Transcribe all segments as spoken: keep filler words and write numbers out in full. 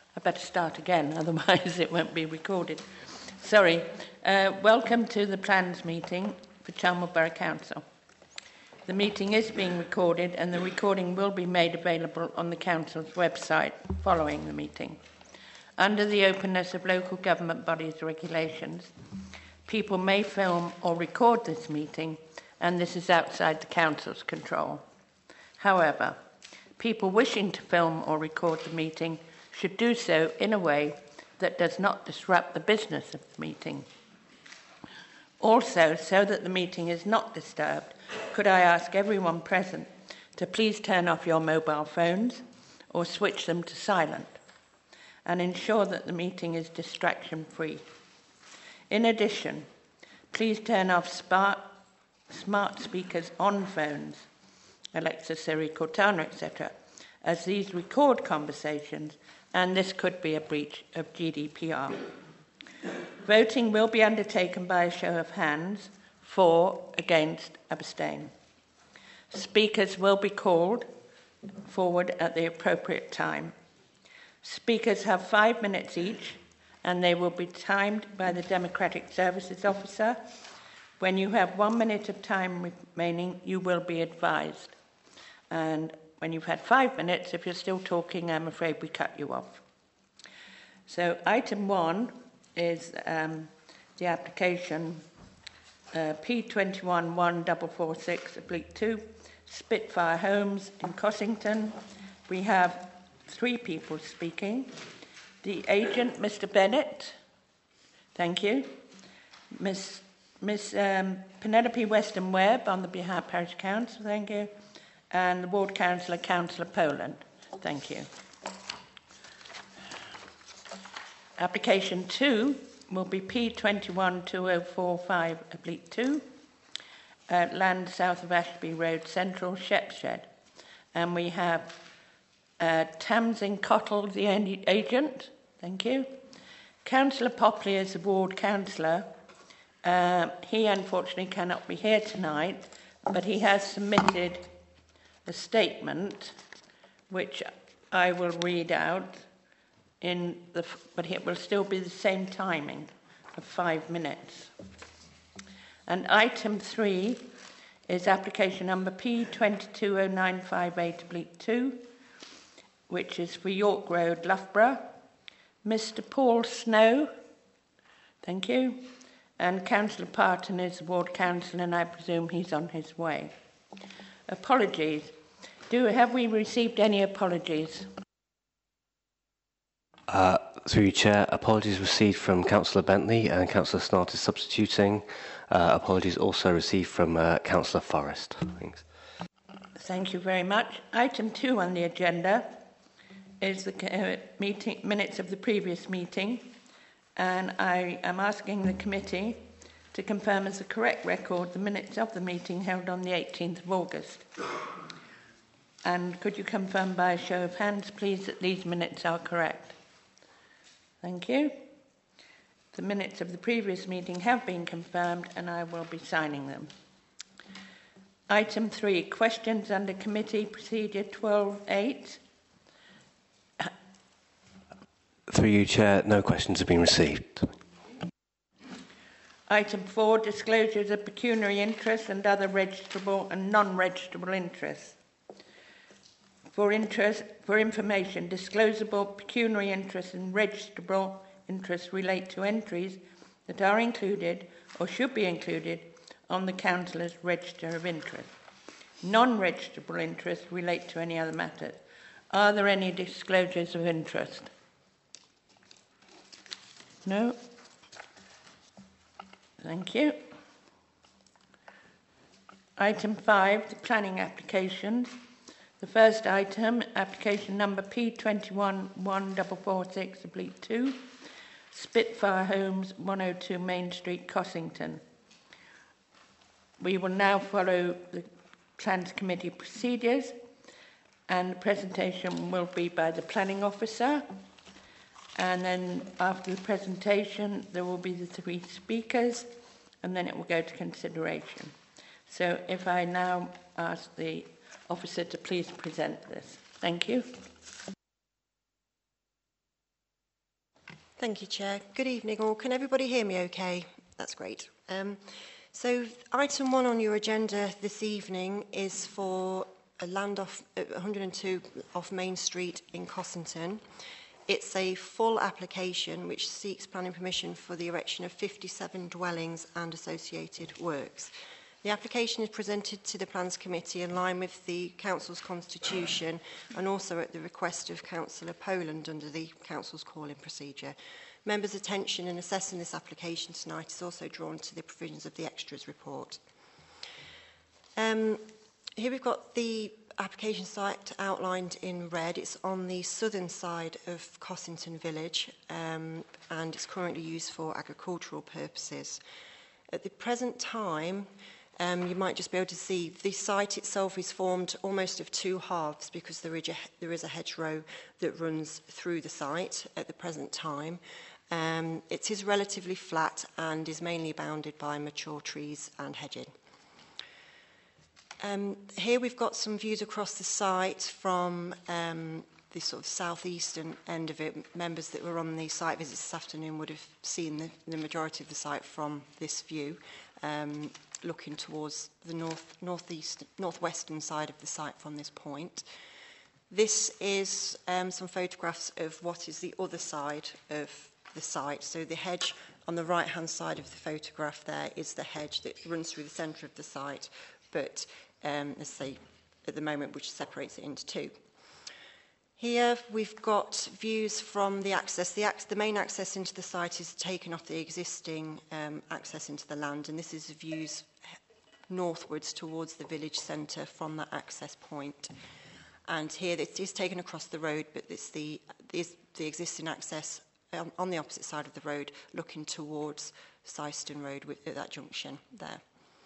I better start again, otherwise it won't be recorded. Sorry. Uh, welcome to the plans meeting for Charnwood Borough Council. The meeting is being recorded and the recording will be made available on the Council's website following the meeting. Under the openness of local government bodies regulations, people may film or record this meeting, and this is outside the Council's control. However, people wishing to film or record the meeting should do so in a way that does not disrupt the business of the meeting. Also, so that the meeting is not disturbed, could I ask everyone present to please turn off your mobile phones or switch them to silent and ensure that the meeting is distraction-free. In addition, please turn off smart, smart speakers on phones, Alexa, Siri, Cortana, et cetera, as these record conversations, and this could be a breach of G D P R. Voting will be undertaken by a show of hands, for, against, abstain. Speakers will be called forward at the appropriate time. Speakers have five minutes each, and they will be timed by the Democratic Services Officer. When you have one minute of time remaining, you will be advised. And when you've had five minutes, if you're still talking, I'm afraid we cut you off. So item one is um, the application uh, P twenty-one one four four six oblique two, Spitfire Homes in Cossington. We have three people speaking. The agent, Mister Bennett, thank you. Miss Miss um, Penelope Weston Webb on the behalf of Parish Council, thank you. And the Ward Councillor, Councillor Poland. Thank you. Application two will be P twenty-one two oh four five oblique two, uh, land south of Ashby Road Central, Shepshed. And we have uh, Tamsin Cottle, the agent. Thank you. Councillor Popley is the Ward Councillor. Uh, he unfortunately cannot be here tonight, but he has submitted a statement which I will read out in the, but it will still be the same timing of five minutes. And item three is application number P twenty-two oh nine five eight oblique two, which is for York Road, Loughborough. Mister Paul Snow, thank you, and Councillor Parton is the Ward Councillor, and I presume he's on his way. Apologies. Do have we received any apologies? Uh, through you, Chair, apologies received from Councillor Bentley and Councillor Snart is substituting. Uh, apologies also received from uh, Councillor Forrest. Thanks. Thank you very much. Item two on the agenda is the uh, meeting minutes of the previous meeting, and I am asking the committee to confirm as the correct record the minutes of the meeting held on the eighteenth of August. And could you confirm by a show of hands, please, that these minutes are correct? Thank you. The minutes of the previous meeting have been confirmed, and I will be signing them. Item three, questions under committee procedure twelve eight. Through you, Chair, no questions have been received. Item four, disclosures of pecuniary interests and other registrable and non-registrable interests. For interest, for information, disclosable pecuniary interests and registrable interests relate to entries that are included or should be included on the Councillor's Register of Interest. Non-registrable interests relate to any other matters. Are there any disclosures of interest? No? Thank you. Item five, the planning applications. The first item, application number P twenty-one one four four six oblique two, Spitfire Homes, one oh two Main Street, Cossington. We will now follow the Plans Committee procedures, and the presentation will be by the Planning Officer. And then after the presentation, there will be the three speakers, and then it will go to consideration. So if I now ask the officer to please present this. Thank you. Thank you, Chair. Good evening all. Can everybody hear me okay? That's great. Um, so item one on your agenda this evening is for a land off uh, one hundred and two off Main Street in Cossington. It's a full application which seeks planning permission for the erection of fifty-seven dwellings and associated works. The application is presented to the Plans Committee in line with the Council's constitution and also at the request of Councillor Poland under the Council's call-in procedure. Members' attention in assessing this application tonight is also drawn to the provisions of the extras report. Um, here we've got the application site outlined in red. It's on the southern side of Cossington Village um, and it's currently used for agricultural purposes. At the present time, Um, you might just be able to see the site itself is formed almost of two halves because there is a, there is a hedgerow that runs through the site at the present time. Um, it is relatively flat and is mainly bounded by mature trees and hedging. Um, here we've got some views across the site from um, the sort of southeastern end of it. Members that were on the site visit this afternoon would have seen the, the majority of the site from this view. Um, looking towards the north, northeast, northwestern side of the site from this point. This is um, some photographs of what is the other side of the site. So the hedge on the right-hand side of the photograph there is the hedge that runs through the centre of the site, but um, let's say at the moment which separates it into two. Here we've got views from the access. The, ac the main access into the site is taken off the existing um, access into the land, and this is views northwards towards the village centre from that access point. And here it is taken across the road, but it's the, it's the existing access on, on the opposite side of the road, looking towards Syston Road with, at that junction there.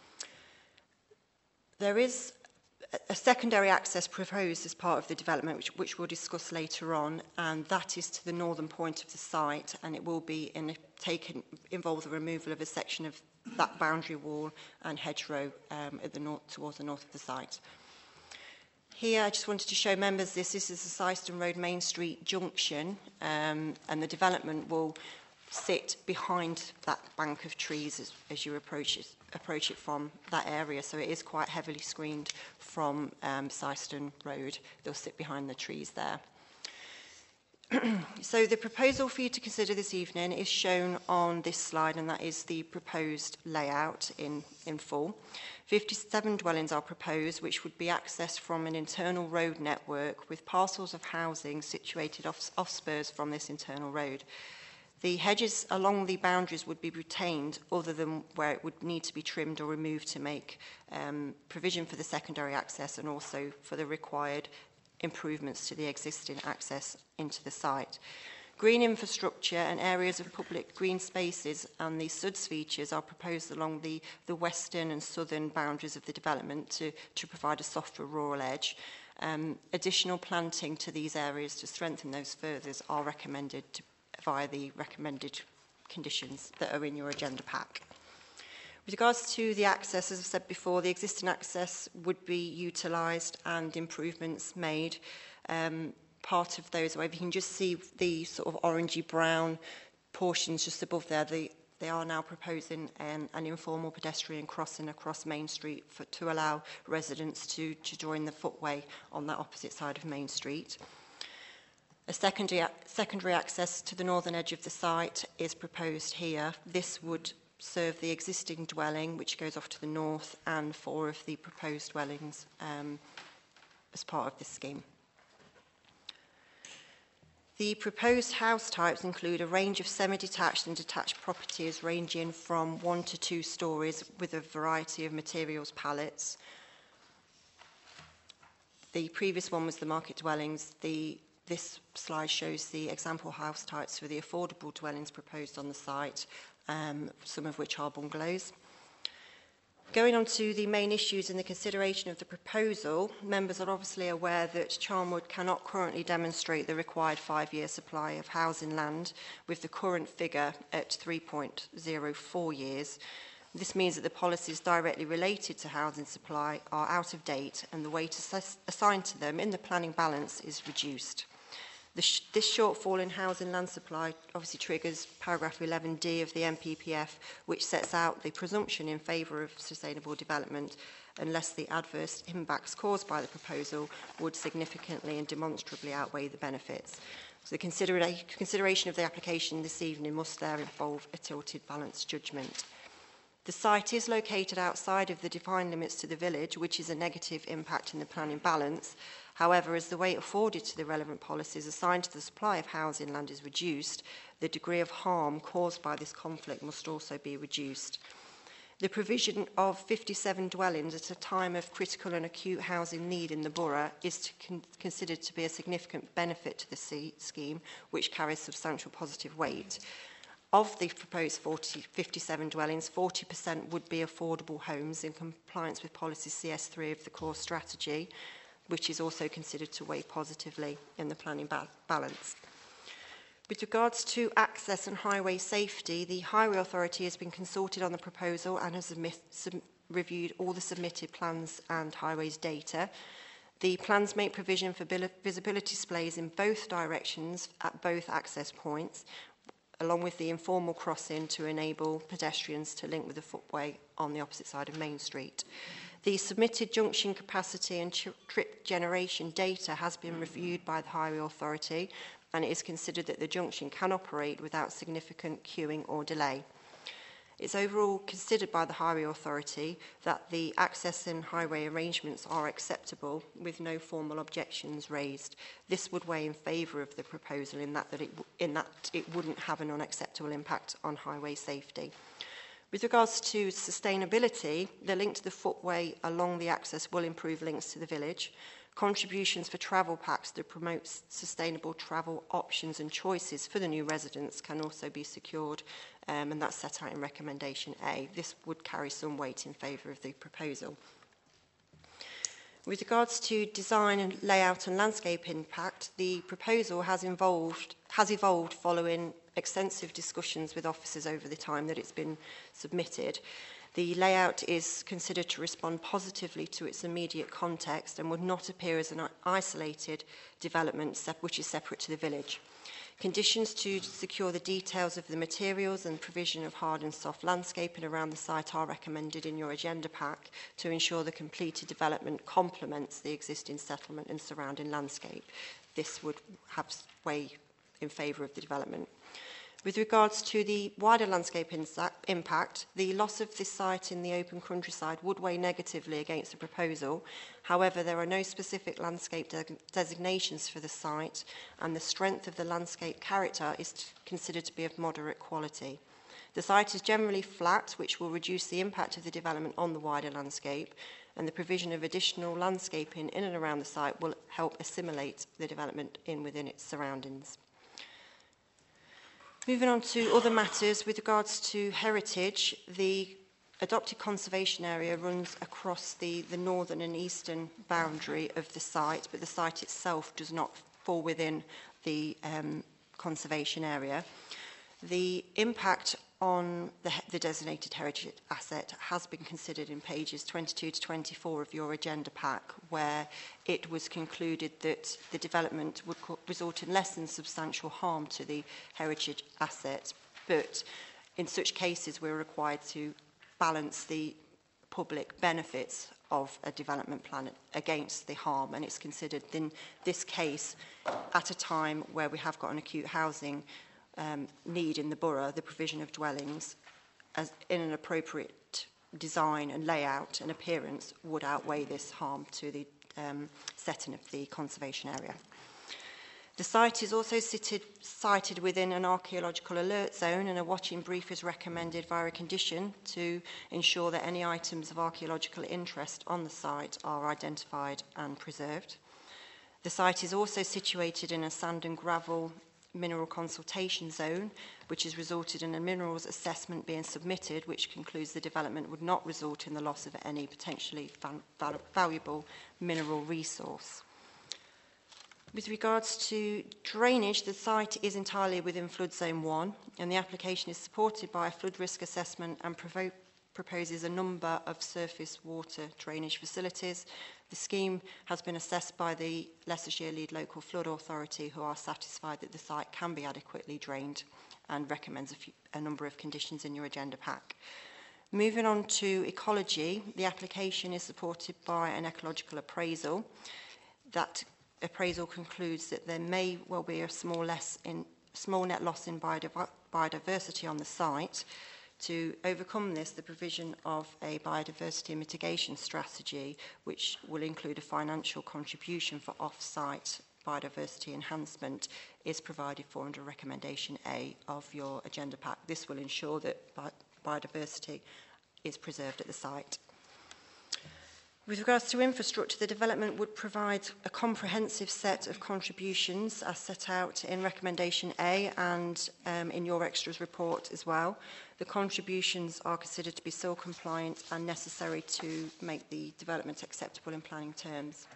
There is a secondary access proposed as part of the development, which, which we'll discuss later on, and that is to the northern point of the site, and it will be in a, taken, involve the removal of a section of that boundary wall and hedgerow um, at the north, towards the north of the site. Here, I just wanted to show members this. This is the Syston Road Main Street junction, um, and the development will sit behind that bank of trees as, as you approach it, approach it from that area. So it is quite heavily screened from um, Syston Road. They'll sit behind the trees there. So the proposal for you to consider this evening is shown on this slide, and that is the proposed layout in, in full. fifty-seven dwellings are proposed, which would be accessed from an internal road network with parcels of housing situated off, off spurs from this internal road. The hedges along the boundaries would be retained other than where it would need to be trimmed or removed to make um, provision for the secondary access and also for the required improvements to the existing access into the site. Green infrastructure and areas of public green spaces and the S U D S features are proposed along the, the western and southern boundaries of the development to, to provide a softer rural edge. Um, additional planting to these areas to strengthen those further are recommended to via the recommended conditions that are in your agenda pack. With regards to the access, as I've said before, the existing access would be utilised and improvements made. Um, part of those, however, you can just see the sort of orangey brown portions just above there. The, they are now proposing um, an informal pedestrian crossing across Main Street for, to allow residents to, to join the footway on that opposite side of Main Street. A secondary, secondary access to the northern edge of the site is proposed here. This would serve the existing dwelling, which goes off to the north, and four of the proposed dwellings um, as part of this scheme. The proposed house types include a range of semi-detached and detached properties ranging from one to two stories with a variety of materials palettes. The previous one was the market dwellings. The This slide shows the example house types for the affordable dwellings proposed on the site, um, some of which are bungalows. Going on to the main issues in the consideration of the proposal, members are obviously aware that Charnwood cannot currently demonstrate the required five-year supply of housing land, with the current figure at three point zero four years. This means that the policies directly related to housing supply are out of date and the weight assigned to them in the planning balance is reduced. The sh this shortfall in housing land supply obviously triggers paragraph eleven D of the N P P F, which sets out the presumption in favour of sustainable development unless the adverse impacts caused by the proposal would significantly and demonstrably outweigh the benefits. So the considera consideration of the application this evening must there involve a tilted balance judgment. The site is located outside of the defined limits to the village, which is a negative impact in the planning balance. However, as the weight afforded to the relevant policies assigned to the supply of housing land is reduced, the degree of harm caused by this conflict must also be reduced. The provision of fifty-seven dwellings at a time of critical and acute housing need in the borough is to con considered to be a significant benefit to the scheme, which carries substantial positive weight. Of the proposed forty, fifty-seven dwellings, forty percent would be affordable homes in compliance with policy C S three of the core strategy, which is also considered to weigh positively in the planning ba balance. With regards to access and highway safety, the Highway Authority has been consulted on the proposal and has reviewed all the submitted plans and highways data. The plans make provision for visibility displays in both directions at both access points, along with the informal crossing to enable pedestrians to link with the footway on the opposite side of Main Street. The submitted junction capacity and trip generation data has been reviewed by the Highway Authority, and it is considered that the junction can operate without significant queuing or delay. It's overall considered by the Highway Authority that the access and highway arrangements are acceptable with no formal objections raised. This would weigh in favour of the proposal in that, that it, in that it wouldn't have an unacceptable impact on highway safety. With regards to sustainability, the link to the footway along the access will improve links to the village. Contributions for travel packs to promote sustainable travel options and choices for the new residents can also be secured, um, and that's set out in recommendation A. This would carry some weight in favour of the proposal. With regards to design and layout and landscape impact, the proposal has involved, has evolved following extensive discussions with officers over the time that it's been submitted. The layout is considered to respond positively to its immediate context and would not appear as an isolated development which is separate to the village. Conditions to secure the details of the materials and provision of hard and soft landscaping around the site are recommended in your agenda pack to ensure the completed development complements the existing settlement and surrounding landscape. This would have weigh in favour of the development. With regards to the wider landscape impact, the loss of this site in the open countryside would weigh negatively against the proposal. However, there are no specific landscape de designations for the site, and the strength of the landscape character is considered to be of moderate quality. The site is generally flat, which will reduce the impact of the development on the wider landscape, and the provision of additional landscaping in and around the site will help assimilate the development in within its surroundings. Moving on to other matters, with regards to heritage, the adopted conservation area runs across the, the northern and eastern boundary of the site, but the site itself does not fall within the um, conservation area. The impact on the, the designated heritage asset has been considered in pages twenty-two to twenty-four of your agenda pack, where it was concluded that the development would result in less than substantial harm to the heritage asset, but in such cases we're required to balance the public benefits of a development plan against the harm, and it's considered in this case at a time where we have got an acute housing Um, need in the borough, the provision of dwellings as in an appropriate design and layout and appearance would outweigh this harm to the um, setting of the conservation area. The site is also sited, sited within an archaeological alert zone, and a watching brief is recommended via a condition to ensure that any items of archaeological interest on the site are identified and preserved. The site is also situated in a sand and gravel mineral consultation zone, which has resulted in a minerals assessment being submitted, which concludes the development would not result in the loss of any potentially val valuable mineral resource. With regards to drainage, the site is entirely within flood zone one, and the application is supported by a flood risk assessment and proposes a number of surface water drainage facilities. The scheme has been assessed by the Leicestershire Lead Local Flood Authority, who are satisfied that the site can be adequately drained, and recommends a, few, a number of conditions in your agenda pack. Moving on to ecology, the application is supported by an ecological appraisal. That appraisal concludes that there may well be a small, less in, small net loss in biodiv biodiversity on the site. To overcome this, the provision of a biodiversity mitigation strategy, which will include a financial contribution for off-site biodiversity enhancement, is provided for under recommendation A of your agenda pack. This will ensure that bi biodiversity is preserved at the site. With regards to infrastructure, the development would provide a comprehensive set of contributions as set out in recommendation A and um, in your extras report as well. The contributions are considered to be S O I compliant and necessary to make the development acceptable in planning terms.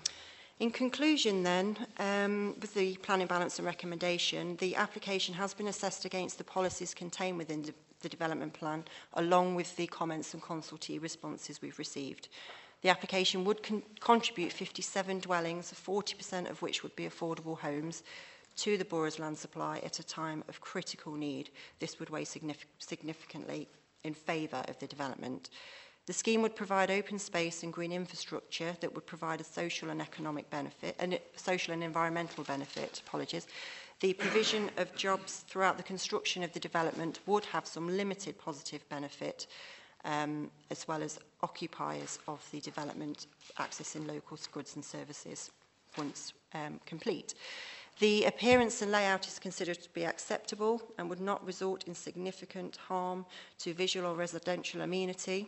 In conclusion then, um, with the planning balance and recommendation, the application has been assessed against the policies contained within the, the development plan, along with the comments and consultee responses we've received. The application would con contribute fifty-seven dwellings, forty percent of which would be affordable homes, to the borough's land supply at a time of critical need. This would weigh signif significantly in favour of the development. The scheme would provide open space and green infrastructure that would provide a social and economic benefit, and social and environmental benefit, apologies. The provision of jobs throughout the construction of the development would have some limited positive benefit, um, as well as occupiers of the development accessing local goods and services once um, complete. The appearance and layout is considered to be acceptable and would not result in significant harm to visual or residential amenity.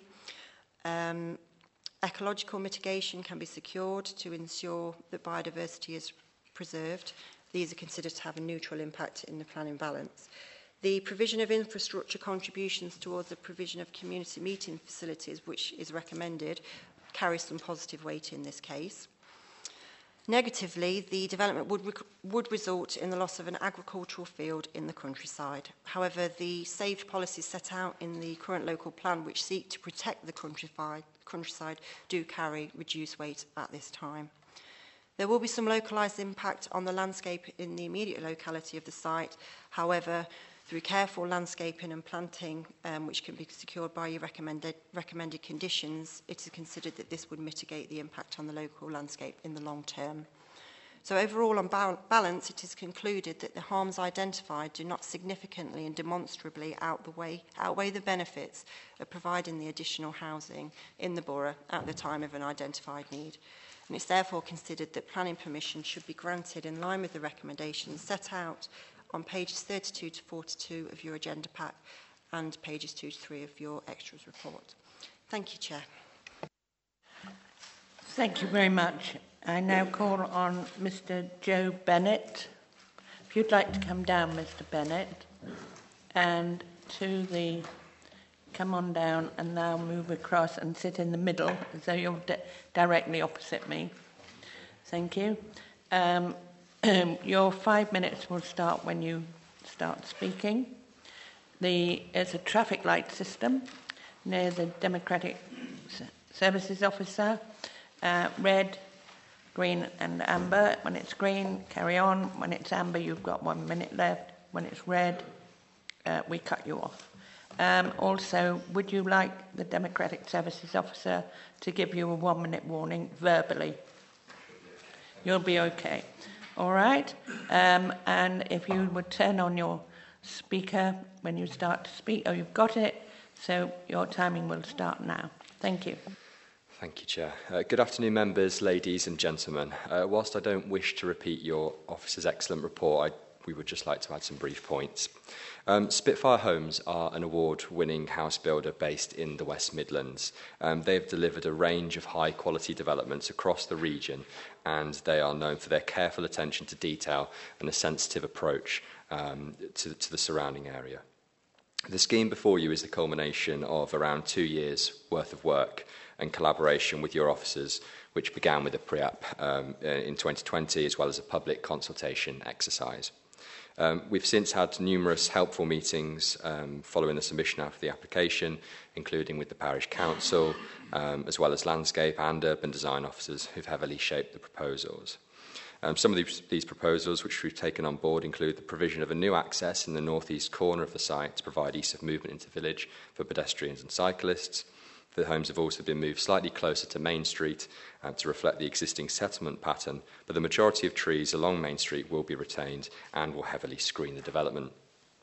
Um, ecological mitigation can be secured to ensure that biodiversity is preserved. These are considered to have a neutral impact in the planning balance. The provision of infrastructure contributions towards the provision of community meeting facilities, which is recommended, carries some positive weight in this case. Negatively, the development would, rec would result in the loss of an agricultural field in the countryside. However, the saved policies set out in the current local plan, which seek to protect the countryside, countryside do carry reduced weight at this time. There will be some localised impact on the landscape in the immediate locality of the site. However, through careful landscaping and planting, um, which can be secured by your recommended, recommended conditions, it is considered that this would mitigate the impact on the local landscape in the long term. So overall, on ba balance, it is concluded that the harms identified do not significantly and demonstrably outweigh, outweigh the benefits of providing the additional housing in the borough at the time of an identified need. And it's therefore considered that planning permission should be granted in line with the recommendations set out on pages thirty-two to forty-two of your agenda pack and pages two to three of your extras report. Thank you, Chair. Thank you very much. I now call on Mr Joe Bennett. If you'd like to come down, Mr Bennett, and to the, come on down and now move across and sit in the middle as though you're di directly opposite me. Thank you. Um, your five minutes will start when you start speaking. The, there's a traffic light system near the Democratic Services Officer. Uh, red, green and amber. When it's green, carry on. When it's amber, you've got one minute left. When it's red, uh, we cut you off. Um, also, would you like the Democratic Services Officer to give you a one minute warning verbally? You'll be okay. All right. Um, and if you would turn on your speaker when you start to speak. Oh, you've got it. So your timing will start now. Thank you. Thank you, Chair. Uh, good afternoon, members, ladies and gentlemen. Uh, whilst I don't wish to repeat your officer's excellent report, I, we would just like to add some brief points. Um, Spitfire Homes are an award-winning house builder based in the West Midlands. Um, they have delivered a range of high-quality developments across the region, and they are known for their careful attention to detail and a sensitive approach um, to, to the surrounding area. The scheme before you is the culmination of around two years' worth of work and collaboration with your officers, which began with a pre-app um, in twenty twenty, as well as a public consultation exercise. Um, we've since had numerous helpful meetings um, following the submission of the application, including with the parish council, um, as well as landscape and urban design officers who've heavily shaped the proposals. Um, some of these, these proposals which we've taken on board include the provision of a new access in the northeast corner of the site to provide ease of movement into the village for pedestrians and cyclists. The homes have also been moved slightly closer to Main Street uh, to reflect the existing settlement pattern, but the majority of trees along Main Street will be retained and will heavily screen the development.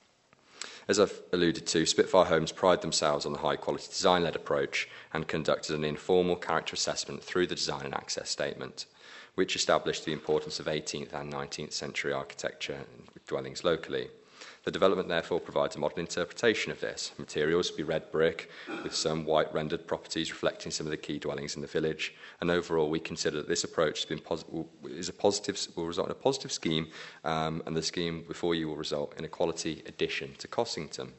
As I've alluded to, Spitfire Homes pride themselves on the high-quality design-led approach and conducted an informal character assessment through the design and access statement, which established the importance of eighteenth and nineteenth century architecture with dwellings locally. The development therefore provides a modern interpretation of this. Materials will be red brick with some white rendered properties reflecting some of the key dwellings in the village, and overall we consider that this approach has been posi- will, is a positive, will result in a positive scheme, um, and the scheme before you will result in a quality addition to Cossington.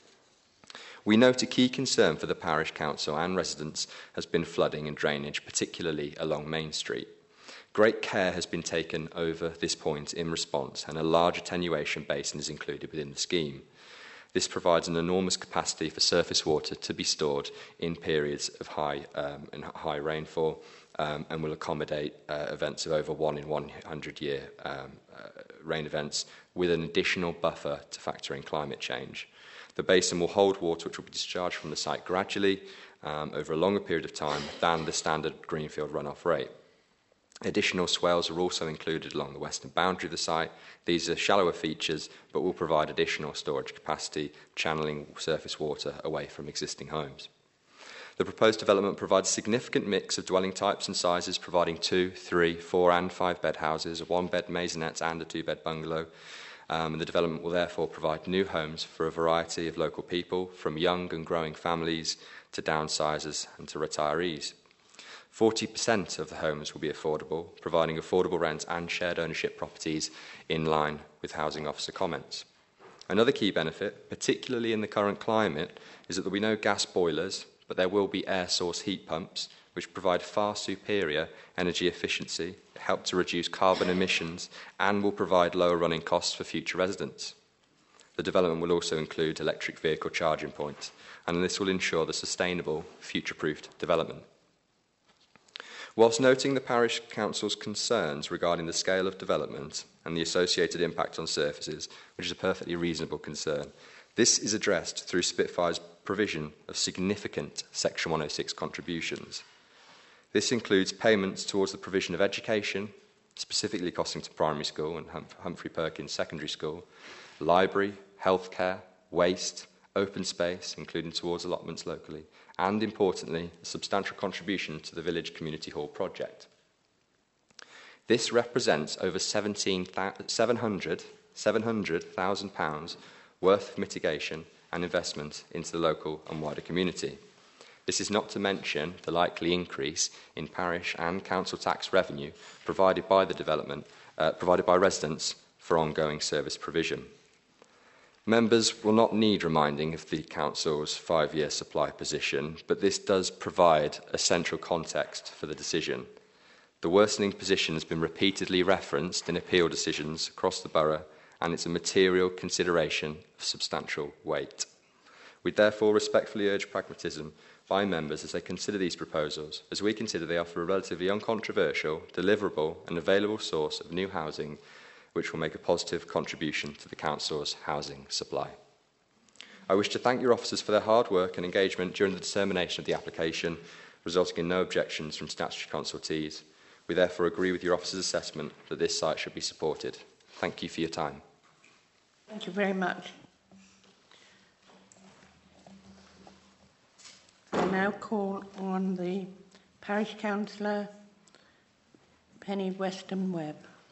We note a key concern for the parish council and residents has been flooding and drainage, particularly along Main Street. Great care has been taken over this point in response, and a large attenuation basin is included within the scheme. This provides an enormous capacity for surface water to be stored in periods of high, um, and high rainfall, um, and will accommodate uh, events of over one in one hundred year um, uh, rain events, with an additional buffer to factor in climate change. The basin will hold water which will be discharged from the site gradually um, over a longer period of time than the standard Greenfield runoff rate. Additional swales are also included along the western boundary of the site. These are shallower features, but will provide additional storage capacity, channeling surface water away from existing homes. The proposed development provides a significant mix of dwelling types and sizes, providing two, three, four and five bed houses, a one-bed maisonette and a two-bed bungalow. Um, and the development will therefore provide new homes for a variety of local people, from young and growing families to downsizers and to retirees. forty percent of the homes will be affordable, providing affordable rent and shared ownership properties in line with housing officer comments. Another key benefit, particularly in the current climate, is that there will be no gas boilers, but there will be air source heat pumps, which provide far superior energy efficiency, help to reduce carbon emissions, and will provide lower running costs for future residents. The development will also include electric vehicle charging points, and this will ensure the sustainable, future-proofed development. Whilst noting the Parish Council's concerns regarding the scale of development and the associated impact on surfaces, which is a perfectly reasonable concern, this is addressed through Spitfire's provision of significant Section one oh six contributions. This includes payments towards the provision of education, specifically Cossington Primary School and hum- Humphrey Perkins Secondary School, library, healthcare, waste, open space, including towards allotments locally, and, importantly, a substantial contribution to the Village Community Hall project. This represents over seventeen hundred thousand pounds worth of mitigation and investment into the local and wider community. This is not to mention the likely increase in parish and council tax revenue provided by the development, uh, provided by residents for ongoing service provision. Members will not need reminding of the Council's five-year supply position, but this does provide a central context for the decision. The worsening position has been repeatedly referenced in appeal decisions across the borough, and it's a material consideration of substantial weight. We therefore respectfully urge pragmatism by members as they consider these proposals, as we consider they offer a relatively uncontroversial, deliverable and available source of new housing which will make a positive contribution to the Council's housing supply. I wish to thank your officers for their hard work and engagement during the determination of the application, resulting in no objections from statutory consultees. We therefore agree with your officers' assessment that this site should be supported. Thank you for your time. Thank you very much. I now call on the Parish Councillor, Penny Weston Webb.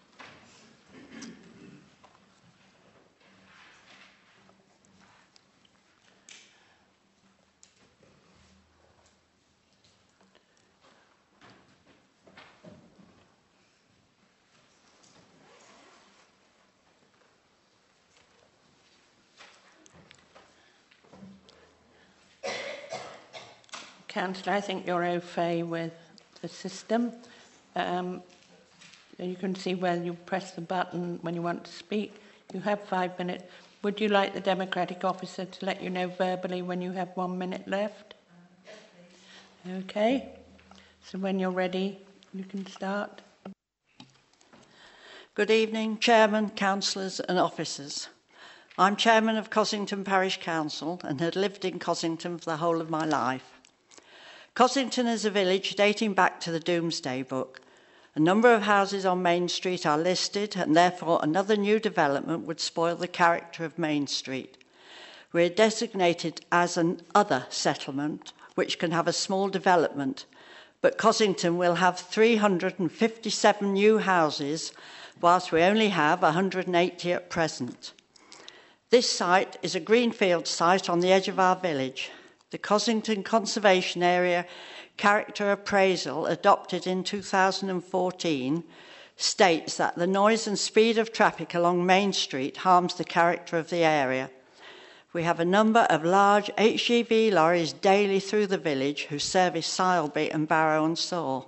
Councillor, I think you're au fait with the system. Um, you can see where you press the button when you want to speak. You have five minutes. Would you like the Democratic officer to let you know verbally when you have one minute left? Okay. So when you're ready, you can start. Good evening, Chairman, Councillors and Officers. I'm Chairman of Cossington Parish Council and had lived in Cossington for the whole of my life. Cossington is a village dating back to the Domesday Book. A number of houses on Main Street are listed, and therefore another new development would spoil the character of Main Street. We're designated as an other settlement, which can have a small development, but Cossington will have three hundred fifty-seven new houses, whilst we only have one hundred eighty at present. This site is a greenfield site on the edge of our village. The Cossington Conservation Area Character Appraisal, adopted in two thousand fourteen, states that the noise and speed of traffic along Main Street harms the character of the area. We have a number of large H G V lorries daily through the village who service Sileby and Barrow and Saw.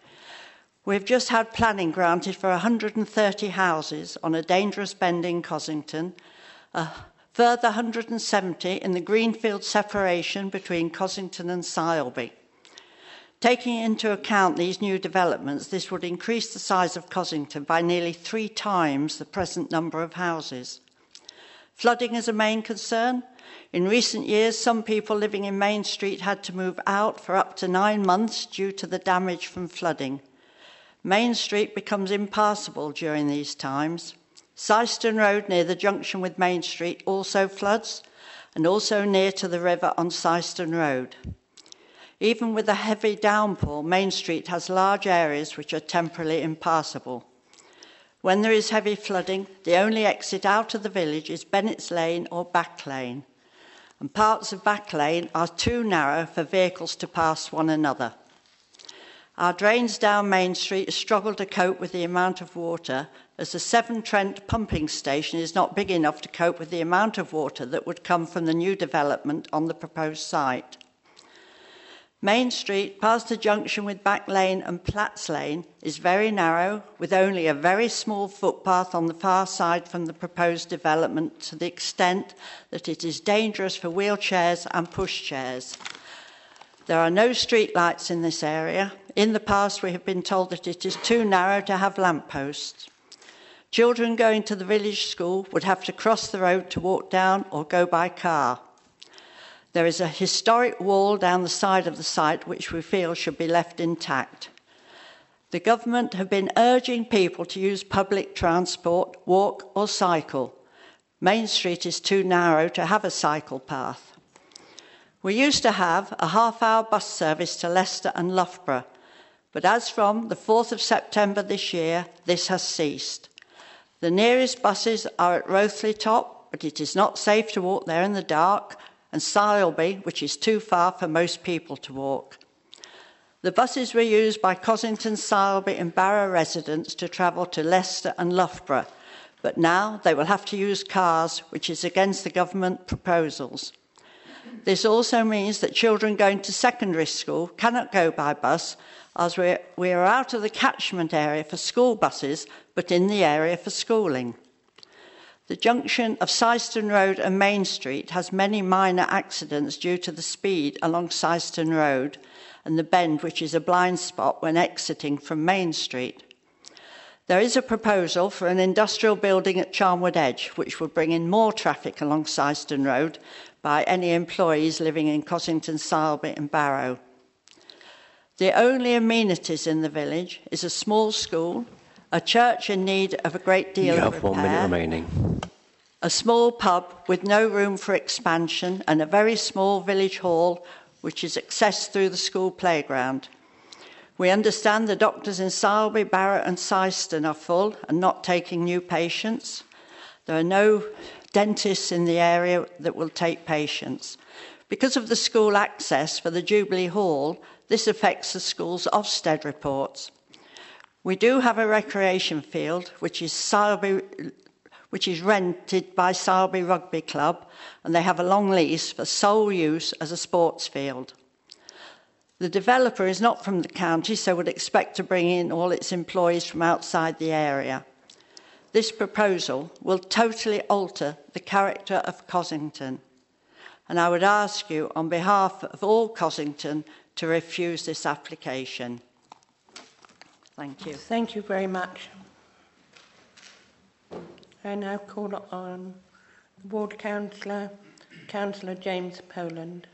We've just had planning granted for one hundred thirty houses on a dangerous bend in Cossington, a further one hundred seventy in the greenfield separation between Cossington and Sileby. Taking into account these new developments, this would increase the size of Cossington by nearly three times the present number of houses. Flooding is a main concern. In recent years, some people living in Main Street had to move out for up to nine months due to the damage from flooding. Main Street becomes impassable during these times. Syston Road near the junction with Main Street also floods, and also near to the river on Syston Road. Even with a heavy downpour, Main Street has large areas which are temporarily impassable. When there is heavy flooding, the only exit out of the village is Bennett's Lane or Back Lane, and parts of Back Lane are too narrow for vehicles to pass one another. Our drains down Main Street struggle to cope with the amount of water, as the Severn Trent pumping station is not big enough to cope with the amount of water that would come from the new development on the proposed site. Main Street, past the junction with Back Lane and Platts Lane, is very narrow, with only a very small footpath on the far side from the proposed development, to the extent that it is dangerous for wheelchairs and pushchairs. There are no street lights in this area. In the past, we have been told that it is too narrow to have lampposts. Children going to the village school would have to cross the road to walk down or go by car. There is a historic wall down the side of the site which we feel should be left intact. The government have been urging people to use public transport, walk or cycle. Main Street is too narrow to have a cycle path. We used to have a half-hour bus service to Leicester and Loughborough, but as from the fourth of September this year, this has ceased. The nearest buses are at Rothley Top, but it is not safe to walk there in the dark, and Sileby, which is too far for most people to walk. The buses were used by Cossington, Sileby and Barrow residents to travel to Leicester and Loughborough, but now they will have to use cars, which is against the government proposals. This also means that children going to secondary school cannot go by bus, as we we are out of the catchment area for school buses, but in the area for schooling. The junction of Syston Road and Main Street has many minor accidents due to the speed along Syston Road and the bend, which is a blind spot when exiting from Main Street. There is a proposal for an industrial building at Charnwood Edge, which would bring in more traffic along Syston Road by any employees living in Cossington, Sileby and Barrow. The only amenities in the village is a small school, a church in need of a great deal you of have repair, one minute remaining. a small pub with no room for expansion, and a very small village hall which is accessed through the school playground. We understand the doctors in Sileby, Barrow and Syston are full and not taking new patients. There are no dentists in the area that will take patients. Because of the school access for the Jubilee Hall, this affects the school's Ofsted reports. We do have a recreation field, which is Sileby, which is rented by Sileby Rugby Club, and they have a long lease for sole use as a sports field. The developer is not from the county, so would expect to bring in all its employees from outside the area. this proposal will totally alter the character of Cossington. And I would ask you, on behalf of all Cossington, to refuse this application. Thank you. Thank you very much. I now call on Ward Councillor, Councillor James Poland.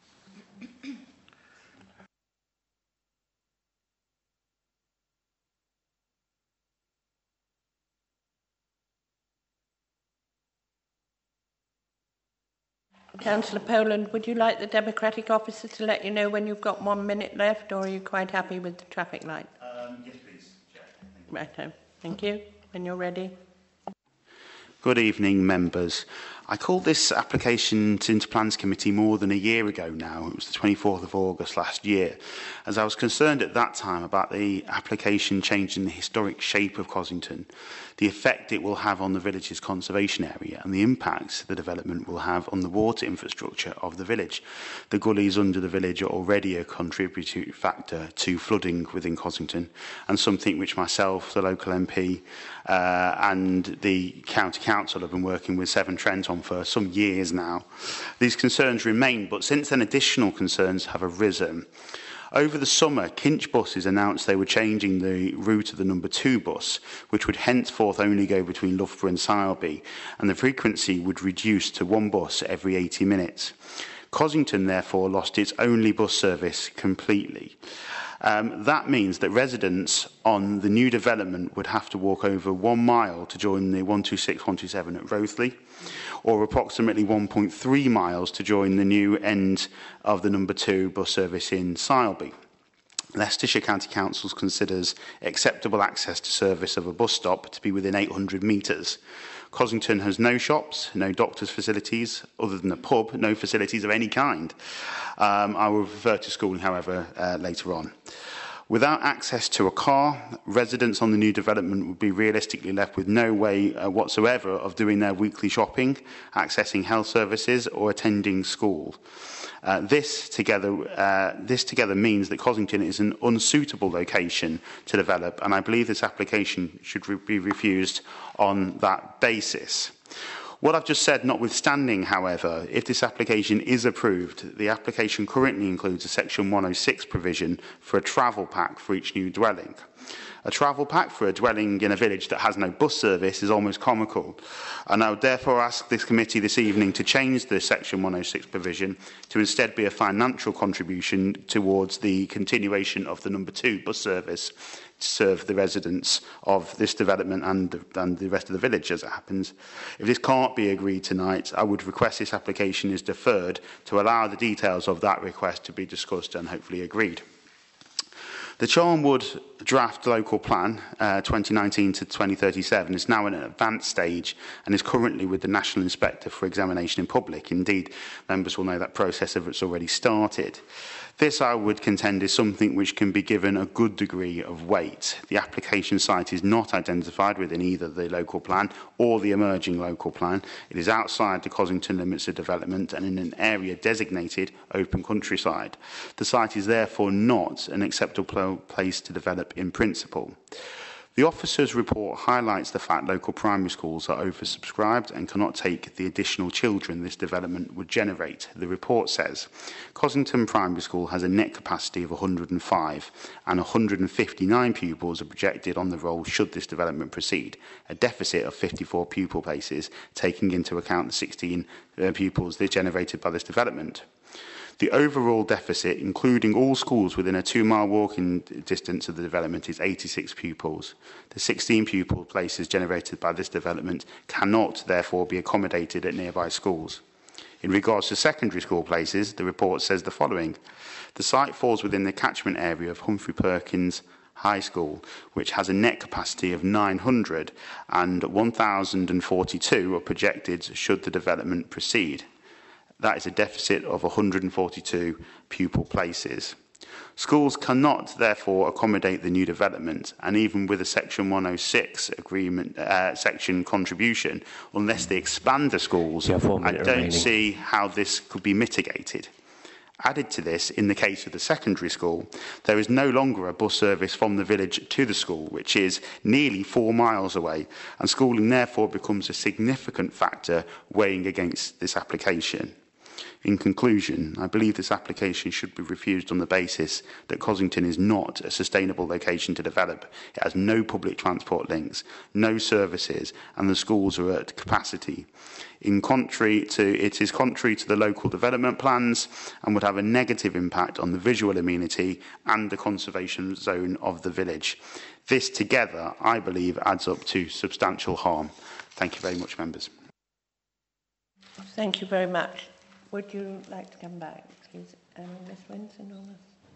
Councillor Poland, would you like the Democratic officer to let you know when you've got one minute left, or are you quite happy with the traffic light? Um, yes, please, Chair. Thank you. Righto. Thank you. When you're ready. Good evening, members. I called this application to Interplans Committee more than a year ago now. It was the twenty-fourth of August last year, as I was concerned at that time about the application changing the historic shape of Cossington, the effect it will have on the village's conservation area, and the impact the development will have on the water infrastructure of the village. The gullies under the village are already a contributory factor to flooding within Cossington, and something which myself, the local M P, uh, and the county council have been working with Severn Trent on for some years now. These concerns remain, but since then additional concerns have arisen. Over the summer, Kinch buses announced they were changing the route of the number two bus, which would henceforth only go between Loughborough and Sileby, and the frequency would reduce to one bus every eighty minutes. Cossington therefore lost its only bus service completely. Um, that means that residents on the new development would have to walk over one mile to join the one two six, one two seven at Rothley, or approximately one point three miles to join the new end of the number two bus service in Sileby. Leicestershire County Council considers acceptable access to service of a bus stop to be within eight hundred metres. Cossington has no shops, no doctors' facilities, other than a pub, no facilities of any kind. Um, I will refer to schooling, however, uh, later on. Without access to a car, residents on the new development would be realistically left with no way uh, whatsoever of doing their weekly shopping, accessing health services, or attending school. Uh, this, together, uh, this together means that Cossington is an unsuitable location to develop, and I believe this application should re be refused on that basis. What I've just said notwithstanding, however, if this application is approved, the application currently includes a Section one oh six provision for a travel pack for each new dwelling. A travel pack for a dwelling in a village that has no bus service is almost comical, and I would therefore ask this committee this evening to change the Section one oh six provision to instead be a financial contribution towards the continuation of the number two bus service to serve the residents of this development and, and the rest of the village as it happens. If this can't be agreed tonight, I would request this application is deferred to allow the details of that request to be discussed and hopefully agreed. The Charnwood Draft Local Plan uh, twenty nineteen to twenty thirty-seven is now in an advanced stage and is currently with the National Inspector for Examination in Public. Indeed, members will know that process has already started. This, I would contend, is something which can be given a good degree of weight. The application site is not identified within either the local plan or the emerging local plan. It is outside the Cossington limits of development and in an area designated open countryside. The site is therefore not an acceptable place to develop in principle. The officer's report highlights the fact local primary schools are oversubscribed and cannot take the additional children this development would generate. The report says Cossington Primary School has a net capacity of one hundred and five and one hundred and fifty-nine pupils are projected on the roll should this development proceed, a deficit of fifty-four pupil places, taking into account the sixteen uh, pupils that are generated by this development. The overall deficit, including all schools within a two-mile walking distance of the development, is eighty-six pupils. The sixteen pupil places generated by this development cannot, therefore, be accommodated at nearby schools. In regards to secondary school places, the report says the following. The site falls within the catchment area of Humphrey Perkins High School, which has a net capacity of nine hundred, and one thousand forty-two are projected should the development proceed. That is a deficit of one hundred and forty-two pupil places. Schools cannot, therefore, accommodate the new development, and even with a Section one oh six agreement, uh, section contribution, unless they expand the schools, I don't remaining. see how this could be mitigated. Added to this, in the case of the secondary school, there is no longer a bus service from the village to the school, which is nearly four miles away, and schooling therefore becomes a significant factor weighing against this application. In conclusion, I believe this application should be refused on the basis that Cossington is not a sustainable location to develop. It has no public transport links, no services, and the schools are at capacity. In contrary to, it is contrary to the local development plans and would have a negative impact on the visual amenity and the conservation zone of the village. This together, I believe, adds up to substantial harm. Thank you very much, members. Thank you very much. Would you like to come back, please, um, Miz Winson?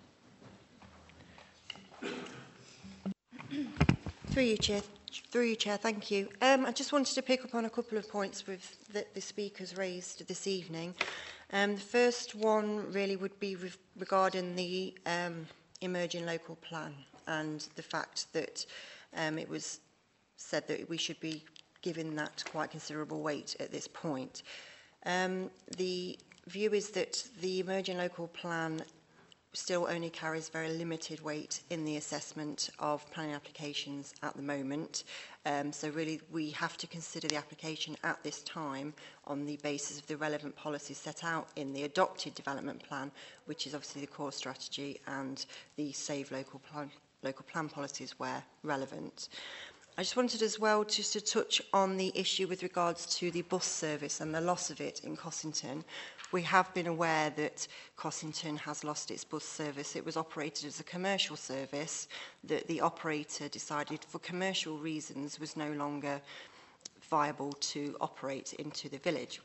Through you, Chair. Through you, Chair. Thank you. Um, I just wanted to pick up on a couple of points with that the speakers raised this evening. Um, the first one really would be with regarding the um, emerging local plan and the fact that um, it was said that we should be giving that quite considerable weight at this point. Um, the view is that the emerging local plan still only carries very limited weight in the assessment of planning applications at the moment. Um, so really we have to consider the application at this time on the basis of the relevant policies set out in the adopted development plan, which is obviously the core strategy and the Save Local Plan, local plan policies where relevant. I just wanted as well just to touch on the issue with regards to the bus service and the loss of it in Cossington. We have been aware that Cossington has lost its bus service. It was operated as a commercial service that the operator decided for commercial reasons was no longer viable to operate into the village.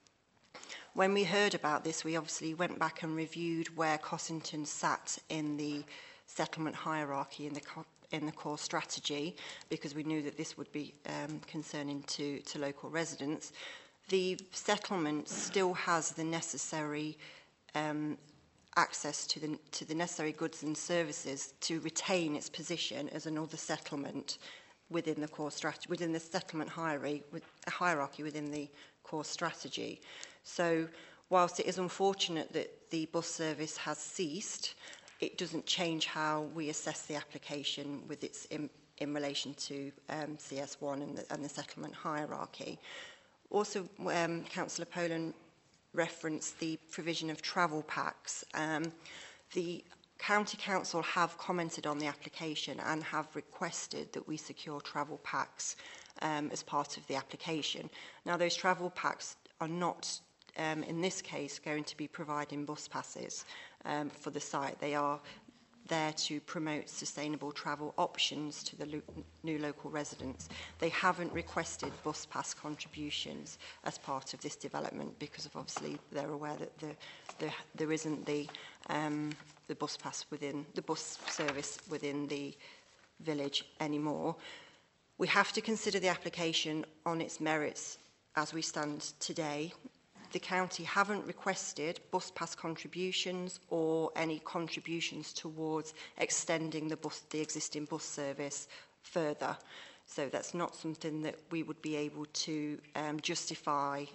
When we heard about this, we obviously went back and reviewed where Cossington sat in the settlement hierarchy in the in the core strategy, because we knew that this would be um, concerning to, to local residents. The settlement still has the necessary um, access to the, to the necessary goods and services to retain its position as another settlement within the core strategy, within the settlement hierarchy, with a hierarchy within the core strategy. So whilst it is unfortunate that the bus service has ceased, it doesn't change how we assess the application with its in, in relation to um, C S one and the, and the settlement hierarchy. Also, um, Councillor Poland referenced the provision of travel packs. Um, the County Council have commented on the application and have requested that we secure travel packs um, as part of the application. Now, those travel packs are not, um, in this case, going to be providing bus passes um, for the site. They are there to promote sustainable travel options to the lo new local residents. They haven't requested bus pass contributions as part of this development because of obviously they're aware that the, the, there isn't the, um, the bus pass within, the bus service within the village anymore. We have to consider the application on its merits as we stand today. The county haven't requested bus pass contributions or any contributions towards extending the bus, the existing bus service further. So that's not something that we would be able to um, justify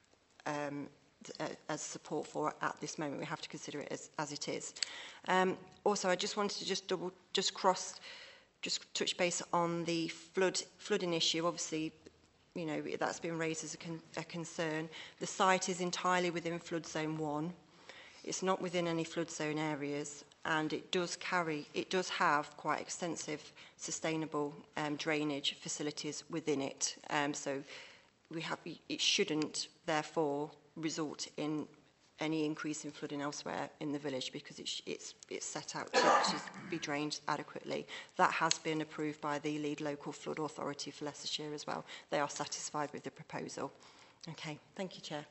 um, as support for at this moment. We have to consider it as, as it is. Um, also, I just wanted to just double, just cross, just touch base on the flood flooding issue. Obviously, you know, that's been raised as a, con a concern. The site is entirely within flood zone one. It's not within any flood zone areas, and it does carry, it does have quite extensive sustainable um, drainage facilities within it. Um, so we have, it shouldn't therefore result in any increase in flooding elsewhere in the village because it's, it's, it's set out to, to be drained adequately. That has been approved by the lead local flood authority for Leicestershire as well. They are satisfied with the proposal. Okay, thank you, Chair.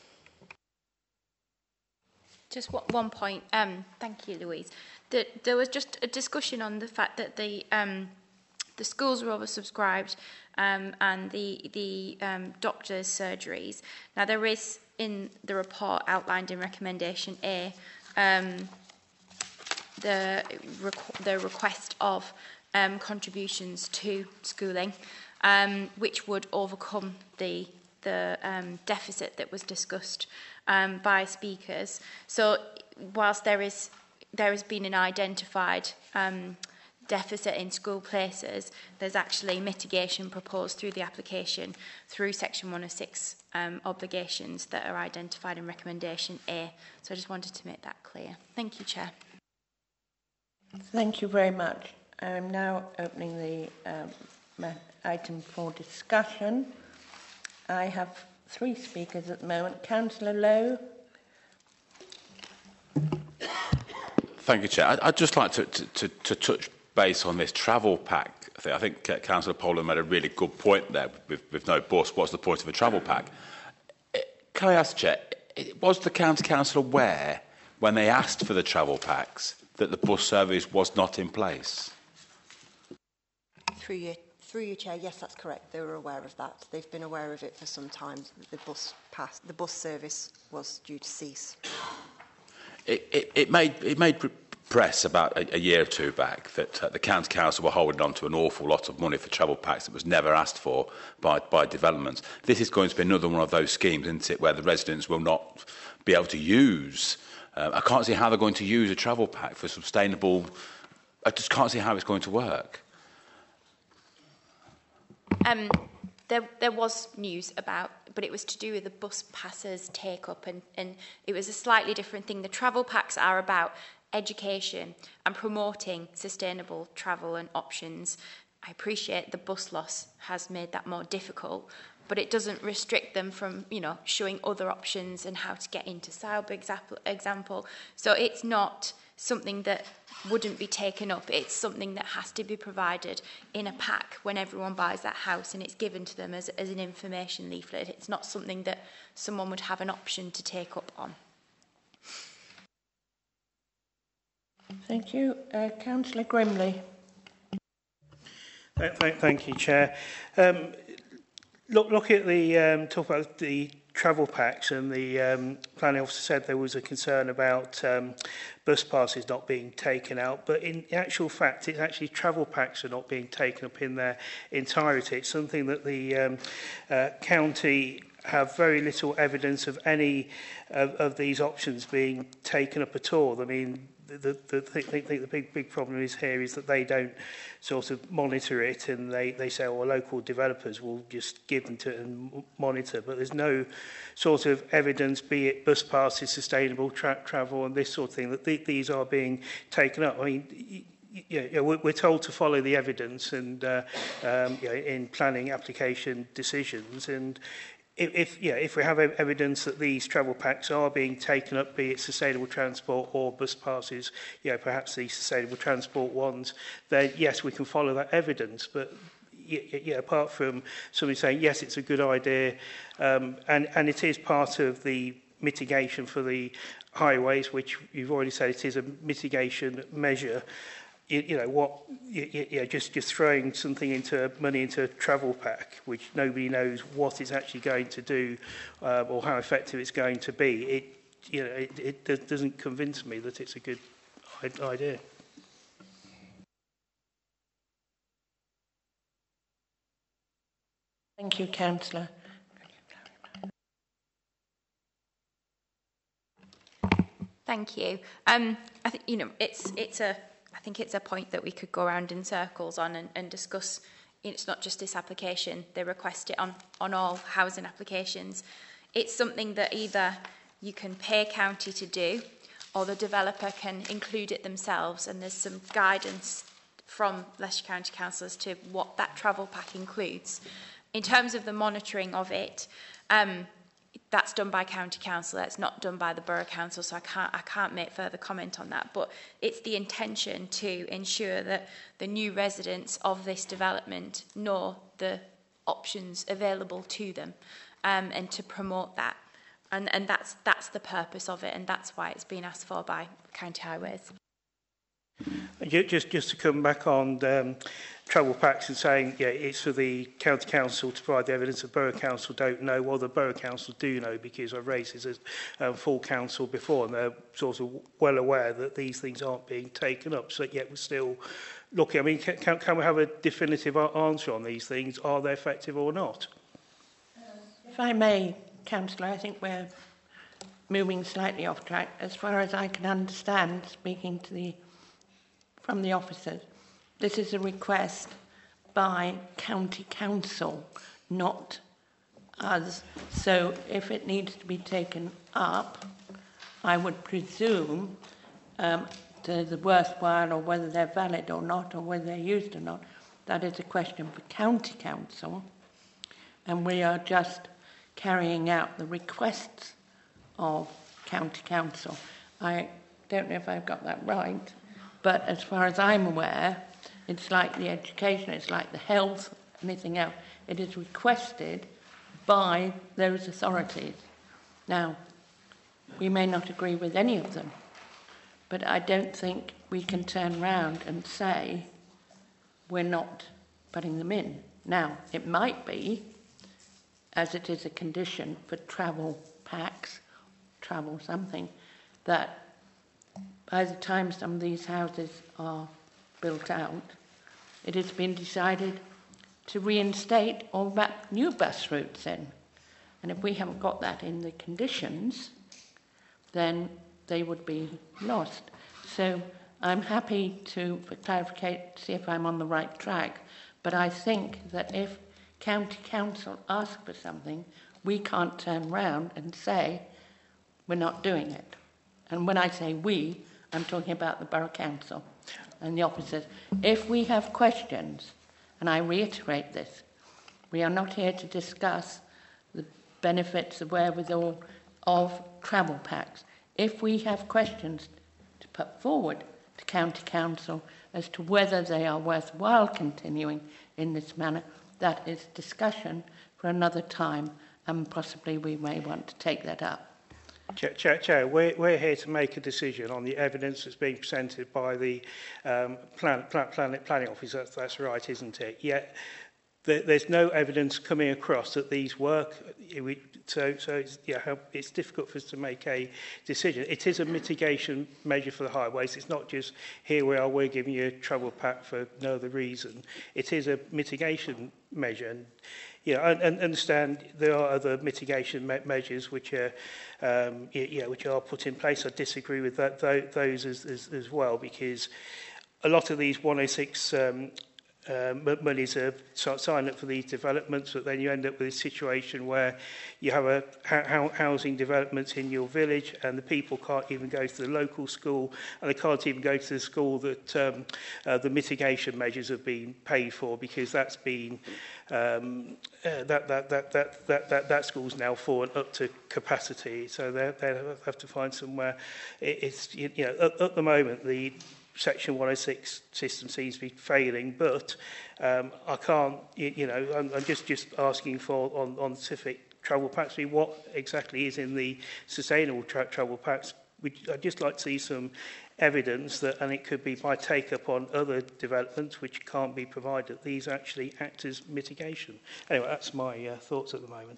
Just one point. Um, thank you, Louise. The, there was just a discussion on the fact that the um, the schools were oversubscribed um, and the the um, doctors' surgeries. Now there is in the report outlined in recommendation A um, the requ the request of um, contributions to schooling, um, which would overcome the the um, deficit that was discussed um, by speakers. So whilst there is there has been an identified um, deficit in school places, there's actually mitigation proposed through the application through section one oh six um, obligations that are identified in recommendation A. So I just wanted to make that clear. Thank you, Chair. Thank you very much. I'm now opening the um, item for discussion. I have three speakers at the moment. Councillor Lowe. Thank you, Chair. I'd just like to, to, to, to touch base on this travel pack thing. I think uh, Councillor Poland made a really good point there. With, with no bus, what's the point of a travel pack? Can I ask, Chair, was the County Council aware when they asked for the travel packs that the bus service was not in place? Through you, through you, Chair, yes, that's correct. They were aware of that. They've been aware of it for some time. The bus pass, the bus service was due to cease. It, it, it made it made press about a, a year or two back that uh, the County Council were holding on to an awful lot of money for travel packs that was never asked for by, by developments. This is going to be another one of those schemes, isn't it, where the residents will not be able to use. Uh, I can't see how they're going to use a travel pack for sustainable. I just can't see how it's going to work. Um, there, there was news about, but it was to do with the bus passers take up, and, and it was a slightly different thing. The travel packs are about education and promoting sustainable travel and options. I appreciate the bus loss has made that more difficult, but it doesn't restrict them from, you know, showing other options and how to get into Saub example. example. So it's not something that wouldn't be taken up. It's something that has to be provided in a pack when everyone buys that house, and it's given to them as, as an information leaflet. It's not something that someone would have an option to take up on. Thank you. Uh, Councillor Grimley. Thank, thank you, Chair. Um, look, look at the um, talk about the travel packs, and the um, planning officer said there was a concern about um, bus passes not being taken out, but in actual fact, it's actually travel packs are not being taken up in their entirety. It's something that the um, uh, county have very little evidence of any of, of these options being taken up at all. I mean, the, the, the, the, the big big problem is here is that they don't sort of monitor it, and they, they say, well, local developers will just give them to it and monitor, but there's no sort of evidence, be it bus passes, sustainable tra travel and this sort of thing, that th these are being taken up. I mean, you know, we're told to follow the evidence and uh, um, you know, in planning application decisions, and If, if, yeah, if we have evidence that these travel packs are being taken up, be it sustainable transport or bus passes, you know, perhaps the sustainable transport ones, then yes, we can follow that evidence. But yeah, apart from somebody saying, yes, it's a good idea, um, and, and it is part of the mitigation for the highways, which you've already said it is a mitigation measure. You, you know what? You, you know, just just throwing something into money into a travel pack, which nobody knows what it's actually going to do uh, or how effective it's going to be. It you know it, it doesn't convince me that it's a good idea. Thank you, Councillor. Thank you. Um, I think you know it's it's a. I think it's a point that we could go around in circles on and, and discuss. It's not just this application. They request it on, on all housing applications. It's something that either you can pay county to do, or the developer can include it themselves, and there's some guidance from Leicester County Council as to what that travel pack includes. In terms of the monitoring of it, um, that's done by County Council, that's not done by the Borough Council, so I can't, I can't make further comment on that. But it's the intention to ensure that the new residents of this development know the options available to them, um, and to promote that. And, and that's, that's the purpose of it, and that's why it's been asked for by County Highways. Just, just to come back on um, travel packs and saying, yeah, it's for the County Council to provide the evidence. The Borough Council don't know. Well, the Borough Council do know, because I've raised this as um, full council before, and they're sort of well aware that these things aren't being taken up. So yet we're still looking. I mean, can, can we have a definitive answer on these things? Are they effective or not? Um, If I may, Councillor, I think we're moving slightly off track. As far as I can understand, speaking to the from the officers, this is a request by County Council, not us. So if it needs to be taken up, I would presume um, to the worthwhile, or whether they're valid or not, or whether they're used or not, that is a question for County Council. And we are just carrying out the requests of County Council. I don't know if I've got that right, but as far as I'm aware, it's like the education, it's like the health, anything else. It is requested by those authorities. Now, we may not agree with any of them, but I don't think we can turn round and say we're not putting them in. Now, it might be, as it is a condition for travel packs, travel something, that by the time some of these houses are built out, it has been decided to reinstate all that new bus routes in. And if we haven't got that in the conditions, then they would be lost. So I'm happy to, for clarification, see if I'm on the right track, but I think that if County Council ask for something, we can't turn round and say we're not doing it. And when I say we, I'm talking about the Borough Council and the officers. If we have questions, and I reiterate this, we are not here to discuss the benefits of wherewithal of travel packs. If we have questions to put forward to County Council as to whether they are worthwhile continuing in this manner, that is discussion for another time, and possibly we may want to take that up. Chair, Chair, Chair we're, we're here to make a decision on the evidence that's being presented by the um, plan, plan, plan, planning office. That's, that's right, isn't it? Yet there, there's no evidence coming across that these work. We, so, so it's, yeah, it's difficult for us to make a decision. It is a mitigation measure for the highways. It's not just here we are, we're giving you a travel pack for no other reason. It is a mitigation measure. And, you know, and, and understand there are other mitigation me measures which are, um, you know, which are put in place. I disagree with that, th those as, as, as well, because a lot of these one oh six um, uh, monies are signed up for these developments, but then you end up with a situation where you have a ho housing developments in your village, and the people can't even go to the local school, and they can't even go to the school that um, uh, the mitigation measures have been paid for, because that's been um, uh, that, that, that, that, that, that, that school's now fallen up to capacity, so they they have to find somewhere. It, it's you know at, at the moment the Section one oh six system seems to be failing, but um, I can't, you, you know, I'm, I'm just, just asking for on, on specific travel packs, what exactly is in the sustainable tra travel packs. I'd just like to see some evidence that, and it could be by take-up on other developments which can't be provided, these actually act as mitigation. Anyway, that's my uh, thoughts at the moment.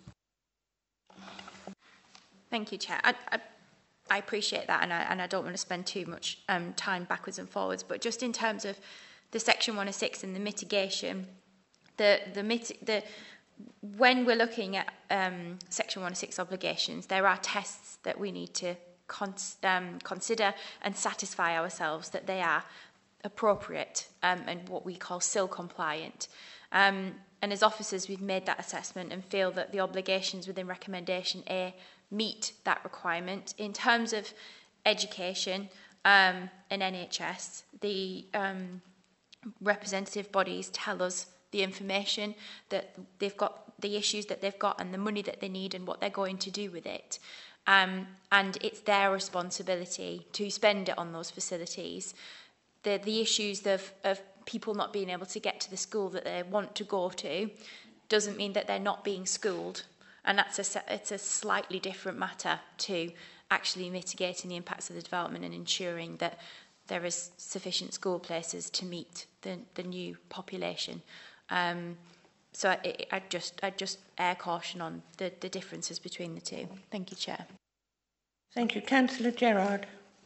Thank you, Chair. I, I I appreciate that, and I, and I don't want to spend too much um, time backwards and forwards, but just in terms of the Section one oh six and the mitigation, the, the, mit the, when we're looking at um, Section one oh six obligations, there are tests that we need to cons um, consider and satisfy ourselves that they are appropriate um, and what we call S I L compliant. Um, and as officers, we've made that assessment and feel that the obligations within Recommendation A meet that requirement. In terms of education um, and N H S, the um, representative bodies tell us the information that they've got, the issues that they've got and the money that they need and what they're going to do with it. Um, and it's their responsibility to spend it on those facilities. The, the issues of, of people not being able to get to the school that they want to go to doesn't mean that they're not being schooled. And that's a, it's a slightly different matter to actually mitigating the impacts of the development and ensuring that there is sufficient school places to meet the, the new population. Um, so I, I just I just air caution on the, the differences between the two. Thank you, Chair. Thank you. Councillor Gerard.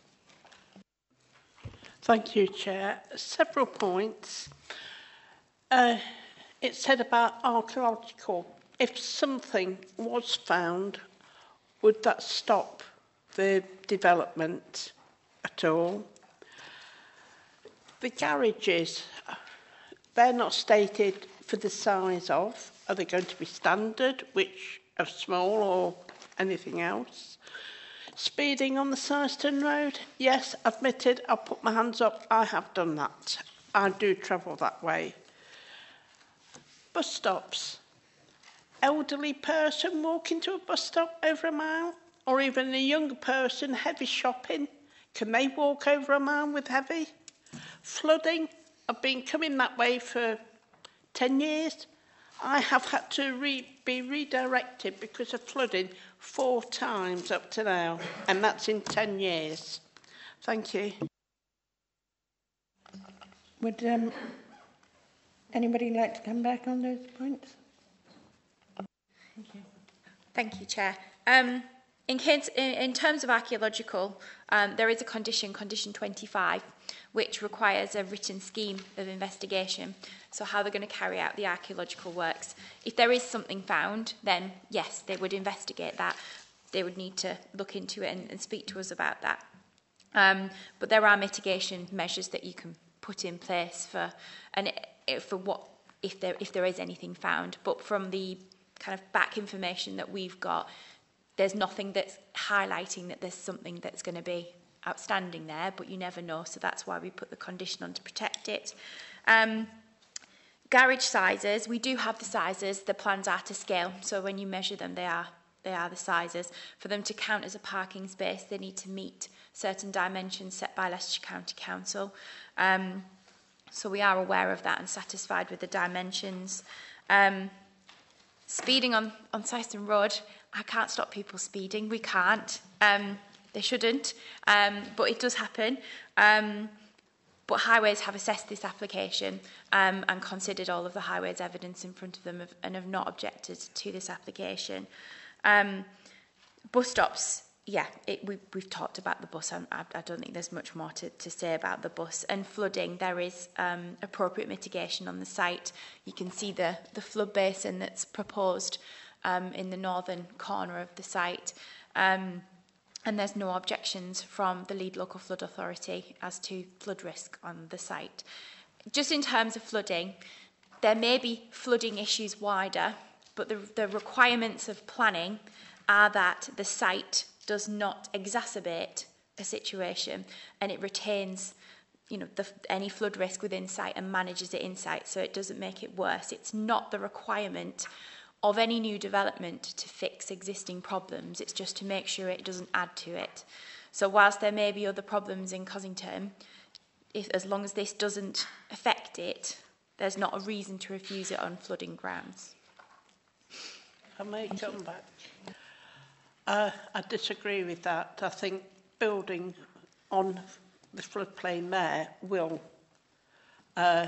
Thank you, Chair. Several points. Uh, it said about archaeological if something was found, would that stop the development at all? The garages, they're not stated for the size of. Are they going to be standard, which are small, or anything else? Speeding on the Syston Road? Yes, admitted, I'll put my hands up, I have done that. I do travel that way. Bus stops. Elderly person walking to a bus stop over a mile, or even a younger person, heavy shopping, can they walk over a mile with heavy? Flooding, I've been coming that way for ten years. I have had to re be redirected because of flooding four times up to now, and that's in ten years. Thank you. Would um, anybody like to come back on those points? Thank you. Thank you, Chair. Um, in, case, in, in terms of archaeological, um, there is a condition, condition twenty-five, which requires a written scheme of investigation. So how they're going to carry out the archaeological works. If there is something found, then yes, they would investigate that. They would need to look into it and, and speak to us about that. Um, but there are mitigation measures that you can put in place for, and it, it, for what if there if there is anything found. But from the kind of back information that we've got, there's nothing that's highlighting that there's something that's going to be outstanding there, but you never know, so that's why we put the condition on to protect it. Um, garage sizes, we do have the sizes, the plans are to scale, so when you measure them, they are they are the sizes. For them to count as a parking space, they need to meet certain dimensions set by Leicestershire County Council. Um, so we are aware of that and satisfied with the dimensions. Um, speeding on, on Syston Road, I can't stop people speeding, we can't. Um, They shouldn't, um, but it does happen. Um, but Highways have assessed this application um, and considered all of the Highways evidence in front of them have, and have not objected to this application. Um, bus stops, yeah, it, we, we've talked about the bus. I, I don't think there's much more to, to say about the bus. And flooding, there is um, appropriate mitigation on the site. You can see the, the flood basin that's proposed um, in the northern corner of the site. Um, And there's no objections from the lead local flood authority as to flood risk on the site. Just in terms of flooding, there may be flooding issues wider, but the, the requirements of planning are that the site does not exacerbate a situation and it retains, you know, the, any flood risk within site and manages it in site, so it doesn't make it worse. It's not the requirement of any new development to fix existing problems. It's just to make sure it doesn't add to it. So whilst there may be other problems in Cossington, if, as long as this doesn't affect it, there's not a reason to refuse it on flooding grounds. I may come back. Uh, I disagree with that. I think building on the floodplain there will uh,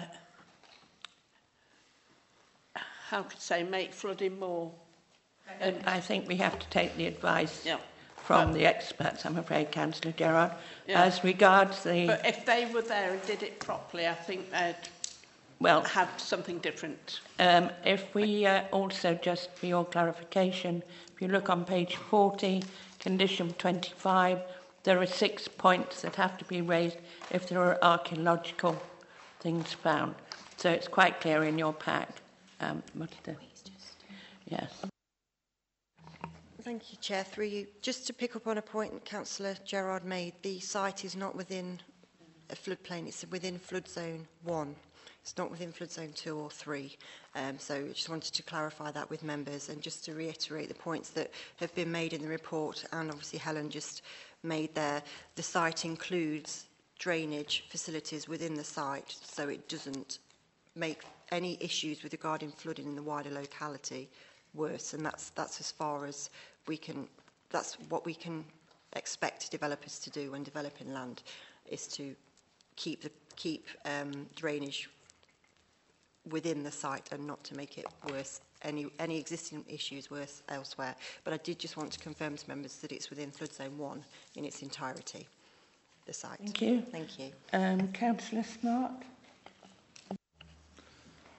how could I say, make flooding more. And I think we have to take the advice yeah. from but, the experts, I'm afraid, Councillor Gerard. Yeah. As regards the... But if they were there and did it properly, I think they'd well, have something different. Um, if we uh, also, just for your clarification, if you look on page forty, condition twenty-five, there are six points that have to be raised if there are archaeological things found. So it's quite clear in your pack. Um, what's the... Yes. Thank you, Chair. Through you, just to pick up on a point that Councillor Gerard made, the site is not within a floodplain, it's within flood zone one. It's not within flood zone two or three. Um, so I just wanted to clarify that with members and just to reiterate the points that have been made in the report, and obviously Helen just made there. The site includes drainage facilities within the site, so it doesn't make any issues with regarding flooding in the wider locality worse, and that's that's as far as we can, that's what we can expect developers to do when developing land, is to keep the keep um, drainage within the site and not to make it worse, any any existing issues worse elsewhere. But I did just want to confirm to members that it's within flood zone one in its entirety, the site. Thank you. Thank you. Um, Councillor Smart.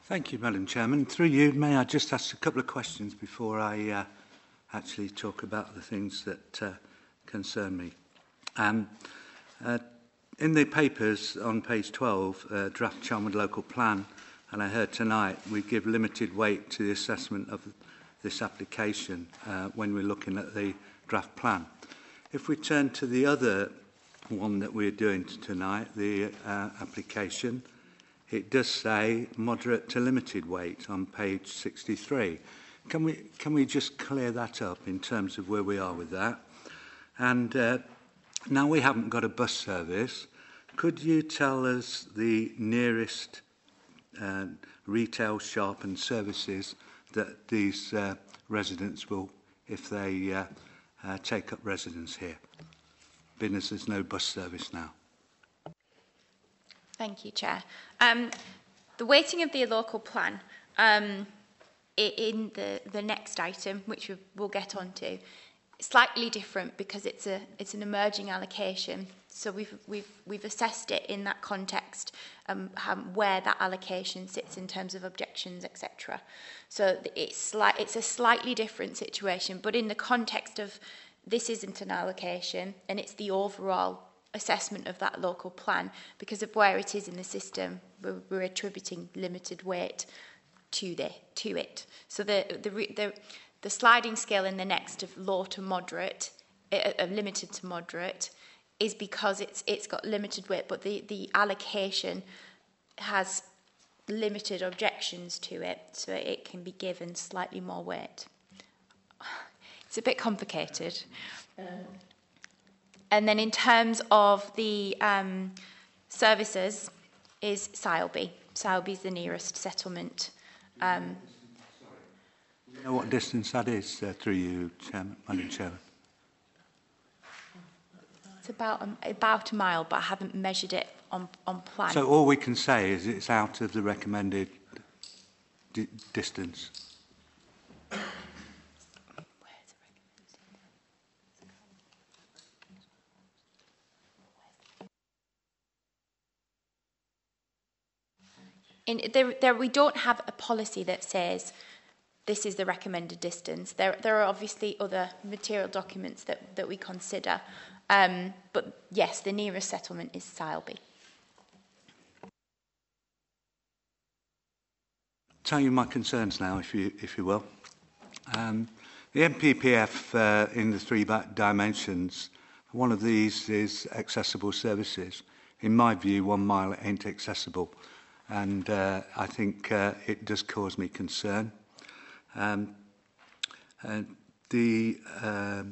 Thank you, Madam Chairman. Through you, may I just ask a couple of questions before I uh, actually talk about the things that uh, concern me. Um, uh, in the papers on page twelve, uh, draft Chelmsford local plan, and I heard tonight we give limited weight to the assessment of this application uh, when we're looking at the draft plan. If we turn to the other one that we're doing tonight, the uh, application, it does say moderate to limited weight on page sixty-three. Can we, can we just clear that up in terms of where we are with that? And uh, now we haven't got a bus service. Could you tell us the nearest uh, retail shop and services that these uh, residents will, if they uh, uh, take up residence here, being as there's no bus service now? Thank you, Chair. Um, the weighting of the local plan um, in the, the next item, which we, we'll get onto, slightly different because it's a it's an emerging allocation. So we've we've we've assessed it in that context, um, um, where that allocation sits in terms of objections, et cetera. So it's slight it's a slightly different situation, but in the context of this isn't an allocation, and it's the overall assessment of that local plan, because of where it is in the system, we're, we're attributing limited weight to the to it. So the the the, the sliding scale in the next of low to moderate, uh, uh, limited to moderate, is because it's it's got limited weight, but the the allocation has limited objections to it, so it can be given slightly more weight. It's a bit complicated. Um. And then in terms of the um, services, is Sileby. Sileby is the nearest settlement. Um, Do you know what distance that is uh, through you, Chairman, Madam Chairman? it's about um, about a mile, but I haven't measured it on, on plan. So all we can say is it's out of the recommended di distance. In, there, there, we don't have a policy that says this is the recommended distance. There, there are obviously other material documents that, that we consider. Um, but yes, the nearest settlement is Sileby. Tell you my concerns now, if you, if you will. Um, the M P P F uh, in the three dimensions, one of these is accessible services. In my view, one mile ain't accessible. And uh, I think uh, it does cause me concern. Um, and the um,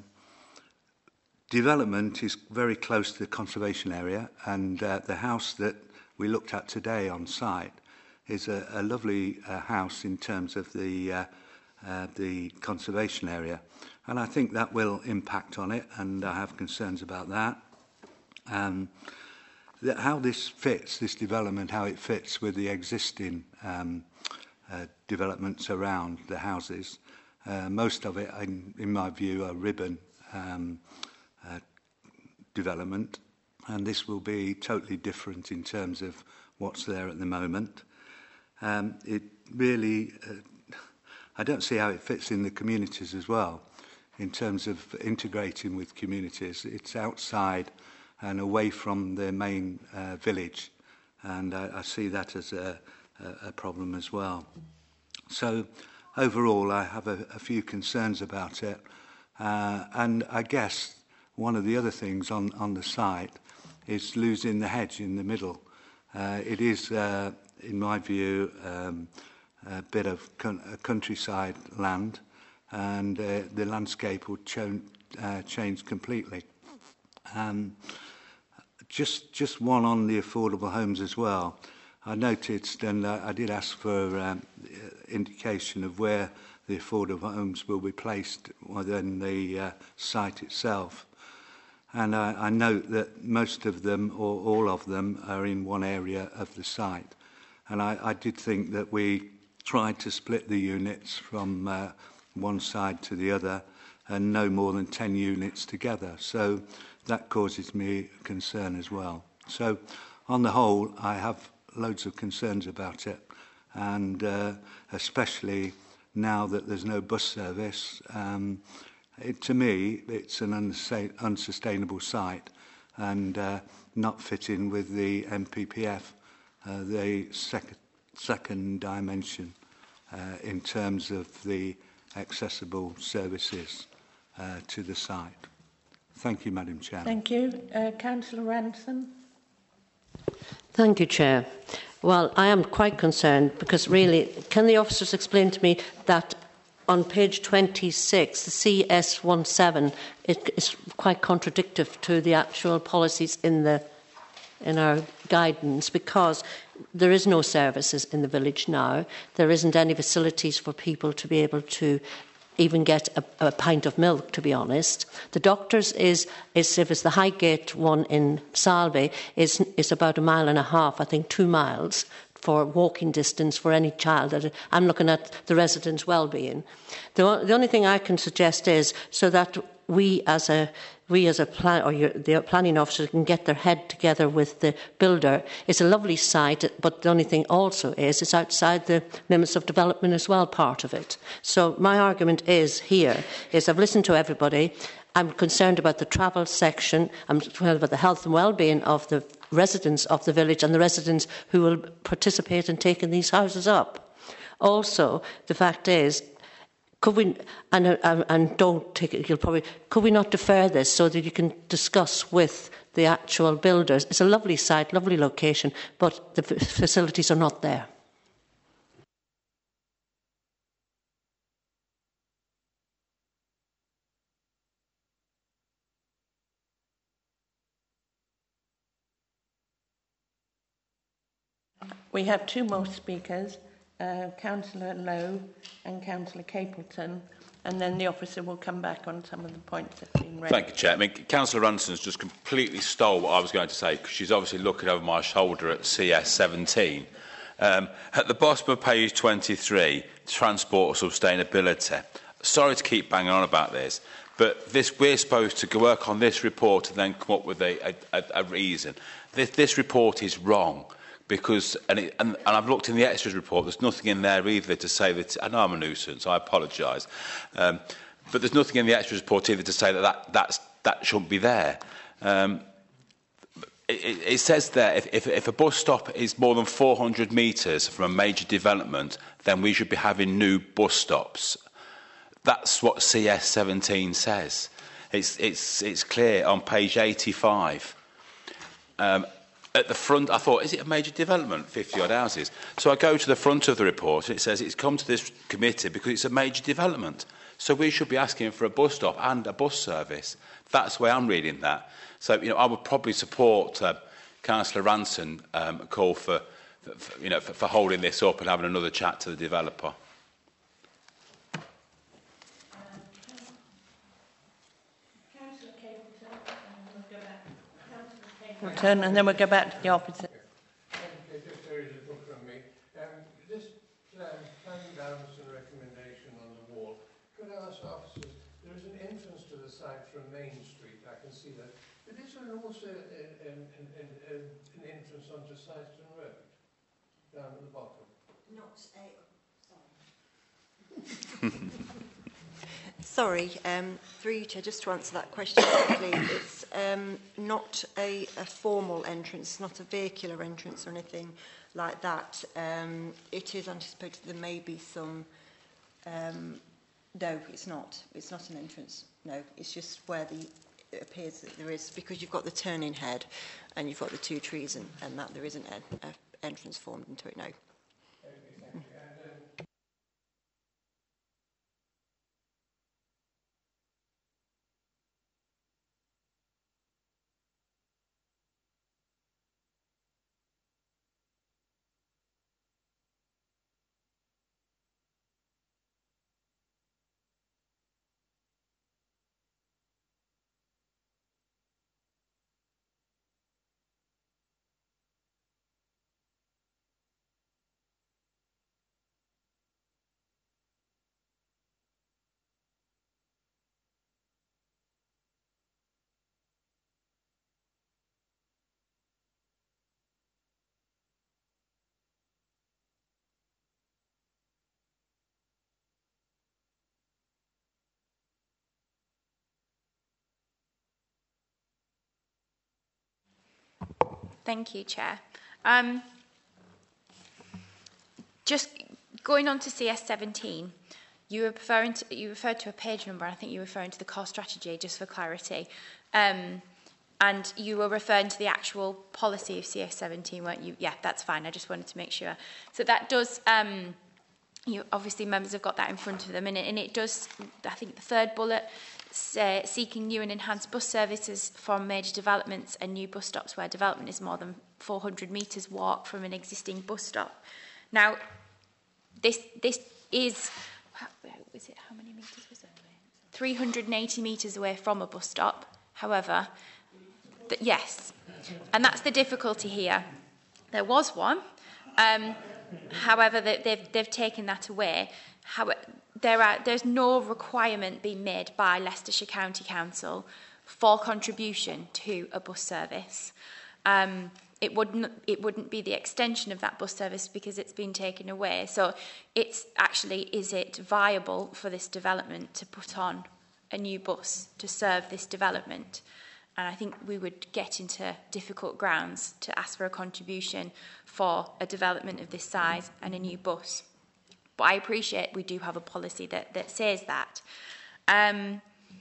development is very close to the conservation area, and uh, the house that we looked at today on site is a, a lovely uh, house in terms of the, uh, uh, the conservation area. And I think that will impact on it, and I have concerns about that. Um, That how this fits, this development, how it fits with the existing um, uh, developments around the houses. Uh, most of it, in, in my view, are ribbon um, uh, development, and this will be totally different in terms of what's there at the moment. Um, it really, uh, I don't see how it fits in the communities as well, in terms of integrating with communities. It's outside and away from the main uh, village, and I, I see that as a, a, a problem as well. So overall, I have a, a few concerns about it, uh, and I guess one of the other things on, on the site is losing the hedge in the middle. Uh, it is, uh, in my view, um, a bit of con a countryside land, and uh, the landscape will ch uh, change completely. Um, just, just one on the affordable homes as well. I noticed, and uh, I did ask for um, indication of where the affordable homes will be placed within the uh, site itself. And I, I note that most of them, or all of them, are in one area of the site. And I, I did think that we tried to split the units from uh, one side to the other, and no more than ten units together. So that causes me concern as well. So on the whole, I have loads of concerns about it. and uh, especially now that there's no bus service, um, it, to me, it's an unsa unsustainable site and uh, not fitting with the M P P F, uh, the sec second dimension uh, in terms of the accessible services uh, to the site. Thank you, Madam Chair. Thank you. Uh, Councillor Ransom. Thank you, Chair. Well, I am quite concerned because really, can the officers explain to me that on page twenty-six, the C S seventeen it is quite contradictory to the actual policies in the in our guidance, because there is no services in the village now. There isn't any facilities for people to be able to even get a, a pint of milk, to be honest. The doctors is, is if it's the Highgate one in Salby, is, is about a mile and a half, I think two miles, for walking distance for any child. That I'm looking at the residents' well-being. The, the only thing I can suggest is so that we as a we as a plan or your, the planning officer can get their head together with the builder. It's a lovely site, but the only thing also is it's outside the limits of development as well, part of it. So my argument is here is I've listened to everybody. I'm concerned about the travel section. I'm concerned about the health and well-being of the residents of the village and the residents who will participate in taking these houses up. Also, the fact is, could we, and, uh, and don't take it, you'll probably, could we not defer this so that you can discuss with the actual builders? It's a lovely site, lovely location, but the f facilities are not there. We have two more speakers, uh, Councillor Lowe and Councillor Capleton, and then the officer will come back on some of the points that have been raised. Thank you, Chair. I mean, Councillor Ranson's just completely stole what I was going to say, because she's obviously looking over my shoulder at C S seventeen. Um, at the bottom of page twenty-three, transport sustainability. Sorry to keep banging on about this, but this, we're supposed to work on this report and then come up with a, a, a reason. This, this report is wrong. Because, and, it, and, and I've looked in the extras report, there's nothing in there either to say that, I know I'm a nuisance, I apologise, um, but there's nothing in the extras report either to say that that, that's, that shouldn't be there. Um, it, it says there, if, if, if a bus stop is more than four hundred metres from a major development, then we should be having new bus stops. That's what C S seventeen says. It's, it's, it's clear on page eighty-five. Um, At the front, I thought, is it a major development, fifty odd houses? So I go to the front of the report and it says it's come to this committee because it's a major development. So we should be asking for a bus stop and a bus service. That's the way I'm reading that. So, you know, I would probably support uh, Councillor Ranson um, a call for, for, you know, for, for holding this up and having another chat to the developer. Turn, and then we'll go back to the officer. Okay, just very little from me. Um, this plan, plan downs and recommendation on the wall. Could I ask officers, there is an entrance to the site from Main Street, I can see that. But is there also uh, um, an, an, an, an entrance onto Syston Road, down at the bottom? Not a... Sorry. Sorry, um, through you, Chair, just to answer that question quickly, it's um, not a, a formal entrance, not a vehicular entrance or anything like that. Um, it is anticipated there may be some... Um, no, it's not. It's not an entrance. No, it's just where the, it appears that there is, because you've got the turning head and you've got the two trees and, and that there isn't an entrance formed into it, no. Thank you, Chair. Um, just going on to C S seventeen, you were referring to, you referred to a page number, and I think you were referring to the core strategy, just for clarity. Um, and you were referring to the actual policy of C S seventeen, weren't you? Yeah, that's fine. I just wanted to make sure. So that does, um, you obviously members have got that in front of them, and it, and it does, I think the third bullet, say, seeking new and enhanced bus services from major developments and new bus stops where development is more than four hundred metres walk from an existing bus stop. Now, this this is, was it, how many metres was it? three hundred eighty metres away from a bus stop. However, th yes, and that's the difficulty here. There was one. Um, however, they, they've, they've taken that away. How, there are, there's no requirement being made by Leicestershire County Council for contribution to a bus service. Um, it wouldn't, it wouldn't be the extension of that bus service because it's been taken away. So it's actually, is it viable for this development to put on a new bus to serve this development? And I think we would get into difficult grounds to ask for a contribution for a development of this size and a new bus. But I appreciate we do have a policy that, that says that. Um,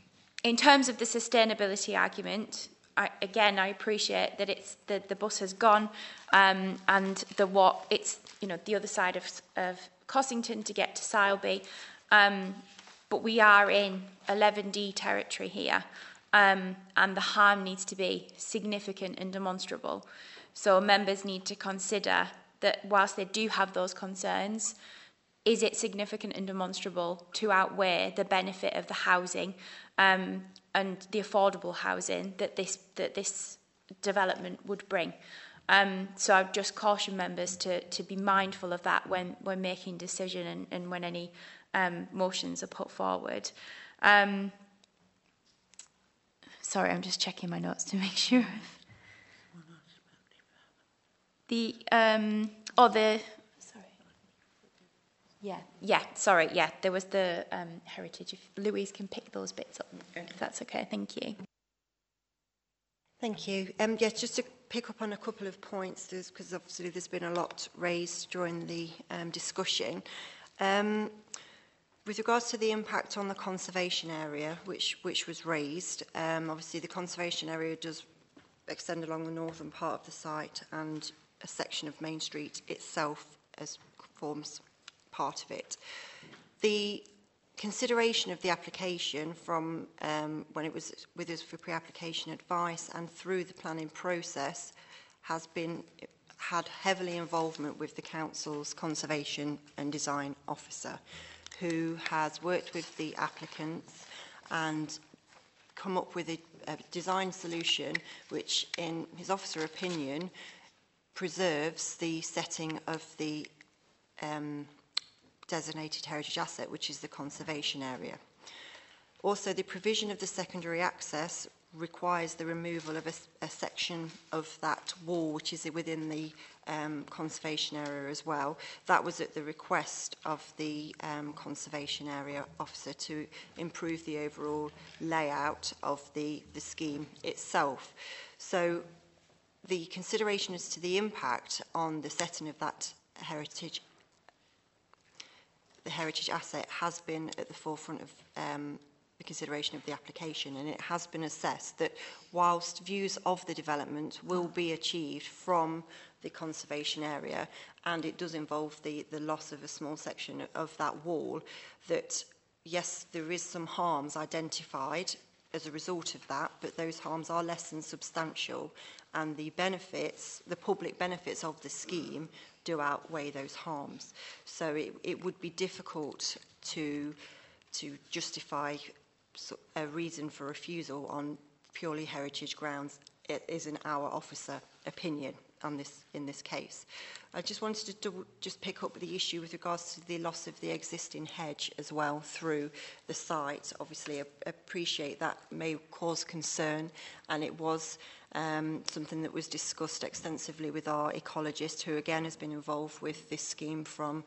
in terms of the sustainability argument, I, again, I appreciate that it's the, the bus has gone um, and the what it's you know the other side of, of Cossington to get to Sileby, um, but we are in eleven D territory here, um, and the harm needs to be significant and demonstrable. So members need to consider that whilst they do have those concerns, is it significant and demonstrable to outweigh the benefit of the housing um, and the affordable housing that this that this development would bring? Um, so I'd just caution members to to be mindful of that when when making decision and, and when any um, motions are put forward. Um, sorry, I'm just checking my notes to make sure. The um, or the. Yeah, yeah, sorry, yeah, there was the um, heritage. If Louise can pick those bits up, if that's okay, thank you. Thank you. Um, yes, just to pick up on a couple of points, because obviously there's been a lot raised during the um, discussion. Um, with regards to the impact on the conservation area, which, which was raised, um, obviously the conservation area does extend along the northern part of the site, and a section of Main Street itself as forms part of it. The consideration of the application from um, when it was with us for pre-application advice and through the planning process has been had heavily involvement with the council's conservation and design officer, who has worked with the applicants and come up with a, a design solution which, in his officer opinion, preserves the setting of the um, designated heritage asset, which is the conservation area. Also, the provision of the secondary access requires the removal of a, a section of that wall, which is within the um, conservation area as well. That was at the request of the um, conservation area officer to improve the overall layout of the, the scheme itself. So the consideration as to the impact on the setting of that heritage the heritage asset has been at the forefront of um, the consideration of the application, and it has been assessed that whilst views of the development will be achieved from the conservation area, and it does involve the, the loss of a small section of that wall, that yes, there is some harms identified as a result of that, but those harms are less than substantial, and the benefits, the public benefits of the scheme do outweigh those harms. So it, it would be difficult to, to justify a reason for refusal on purely heritage grounds. It is in our officer opinion on this, in this case. I just wanted to do, just pick up the issue with regards to the loss of the existing hedge as well through the site. Obviously, I appreciate that may cause concern, and it was um, something that was discussed extensively with our ecologist, who again has been involved with this scheme from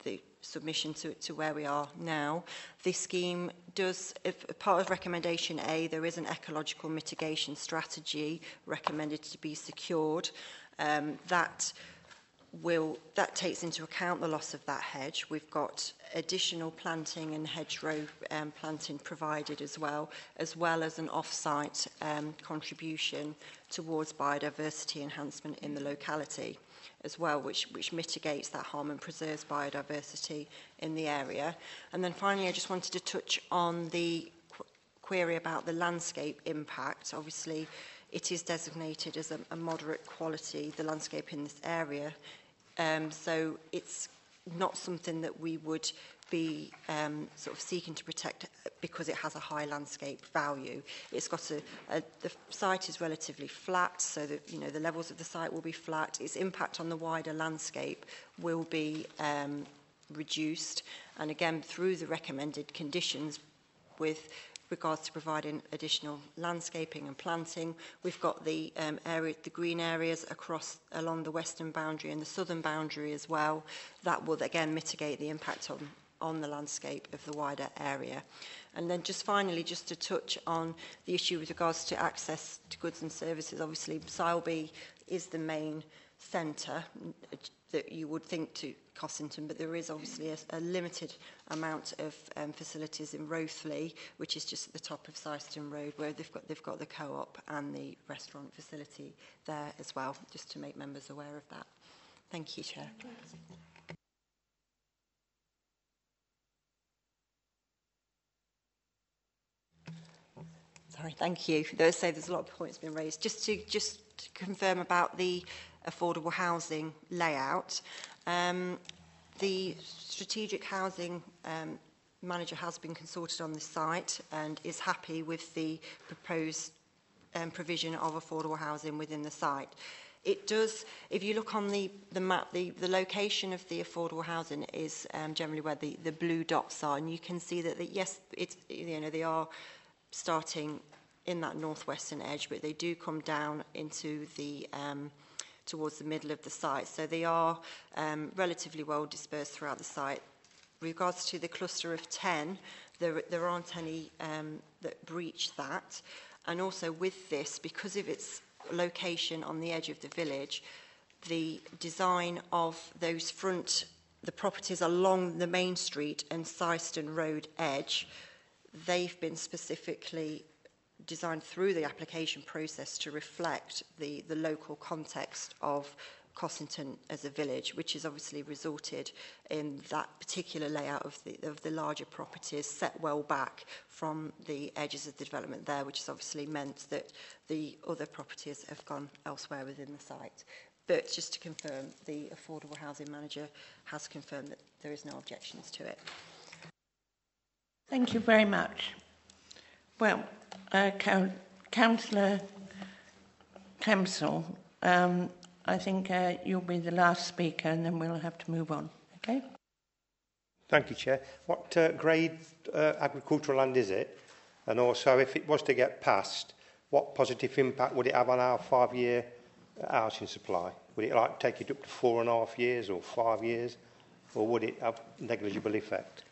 the submission to, to where we are now. This scheme does, if part of recommendation A, there is an ecological mitigation strategy recommended to be secured. Um, that will that takes into account the loss of that hedge. We've got additional planting and hedgerow um, planting provided as well, as well as an off-site um, contribution towards biodiversity enhancement in the locality as well, which, which mitigates that harm and preserves biodiversity in the area. And then finally, I just wanted to touch on the qu query about the landscape impact. Obviously, it is designated as a, a moderate quality, the landscape in this area. Um, so it's not something that we would be um, sort of seeking to protect because it has a high landscape value. It's got a, a the site is relatively flat, so that you know the levels of the site will be flat. Its impact on the wider landscape will be um, reduced, and again through the recommended conditions with regards to providing additional landscaping and planting. We've got the um, area, the green areas across along the western boundary and the southern boundary as well. That will again mitigate the impact on, on the landscape of the wider area. And then just finally, just to touch on the issue with regards to access to goods and services. Obviously, Sileby is the main centre that you would think to Cossington, but there is obviously a, a limited amount of um, facilities in Rothley, which is just at the top of Syston Road, where they've got they've got the co-op and the restaurant facility there as well, just to make members aware of that. Thank you, Chair. Sorry, thank you. Those say there's a lot of points been raised. Just to just to confirm about the affordable housing layout. Um, the strategic housing um, manager has been consulted on the site and is happy with the proposed um, provision of affordable housing within the site. It does, if you look on the, the map, the, the location of the affordable housing is um, generally where the, the blue dots are, and you can see that, the, yes, it's, you know, they are starting in that northwestern edge, but they do come down into the um, towards the middle of the site. So they are um, relatively well dispersed throughout the site. With regards to the cluster of ten, there, there aren't any um, that breach that. And also with this, because of its location on the edge of the village, the design of those front, the properties along the main street and Syston Road edge, they've been specifically designed through the application process to reflect the, the local context of Cossington as a village, which has obviously resulted in that particular layout of the, of the larger properties set well back from the edges of the development there, which has obviously meant that the other properties have gone elsewhere within the site. But just to confirm, the affordable housing manager has confirmed that there is no objections to it. Thank you very much. Well, uh, Councillor Kemsel, um, I think uh, you'll be the last speaker and then we'll have to move on, okay? Thank you, Chair. What uh, grade uh, agricultural land is it? And also, if it was to get passed, what positive impact would it have on our five-year housing supply? Would it like take it up to four and a half years or five years? Or would it have negligible effect?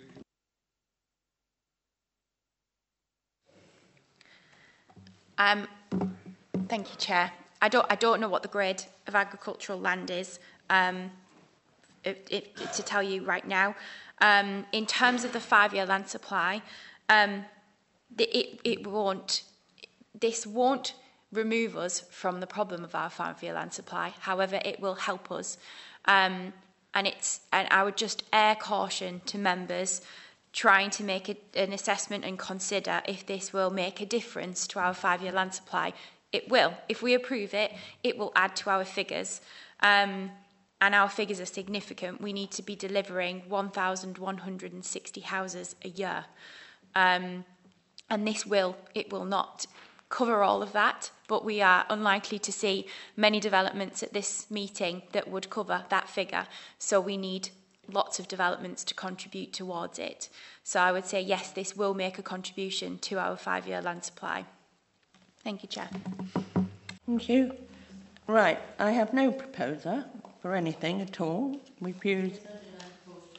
Um, thank you, Chair. I don't, I don't know what the grade of agricultural land is, um, if, if, to tell you right now. Um, in terms of the five-year land supply, um, the, it, it won't, this won't remove us from the problem of our five-year land supply. However, it will help us. Um, and, it's, and I would just air caution to members trying to make a, an assessment and consider if this will make a difference to our five-year land supply. It will. If we approve it, it will add to our figures. Um, and our figures are significant. We need to be delivering one thousand one hundred sixty houses a year. Um, and this will, it will not cover all of that, but we are unlikely to see many developments at this meeting that would cover that figure. So we need lots of developments to contribute towards it. So I would say, yes, this will make a contribution to our five-year land supply. Thank you, Chair. Thank you. Right, I have no proposer for anything at all. We've used...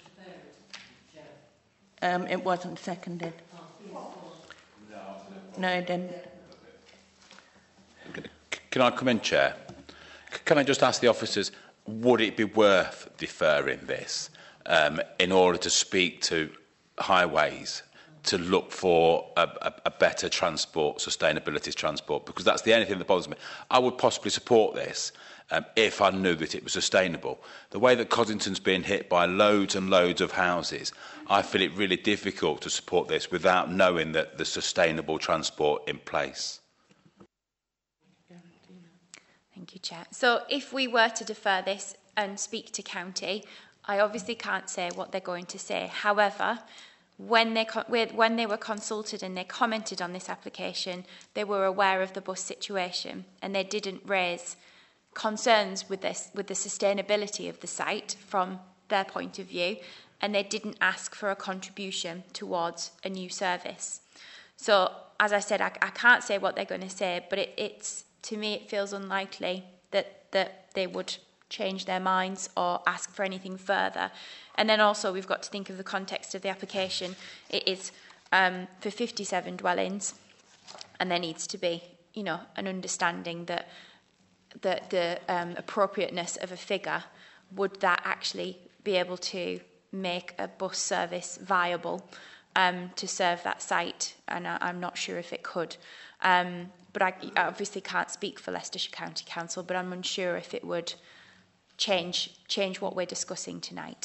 Um, it wasn't seconded. No, it didn't. Can I come in, Chair? C- Can I just ask the officers, would it be worth deferring this um, in order to speak to highways to look for a, a, a better transport, sustainability transport? Because that's the only thing that bothers me. I would possibly support this um, if I knew that it was sustainable. The way that Cossington's been hit by loads and loads of houses, I feel it really difficult to support this without knowing that there's sustainable transport in place. Thank you, Chair. So if we were to defer this and speak to County, I obviously can't say what they're going to say. However, when they, when they were consulted and they commented on this application, they were aware of the bus situation and they didn't raise concerns with, this, with the sustainability of the site from their point of view, and they didn't ask for a contribution towards a new service. So, as I said, I, I can't say what they're going to say, but it, it's to me, it feels unlikely that, that they would change their minds or ask for anything further. And then also we've got to think of the context of the application. It is um, for fifty-seven dwellings, and there needs to be, you know, an understanding that, that the um, appropriateness of a figure, would that actually be able to make a bus service viable um, to serve that site? And I, I'm not sure if it could. Um, But I, I obviously can't speak for Leicestershire County Council, but I'm unsure if it would change change what we're discussing tonight.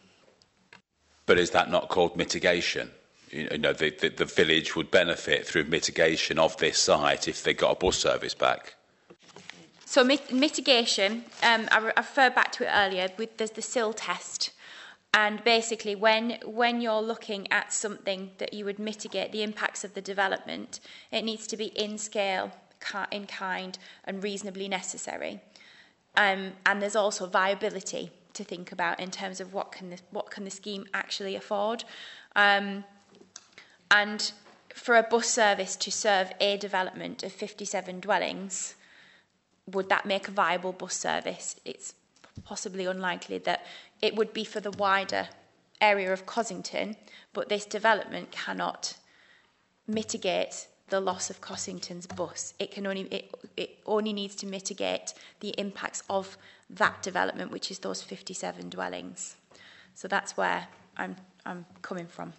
But is that not called mitigation? You know, the, the, the village would benefit through mitigation of this site if they got a bus service back. So mit mitigation, um, I, re I referred back to it earlier, with there's the S I L test. And basically, when, when you're looking at something that you would mitigate the impacts of the development, it needs to be in scale, in kind, and reasonably necessary. Um, and there's also viability to think about in terms of what can the, what can the scheme actually afford. Um, and for a bus service to serve a development of fifty-seven dwellings, would that make a viable bus service? It's possibly unlikely that it would be for the wider area of Cossington, but this development cannot mitigate the loss of Cossington's bus. It can only it, it only needs to mitigate the impacts of that development, which is those fifty-seven dwellings. So that's where I'm I'm coming from.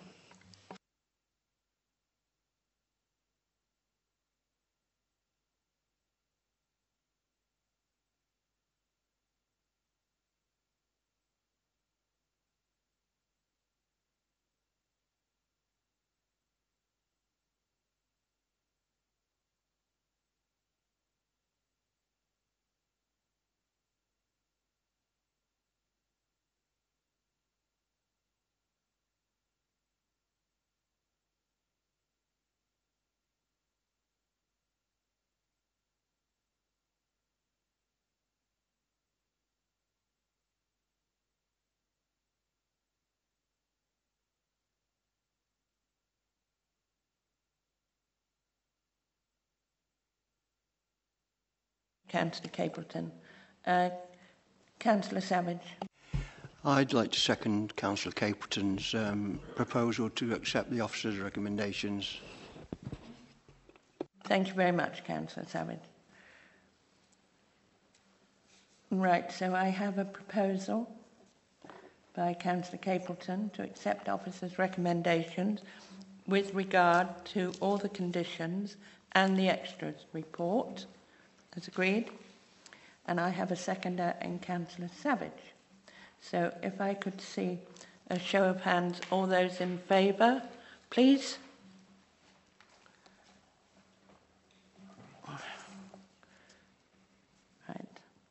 Councillor Capleton. Uh, Councillor Savage. I'd like to second Councillor Capleton's um, proposal to accept the officer's recommendations. Thank you very much, Councillor Savage. Right, so I have a proposal by Councillor Capleton to accept officer's recommendations with regard to all the conditions and the extras report, as agreed. And I have a seconder in Councillor Savage. So if I could see a show of hands, all those in favour, please. Right.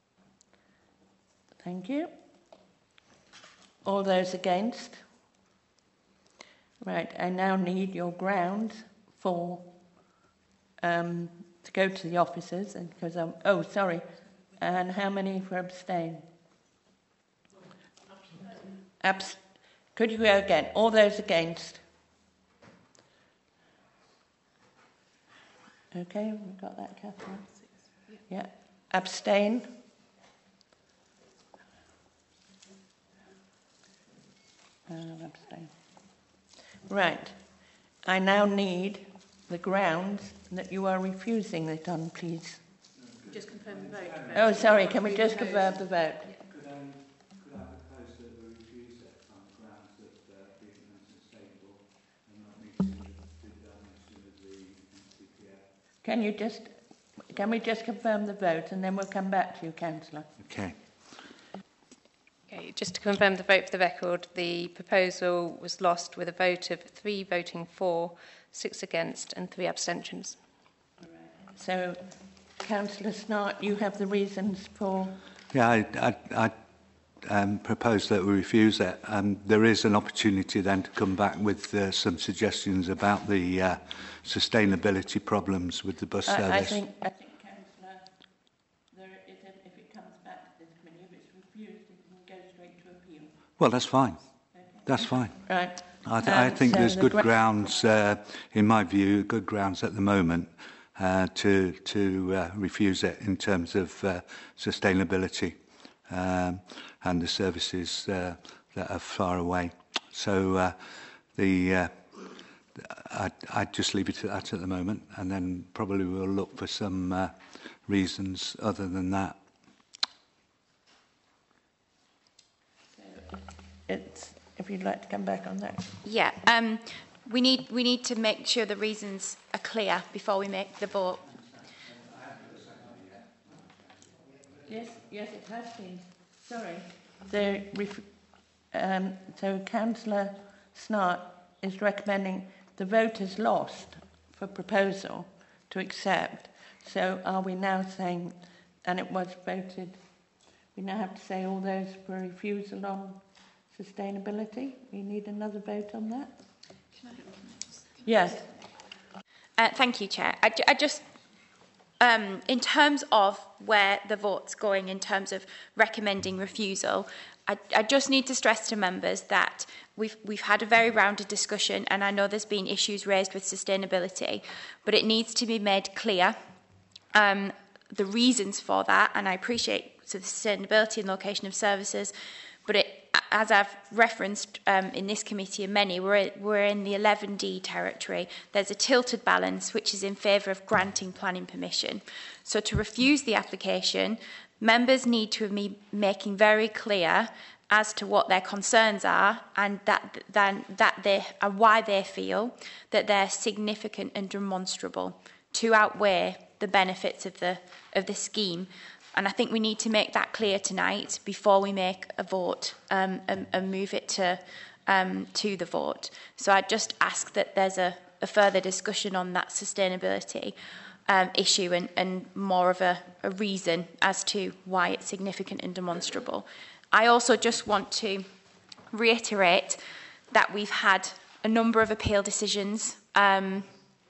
Thank you. All those against? Right, I now need your grounds for um, to go to the officers, and because I'm oh sorry, and how many for abstain? Abs Could you go again? All those against? Okay, we've got that, Catherine. Yeah. Abstain? Uh, abstain. Right. I now need the grounds that you are refusing it on, please. Just confirm the vote. Oh, sorry, can we just confirm the vote? Could I, could I propose that we refuse it on the grounds that uh, being unsustainable and not meeting the, the dimension of the N C P A? Can you just, can we just confirm the vote and then we'll come back to you, Councillor? Okay. Okay, just to confirm the vote for the record, the proposal was lost with a vote of three voting for, six against and three abstentions. So, Councillor Snart, you have the reasons for... Yeah, I, I, I um, propose that we refuse it. Um, there is an opportunity then to come back with uh, some suggestions about the uh, sustainability problems with the bus I, service. I think, I think Councillor, there is a, if it comes back to this committee, if it's refused, it can go straight to appeal. Well, that's fine. Okay. That's fine. Right. I, th um, I think so there's the good gra grounds, uh, in my view, good grounds at the moment uh, to to uh, refuse it in terms of uh, sustainability um, and the services uh, that are far away. So uh, the uh, I, I'd just leave it at that at the moment, and then probably we'll look for some uh, reasons other than that. It's, if you'd like to come back on that. Yeah, um, we need we need to make sure the reasons are clear before we make the vote. Yes, yes, it has been. Sorry. So, um, so Councillor Snart is recommending the vote is lost for proposal to accept. So are we now saying, and it was voted, we now have to say all those for refusal on sustainability? We need another vote on that? Yes. Uh, thank you, Chair. I, I just, um, in terms of where the vote's going, in terms of recommending refusal, I, I just need to stress to members that we've, we've had a very rounded discussion, and I know there's been issues raised with sustainability, but it needs to be made clear um, the reasons for that, and I appreciate so the sustainability and location of services, but it, as I've referenced um, in this committee and many, we're, we're in the eleven D territory. There's a tilted balance which is in favour of granting planning permission. So to refuse the application, members need to be making very clear as to what their concerns are and that, that, that they, and why they feel that they're significant and demonstrable to outweigh the benefits of the, of the scheme. And I think we need to make that clear tonight before we make a vote um, and, and move it to um, to the vote. So I just ask that there's a, a further discussion on that sustainability um, issue and, and more of a, a reason as to why it's significant and demonstrable. I also just want to reiterate that we've had a number of appeal decisions um,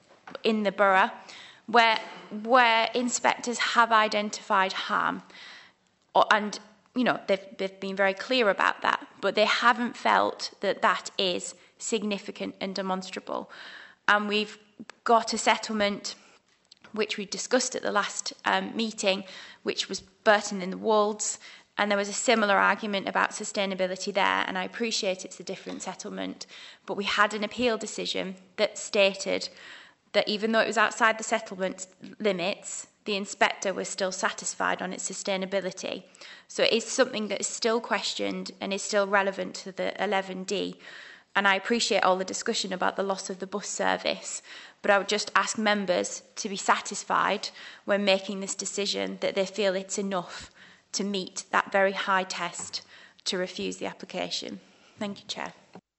in the borough where where inspectors have identified harm, or, and you know they've, they've been very clear about that, but they haven't felt that that is significant and demonstrable. And we've got a settlement which we discussed at the last um, meeting, which was Burton in the Wolds, and there was a similar argument about sustainability there, and I appreciate it's a different settlement, but we had an appeal decision that stated that even though it was outside the settlement limits, the inspector was still satisfied on its sustainability. So it is something that is still questioned and is still relevant to the eleven D. And I appreciate all the discussion about the loss of the bus service, but I would just ask members to be satisfied when making this decision that they feel it's enough to meet that very high test to refuse the application. Thank you, Chair.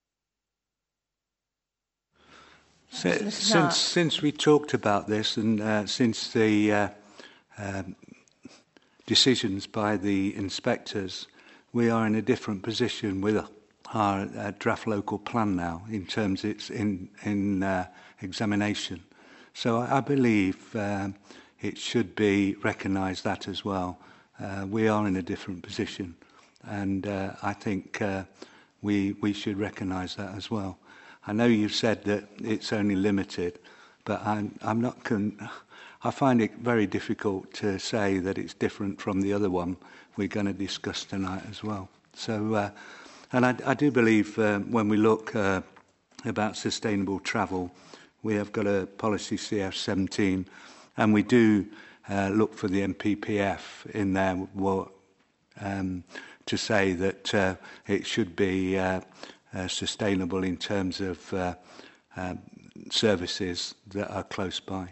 So, since since we talked about this and uh, since the uh, um, decisions by the inspectors, we are in a different position with our uh, draft local plan now in terms it's in in uh, examination. So I, I believe um, it should be recognised that as well. Uh, we are in a different position, and uh, I think uh, we we should recognise that as well. I know you've said that it's only limited, but I'm, I'm not. Con I find it very difficult to say that it's different from the other one we're going to discuss tonight as well. So, uh, and I, I do believe uh, when we look uh, about sustainable travel. We have got a policy C F seventeen, and we do uh, look for the M P P F in there um, to say that uh, it should be uh, uh, sustainable in terms of uh, uh, services that are close by.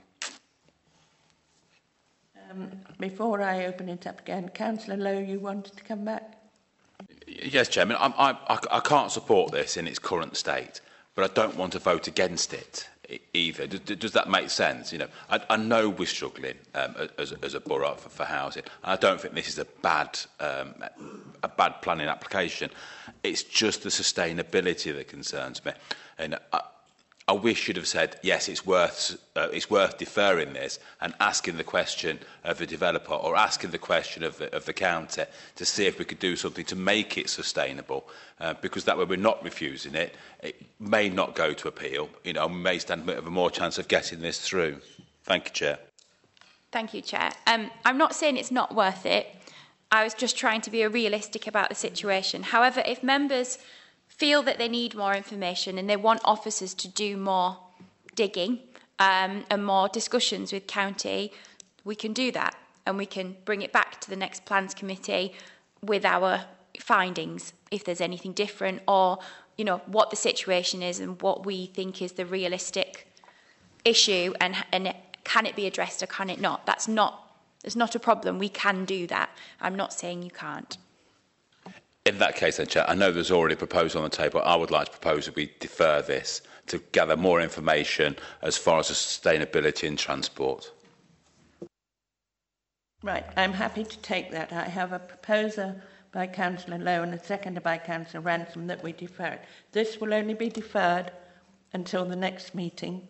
Um, before I open it up again, Councillor Lowe, you wanted to come back? Yes, Chairman. I, I, I can't support this in its current state, but I don't want to vote against it either. Does, does that make sense? You know, I, I know we're struggling um, as, as a borough for, for housing. And I don't think this is a bad, um, a bad planning application. It's just the sustainability that concerns me. And I, I wish you'd have said, yes, it's worth, uh, it's worth deferring this and asking the question of the developer or asking the question of the, of the county to see if we could do something to make it sustainable, uh, because that way we're not refusing it. It may not go to appeal, you know, we may stand a bit of a more chance of getting this through. Thank you, Chair. Thank you, Chair. Um, I'm not saying it's not worth it. I was just trying to be realistic about the situation. However, if members feel that they need more information and they want officers to do more digging um, and more discussions with county, we can do that and we can bring it back to the next plans committee with our findings if there's anything different, or you know what the situation is and what we think is the realistic issue, and and can it be addressed or can it not. That's not it's not a problem. We can do that. I'm not saying you can't. In that case, then, Chair, I know there's already a proposal on the table. I would like to propose that we defer this to gather more information as far as the sustainability in transport. Right, I'm happy to take that. I have a proposer by Councillor Lowe and a seconder by Councillor Ransom that we defer it. This will only be deferred until the next meeting.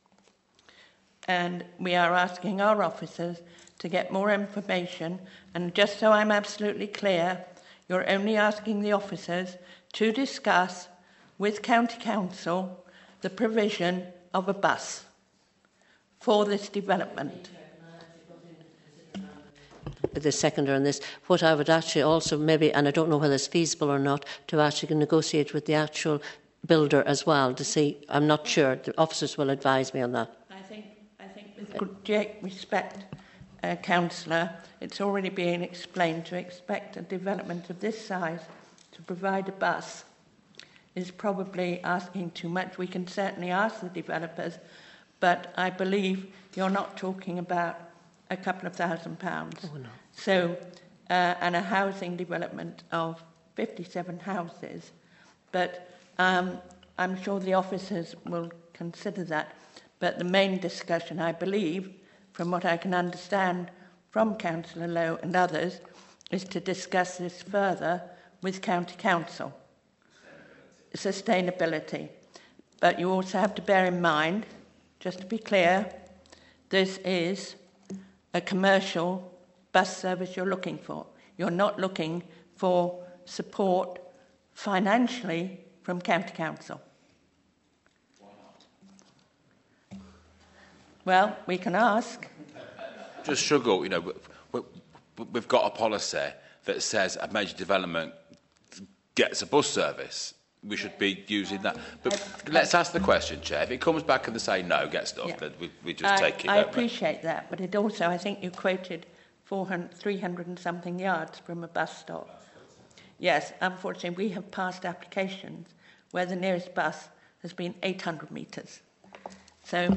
And we are asking our officers to get more information. And just so I'm absolutely clear, you're only asking the officers to discuss with County Council the provision of a bus for this development. The seconder on this, what I would actually also maybe, and I don't know whether it's feasible or not, to actually negotiate with the actual builder as well to see. I'm not sure. The officers will advise me on that. I think, I think with great respect, uh, Councillor, it's already being explained to expect a development of this size to provide a bus is probably asking too much. We can certainly ask the developers, but I believe you're not talking about a couple of thousand pounds. Oh, no. So, uh, and a housing development of fifty-seven houses, but um, I'm sure the officers will consider that. But the main discussion, I believe, from what I can understand from Councillor Lowe and others, is to discuss this further with County Council. Sustainability. But you also have to bear in mind, just to be clear, this is a commercial bus service you're looking for. You're not looking for support financially from County Council. Well, we can ask. Just struggle, you know, we, we, we've got a policy that says a major development gets a bus service. We should be using that. But let's ask the question, Chair. If it comes back and they say no, get stuff, yeah. then we, we just I, take it. I appreciate we? that, but it also, I think you quoted four hundred, three hundred and something yards from a bus stop. Yes, unfortunately, we have passed applications where the nearest bus has been eight hundred metres. So,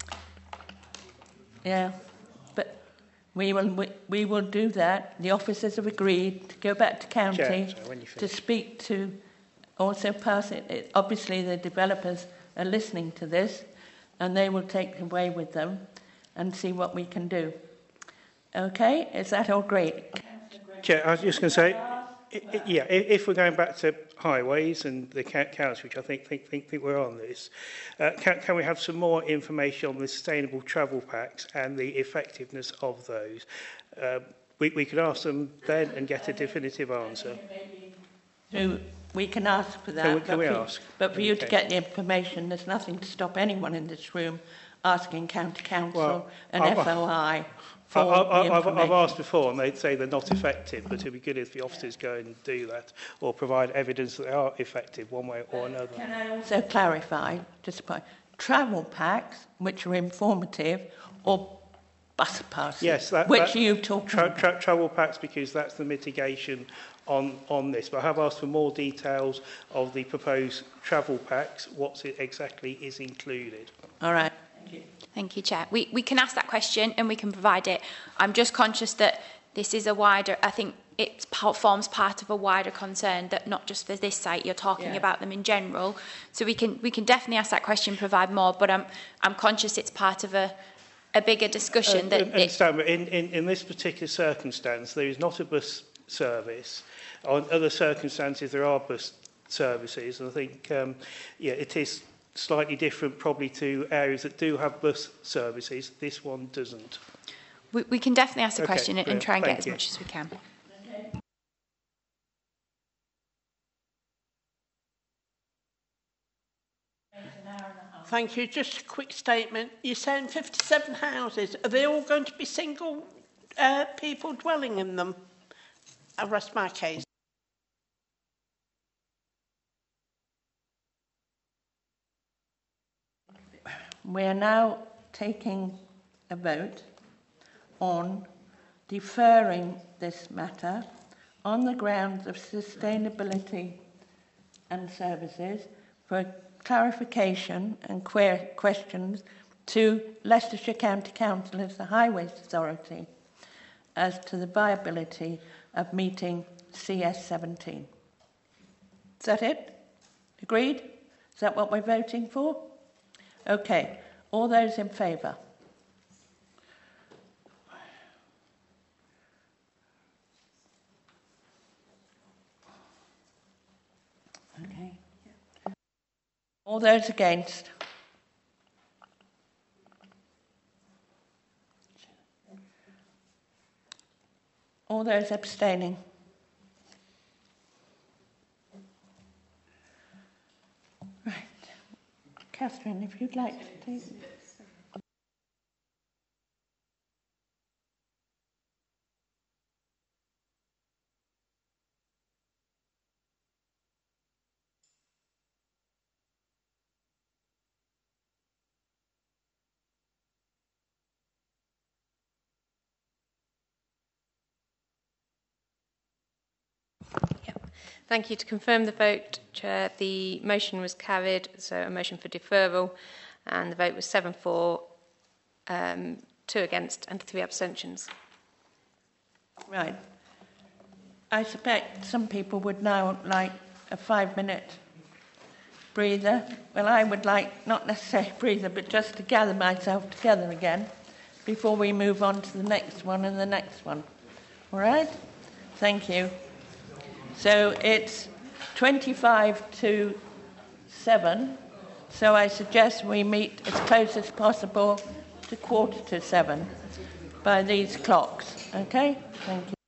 yeah, but we will we, we will do that. The officers have agreed to go back to county Chair, sorry, to speak to, also pass it, it. Obviously, the developers are listening to this, and they will take it away with them and see what we can do. Okay, is that all great? Chair, I was just going to say, I, I, yeah, if we're going back to highways and the council, which I think think think, think we're on this, uh, can, can we have some more information on the sustainable travel packs and the effectiveness of those? Uh, we, we could ask them then and get a definitive answer. So we can ask for that. Can we, can but we for, ask? But for you okay. to get the information, there's nothing to stop anyone in this room asking County Council Well, and I've- F O I for I, I, the I've, I've information. asked before, and they'd say they're not effective, but it'd be good if the officers go and do that, or provide evidence that they are effective one way or another. Can I also clarify, just a point, travel packs, which are informative, or bus passes, Yes, that, which that, you talked tra about? tra travel packs, because that's the mitigation on, on this. But I have asked for more details of the proposed travel packs, what it exactly is included. All right. Thank you, Chair. We, we can ask that question and we can provide it. I'm just conscious that this is a wider, I think it forms part of a wider concern that not just for this site, you're talking Yeah. about them in general. So we can we can definitely ask that question, provide more, but I'm, I'm conscious it's part of a, a bigger discussion. Uh, that and, it, and Stan, in, in, in this particular circumstance, there is not a bus service. On other circumstances, there are bus services, and I think um, yeah, it is slightly different probably to areas that do have bus services. This one doesn't. we, we can definitely ask the Okay, question and, and brilliant. try and Thank get as you. much as we can. Thank you. Just a quick statement. You're saying fifty-seven houses. Are they all going to be single uh, people dwelling in them? I rest my case. We are now taking a vote on deferring this matter on the grounds of sustainability and services for clarification and que questions to Leicestershire County Council as the Highways Authority as to the viability of meeting C S seventeen. Is that it? Agreed? Is that what we're voting for? Okay. All those in favour? Okay. All those against? All those abstaining? Right. Catherine, if you'd like to take... Thank you. To confirm the vote, Chair, the motion was carried, so a motion for deferral, and the vote was seven for, um, two against and three abstentions. Right. I suspect some people would now like a five-minute breather. Well, I would like, not necessarily a breather, but just to gather myself together again before we move on to the next one and the next one. All right? Thank you. So it's twenty-five to seven, so I suggest we meet as close as possible to quarter to seven by these clocks. Okay? Thank you.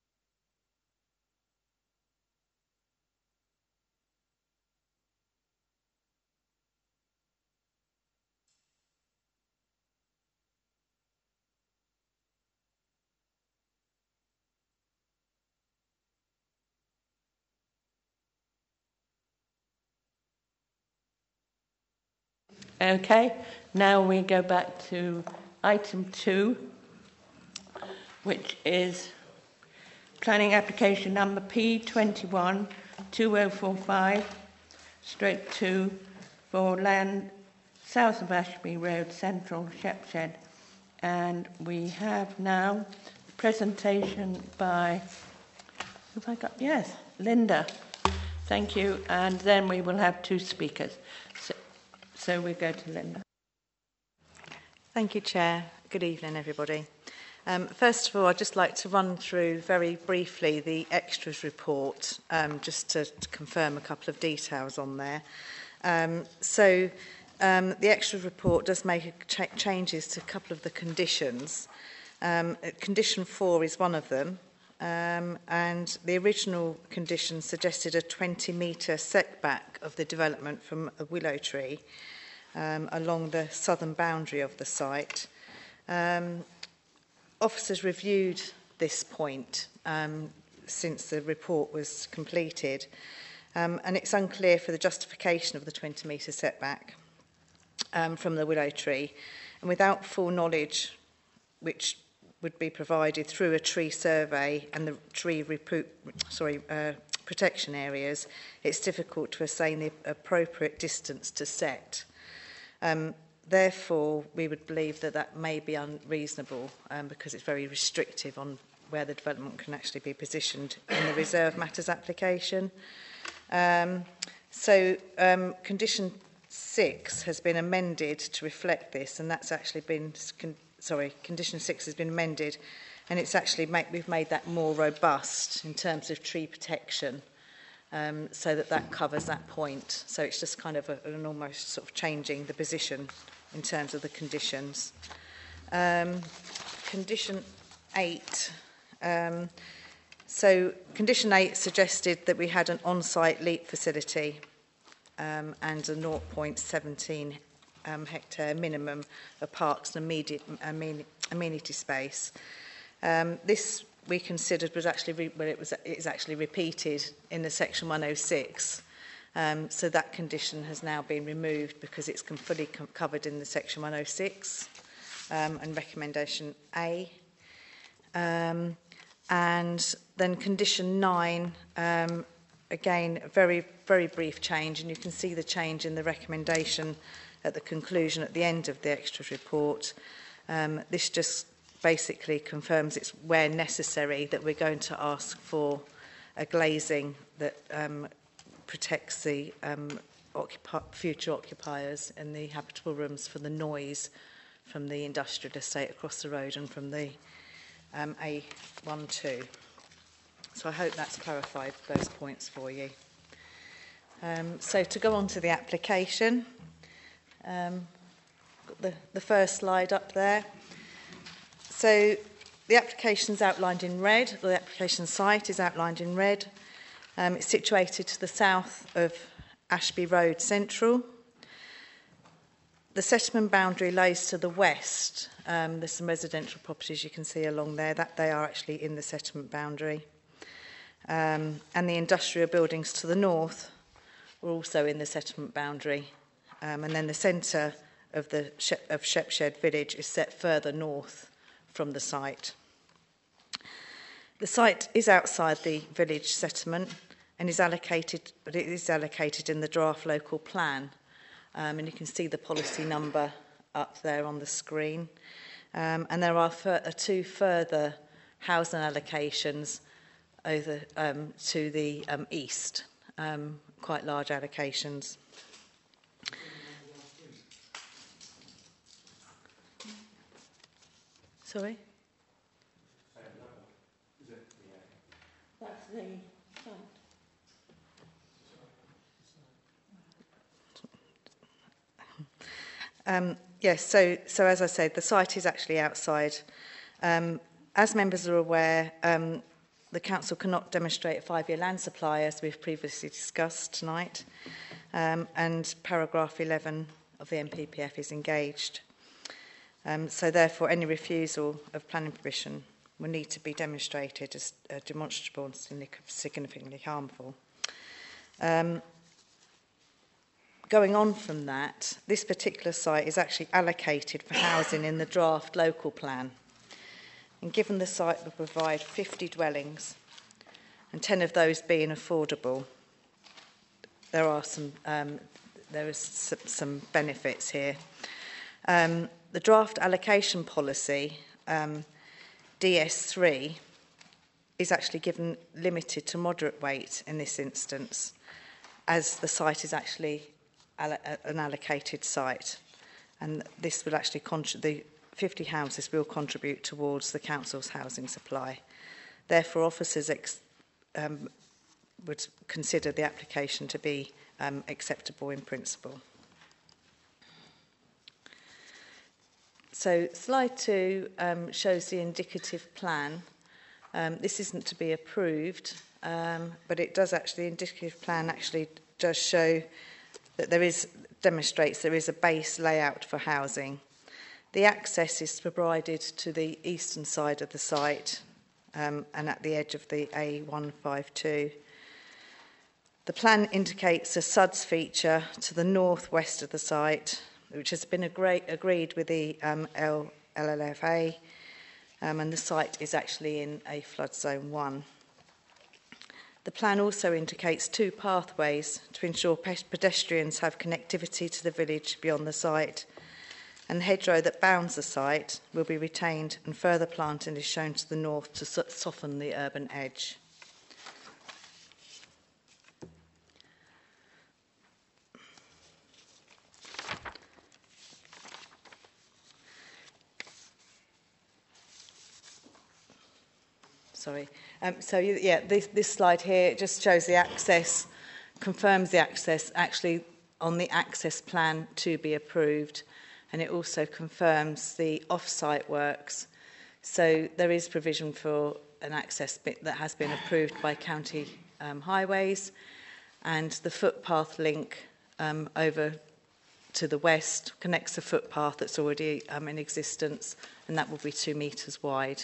Okay, now we go back to item two, which is planning application number P twenty-one two oh four five, stroke two, for land south of Ashby Road, Central, Shepshed. And we have now a presentation by, have I got, yes, Linda. Thank you. And then we will have two speakers. So, So we go to Linda. Thank you, Chair. Good evening, everybody. Um, first of all, I'd just like to run through very briefly the extras report, um, just to, to confirm a couple of details on there. Um, so um, the extras report does make ch changes to a couple of the conditions. Um, condition four is one of them, um, and the original condition suggested a twenty metre setback of the development from a willow tree. um, along the southern boundary of the site. Um, officers reviewed this point um, since the report was completed, um, and it's unclear for the justification of the twenty metre setback um, from the willow tree, and without full knowledge, which would be provided through a tree survey and the tree repu sorry, uh, protection areas, it's difficult to assign the appropriate distance to set. Um, therefore, we would believe that that may be unreasonable um, because it's very restrictive on where the development can actually be positioned in the reserve matters application. Um, so um, condition six has been amended to reflect this, and that's actually been, con sorry, condition six has been amended, and it's actually make, we've made that more robust in terms of tree protection, um, so that that covers that point. So it's just kind of a, an almost sort of changing the position in terms of the conditions. Um, condition eight. Um, so condition eight suggested that we had an on-site LEAP facility um, and a zero point one seven um, hectare minimum of parks and immediate amen amenity space. Um, this we considered was actually re well, it was it is actually repeated in the section one oh six. Um, so that condition has now been removed because it's fully co covered in the section one oh six um, and recommendation A. Um, and then condition nine, um, again, a very, very brief change, and you can see the change in the recommendation at the conclusion at the end of the extras report. Um, this just basically confirms it's where necessary that we're going to ask for a glazing that um, protects the um, occupi future occupiers in the habitable rooms for the noise from the industrial estate across the road and from the um, A twelve. So I hope that's clarified those points for you. Um, so to go on to the application, um, got the, the first slide up there. So the application is outlined in red, the application site is outlined in red. Um, it's situated to the south of Ashby Road Central. The settlement boundary lays to the west. Um, there's some residential properties you can see along there, that they are actually in the settlement boundary. Um, and the industrial buildings to the north are also in the settlement boundary. Um, and then the centre of, the She of Shepshed village is set further north from the site. The site is outside the village settlement and is allocated, but it is allocated in the draft local plan. Um, and you can see the policy number up there on the screen. Um, and there are fur two further housing allocations over um, to the um, east, um, quite large allocations. Sorry? That's the site. Um, yes, so, so as I said, the site is actually outside. Um, as members are aware, um, the council cannot demonstrate a five-year land supply, as we've previously discussed tonight, um, and paragraph eleven of the M P P F is engaged. Um, so therefore, any refusal of planning permission will need to be demonstrated as uh, demonstrable and significantly harmful. Um, Going on from that, this particular site is actually allocated for housing in the draft local plan. And given the site will provide fifty dwellings, and ten of those being affordable, there are some, um, there is some, some benefits here. Um, the draft allocation policy, um, D S three, is actually given limited to moderate weight in this instance, as the site is actually an allocated site, and this will actually the fifty houses will contribute towards the council's housing supply. Therefore, officers ex um, would consider the application to be um, acceptable in principle. So slide two um, shows the indicative plan. Um, this isn't to be approved, um, but it does actually, the indicative plan actually does show that there is demonstrates there is a base layout for housing. The access is provided to the eastern side of the site um, and at the edge of the A one fifty-two. The plan indicates a S U D S feature to the northwest of the site, which has been agree agreed with the um, L L F A, um, and the site is actually in a flood zone one. The plan also indicates two pathways to ensure pedestrians have connectivity to the village beyond the site, and the hedgerow that bounds the site will be retained and further planting is shown to the north to so soften the urban edge. Sorry. Um, so, yeah, this, this slide here, it just shows the access, confirms the access actually on the access plan to be approved, and it also confirms the off-site works. So there is provision for an access bit that has been approved by County um, Highways, and the footpath link um, over to the west connects the footpath that's already um, in existence, and that will be two metres wide.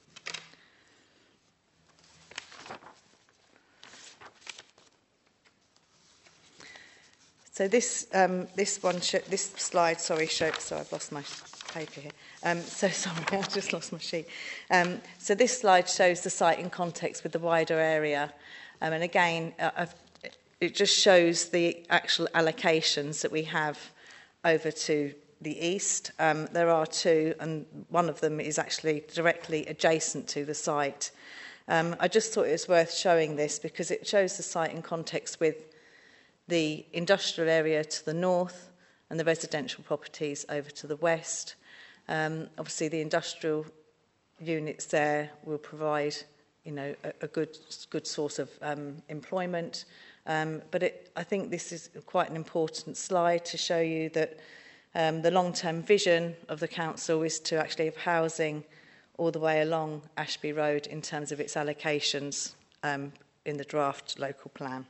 So this um, this one this slide, sorry, show, so I've lost my paper here. Um, so sorry, I just lost my sheet. Um, so this slide shows the site in context with the wider area, um, and again, uh, I've, it just shows the actual allocations that we have over to the east. Um, there are two, and one of them is actually directly adjacent to the site. Um, I just thought it was worth showing this because it shows the site in context with the industrial area to the north and the residential properties over to the west. Um, obviously, the industrial units there will provide, you know, a, a good good source of um, employment. Um, but it, I think this is quite an important slide to show you that um, the long-term vision of the council is to actually have housing all the way along Ashby Road in terms of its allocations um, in the draft local plan.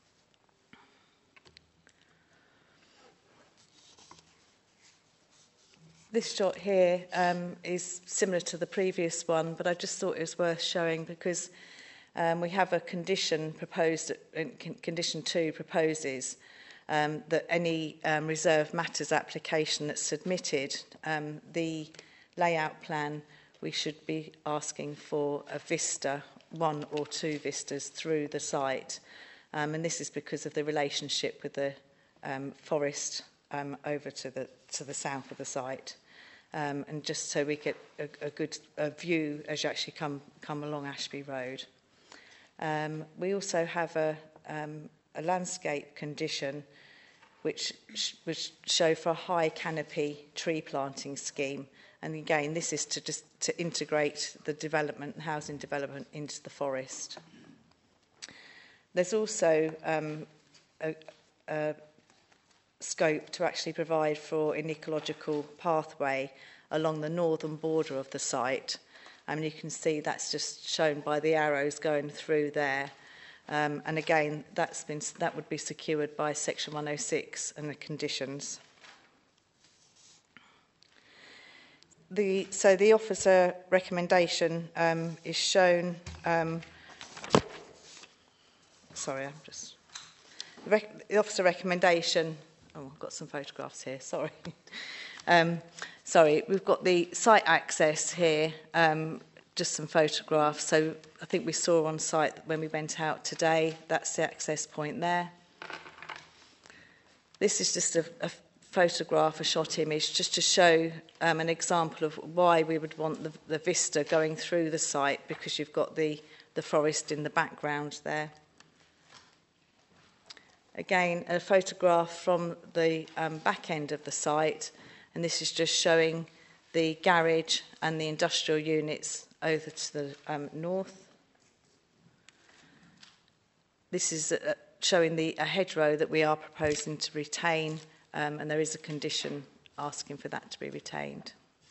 This shot here um, is similar to the previous one, but I just thought it was worth showing because um, we have a condition proposed, uh, condition two proposes um, that any um, reserve matters application that's submitted, um, the layout plan, we should be asking for a vista, one or two vistas through the site. Um, and this is because of the relationship with the um, forest um, over to the, to the south of the site. Um, and just so we get a, a good a view as you actually come, come along Ashby Road. Um, we also have a, um, a landscape condition which sh would show for a high canopy tree planting scheme. And again, this is to just to integrate the development, housing development into the forest. There's also um, a, a scope to actually provide for an ecological pathway along the northern border of the site. I mean, you can see that's just shown by the arrows going through there. Um, and again, that's been, that would be secured by Section one oh six and the conditions. The, so the officer recommendation um, is shown. Um, sorry, I'm just. The, rec the officer recommendation. Oh, I've got some photographs here. Sorry. um, sorry, we've got the site access here. Um, just some photographs. So I think we saw on site when we went out today. That's the access point there. This is just a, a photograph, a shot image, just to show um, an example of why we would want the, the vista going through the site, because you've got the, the forest in the background there. Again, a photograph from the um, back end of the site, and this is just showing the garage and the industrial units over to the um, north. This is uh, showing the a hedgerow that we are proposing to retain, um, and there is a condition asking for that to be retained.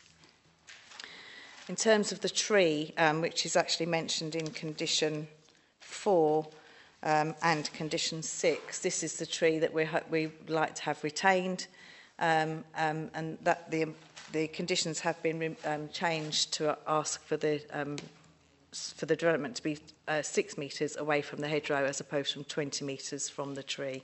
In terms of the tree, um, which is actually mentioned in condition four, Um, and condition six, this is the tree that we we like to have retained, um, um, and that the the conditions have been re um, changed to ask for the um, for the development to be uh, six metres away from the hedgerow as opposed from twenty metres from the tree.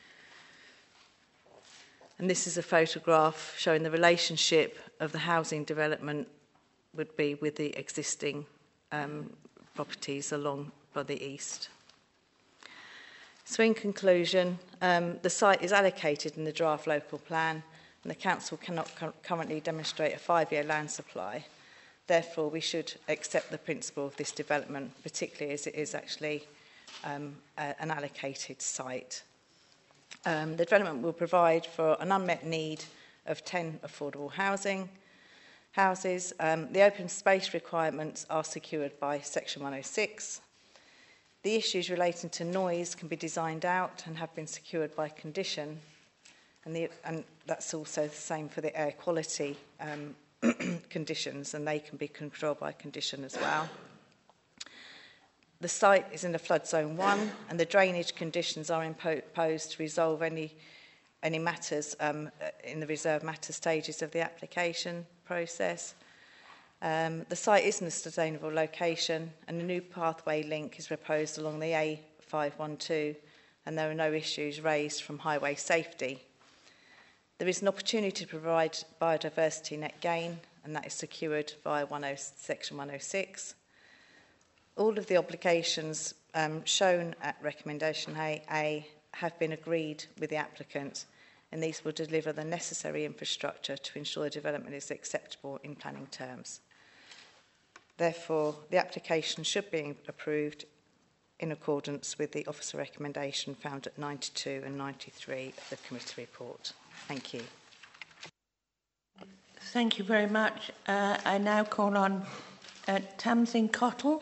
And this is a photograph showing the relationship of the housing development would be with the existing um, properties along by the east. So in conclusion, um, the site is allocated in the draft local plan and the council cannot cu currently demonstrate a five-year land supply. Therefore, we should accept the principle of this development, particularly as it is actually um, a, an allocated site. Um, the development will provide for an unmet need of ten affordable housing houses. Um, the open space requirements are secured by Section one oh six. The issues relating to noise can be designed out and have been secured by condition, and, the, and that's also the same for the air quality um, conditions, and they can be controlled by condition as well. The site is in the flood zone one, and the drainage conditions are imposed to resolve any, any matters um, in the reserve matter stages of the application process. Um, the site is in a sustainable location and a new pathway link is proposed along the A five one two and there are no issues raised from highway safety. There is an opportunity to provide biodiversity net gain and that is secured via Section one oh six. All of the obligations um, shown at recommendation A, A have been agreed with the applicant and these will deliver the necessary infrastructure to ensure the development is acceptable in planning terms. Therefore, the application should be approved in accordance with the officer recommendation found at ninety-two and ninety-three of the committee report. Thank you. Thank you very much. Uh, I now call on uh, Tamsin Cottle.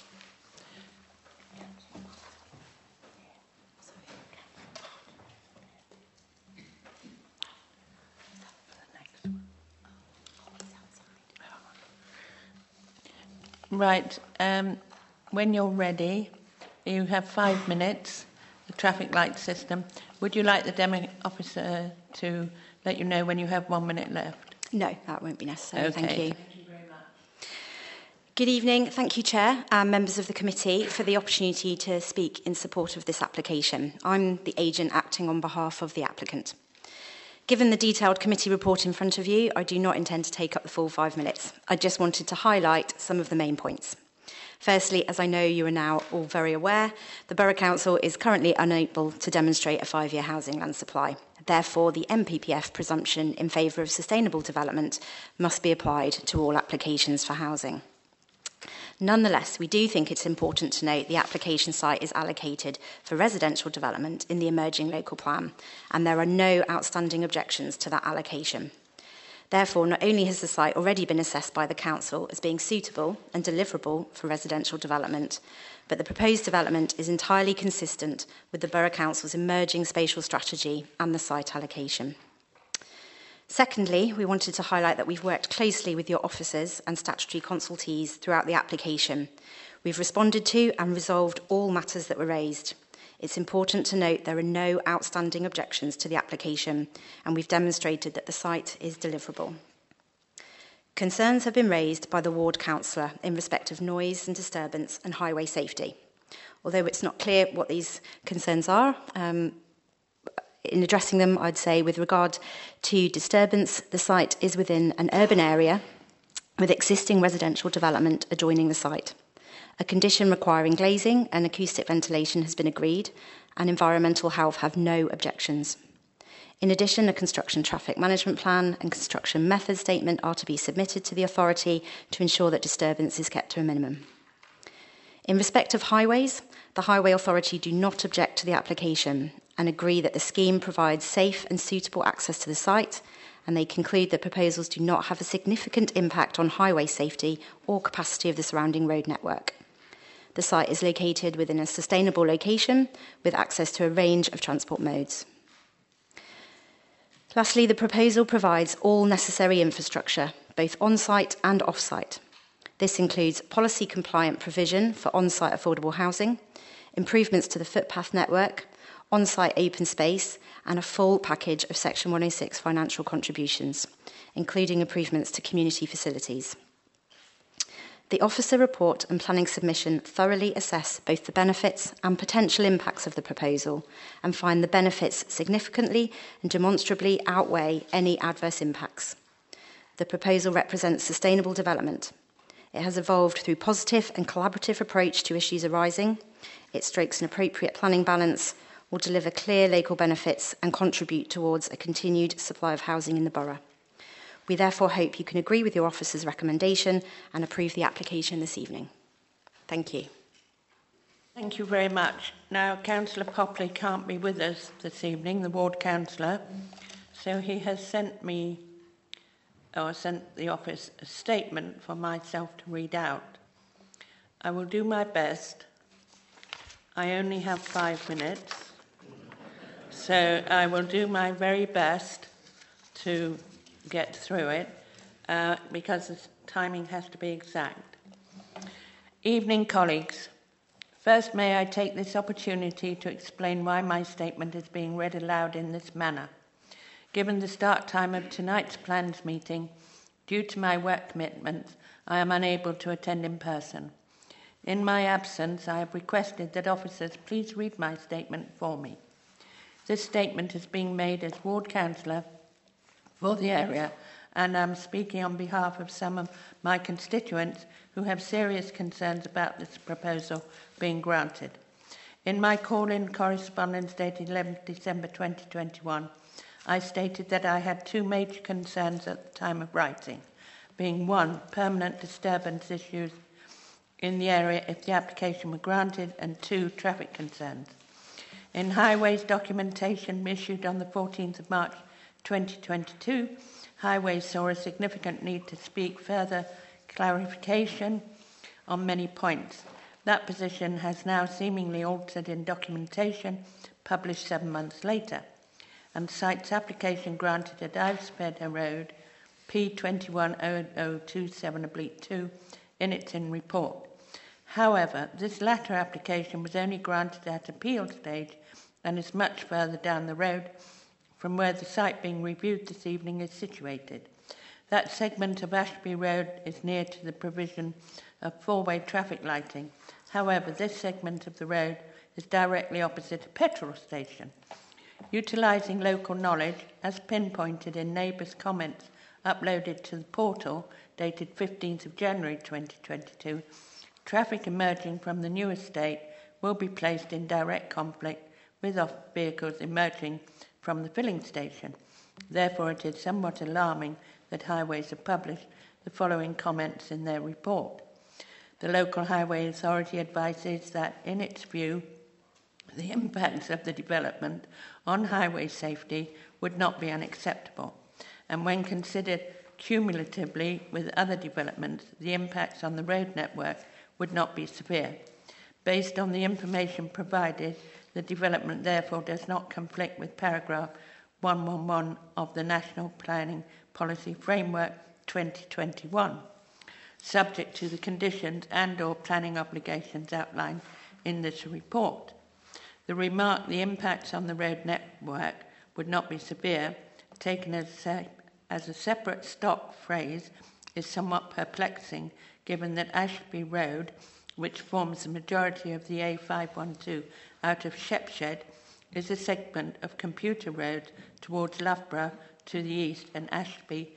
Right, um, when you're ready, you have five minutes, the traffic light system. Would you like the demo officer to let you know when you have one minute left? No, that won't be necessary. Okay. Thank you. Thank you very much. Good evening. Thank you, Chair, and members of the committee for the opportunity to speak in support of this application. I'm the agent acting on behalf of the applicant. Given the detailed committee report in front of you, I do not intend to take up the full five minutes. I just wanted to highlight some of the main points. Firstly, as I know you are now all very aware, the Borough Council is currently unable to demonstrate a five-year housing land supply. Therefore, the M P P F presumption in favour of sustainable development must be applied to all applications for housing. Nonetheless, we do think it's important to note the application site is allocated for residential development in the emerging local plan, and there are no outstanding objections to that allocation. Therefore, not only has the site already been assessed by the council as being suitable and deliverable for residential development, but the proposed development is entirely consistent with the Borough Council's emerging spatial strategy and the site allocation. Secondly, we wanted to highlight that we've worked closely with your officers and statutory consultees throughout the application. We've responded to and resolved all matters that were raised. It's important to note there are no outstanding objections to the application, and we've demonstrated that the site is deliverable. Concerns have been raised by the ward councillor in respect of noise and disturbance and highway safety. Although it's not clear what these concerns are, um, in addressing them, I'd say with regard to disturbance, the site is within an urban area with existing residential development adjoining the site. A condition requiring glazing and acoustic ventilation has been agreed, and environmental health have no objections. In addition, a construction traffic management plan and construction method statement are to be submitted to the authority to ensure that disturbance is kept to a minimum. In respect of highways, the Highway Authority do not object to the application and agree that the scheme provides safe and suitable access to the site, and they conclude that proposals do not have a significant impact on highway safety or capacity of the surrounding road network. The site is located within a sustainable location with access to a range of transport modes. Lastly, the proposal provides all necessary infrastructure, both on-site and off-site. This includes policy-compliant provision for on-site affordable housing, improvements to the footpath network, on-site open space, and a full package of Section one oh six financial contributions, including improvements to community facilities. The officer report and planning submission thoroughly assess both the benefits and potential impacts of the proposal and find the benefits significantly and demonstrably outweigh any adverse impacts. The proposal represents sustainable development. It has evolved through positive and collaborative approach to issues arising. It strikes an appropriate planning balance, will deliver clear local benefits and contribute towards a continued supply of housing in the borough. We therefore hope you can agree with your officer's recommendation and approve the application this evening. Thank you. Thank you very much. Now, Councillor Popley can't be with us this evening, the ward councillor, so he has sent me, or sent the office, a statement for myself to read out. I will do my best. I only have five minutes, so I will do my very best to get through it, uh, because the timing has to be exact. Evening, colleagues. First, may I take this opportunity to explain why my statement is being read aloud in this manner. Given the start time of tonight's plans meeting, due to my work commitments, I am unable to attend in person. In my absence, I have requested that officers please read my statement for me. This statement is being made as ward councillor for the area, and I'm speaking on behalf of some of my constituents who have serious concerns about this proposal being granted. In my call-in correspondence dated eleventh December twenty twenty-one, I stated that I had two major concerns at the time of writing, being one, permanent disturbance issues in the area if the application were granted, and two, traffic concerns. In Highways documentation issued on the fourteenth of March twenty twenty-two, Highways saw a significant need to seek further clarification on many points. That position has now seemingly altered in documentation published seven months later, and cites application granted at Ivespeddar Road, P twenty-one oh oh two seven two, in its in report. However, this latter application was only granted at appeal stage and is much further down the road from where the site being reviewed this evening is situated. That segment of Ashby Road is near to the provision of four-way traffic lighting. However, this segment of the road is directly opposite a petrol station. Utilising local knowledge, as pinpointed in neighbours' comments uploaded to the portal dated fifteenth of January twenty twenty-two, traffic emerging from the new estate will be placed in direct conflict with off vehicles emerging from the filling station. Therefore, it is somewhat alarming that Highways have published the following comments in their report. The local highway authority advises that, in its view, the impacts of the development on highway safety would not be unacceptable, and when considered cumulatively with other developments, the impacts on the road network would not be severe. Based on the information provided, the development therefore does not conflict with paragraph one eleven of the National Planning Policy Framework twenty twenty-one, subject to the conditions and or planning obligations outlined in this report. The remark, the impacts on the road network would not be severe, taken as a, as a separate stock phrase, is somewhat perplexing, given that Ashby Road, which forms the majority of the A five twelve out of Shepshed, is a segment of Computer Road towards Loughborough to the east and Ashby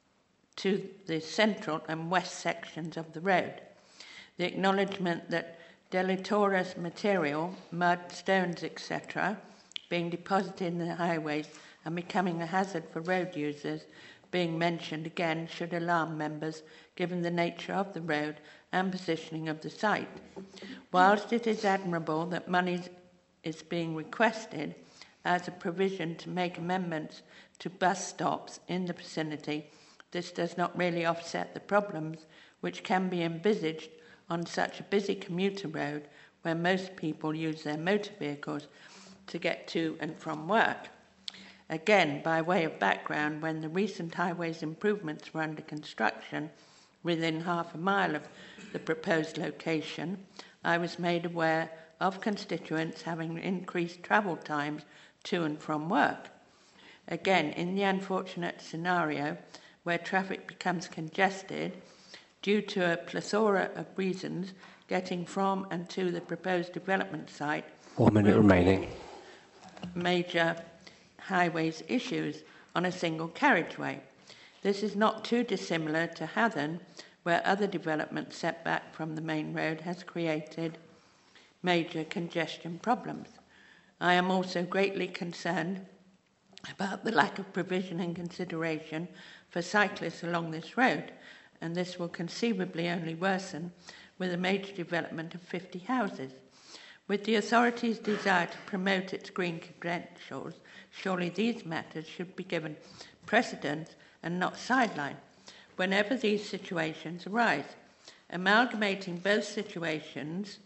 to the central and west sections of the road. The acknowledgement that deleterious material, mud, stones, et cetera, being deposited in the highways and becoming a hazard for road users, being mentioned again, should alarm members given the nature of the road and positioning of the site. Whilst it is admirable that money is being requested as a provision to make amendments to bus stops in the vicinity, this does not really offset the problems which can be envisaged on such a busy commuter road where most people use their motor vehicles to get to and from work. Again, by way of background, when the recent highways improvements were under construction within half a mile of the proposed location, I was made aware of constituents having increased travel times to and from work. Again, in the unfortunate scenario where traffic becomes congested due to a plethora of reasons, getting from and to the proposed development site One minute remaining. Major highways issues on a single carriageway. This is not too dissimilar to Hathern, where other development set back from the main road has created major congestion problems. I am also greatly concerned about the lack of provision and consideration for cyclists along this road, and this will conceivably only worsen with a major development of fifty houses. With the authority's desire to promote its green credentials, surely these matters should be given precedence and not sidelined whenever these situations arise. Amalgamating both situations,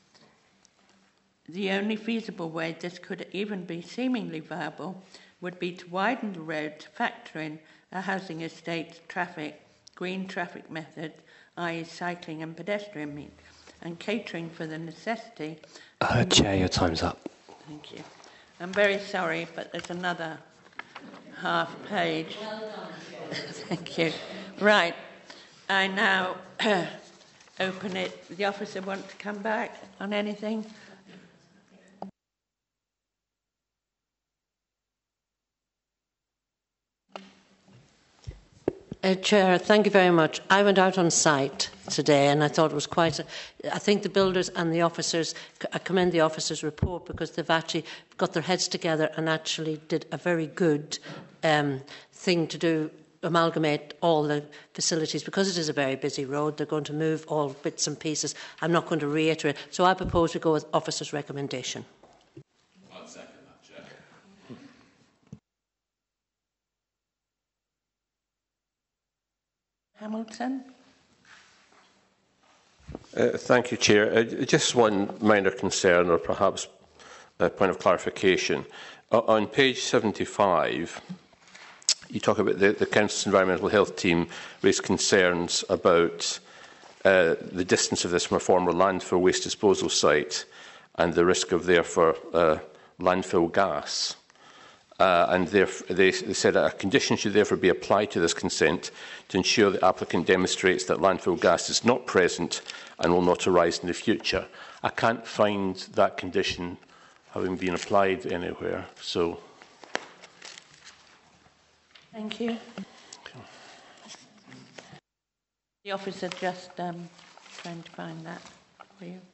the only feasible way this could even be seemingly viable would be to widen the road to factor in a housing estate's traffic, green traffic method, that is cycling and pedestrian means, and catering for the necessity. Uh, Chair, your time's up. Thank you. I'm very sorry, but there's another half page. Well done. Thank you. Right. I now open it. The officer want to come back on anything? Uh, Chair, thank you very much. I went out on site today and I thought it was quite... A, I think the builders and the officers, I commend the officers' report because they've actually got their heads together and actually did a very good um, thing to do, amalgamate all the facilities. Because it is a very busy road, they're going to move all bits and pieces. I'm not going to reiterate. So I propose we go with officers' recommendation. I'd second that, Chair. Hamilton? Uh, thank you, Chair. Uh, just one minor concern or perhaps a point of clarification. Uh, on page seventy-five, you talk about the, the Council's Environmental Health Team raised concerns about uh, the distance of this from a former landfill waste disposal site and the risk of, therefore, uh, landfill gas. Uh, and they, they said a condition should therefore be applied to this consent to ensure the applicant demonstrates that landfill gas is not present and will not arise in the future. I can't find that condition having been applied anywhere. So, thank you. The officer just um, trying to find that for you.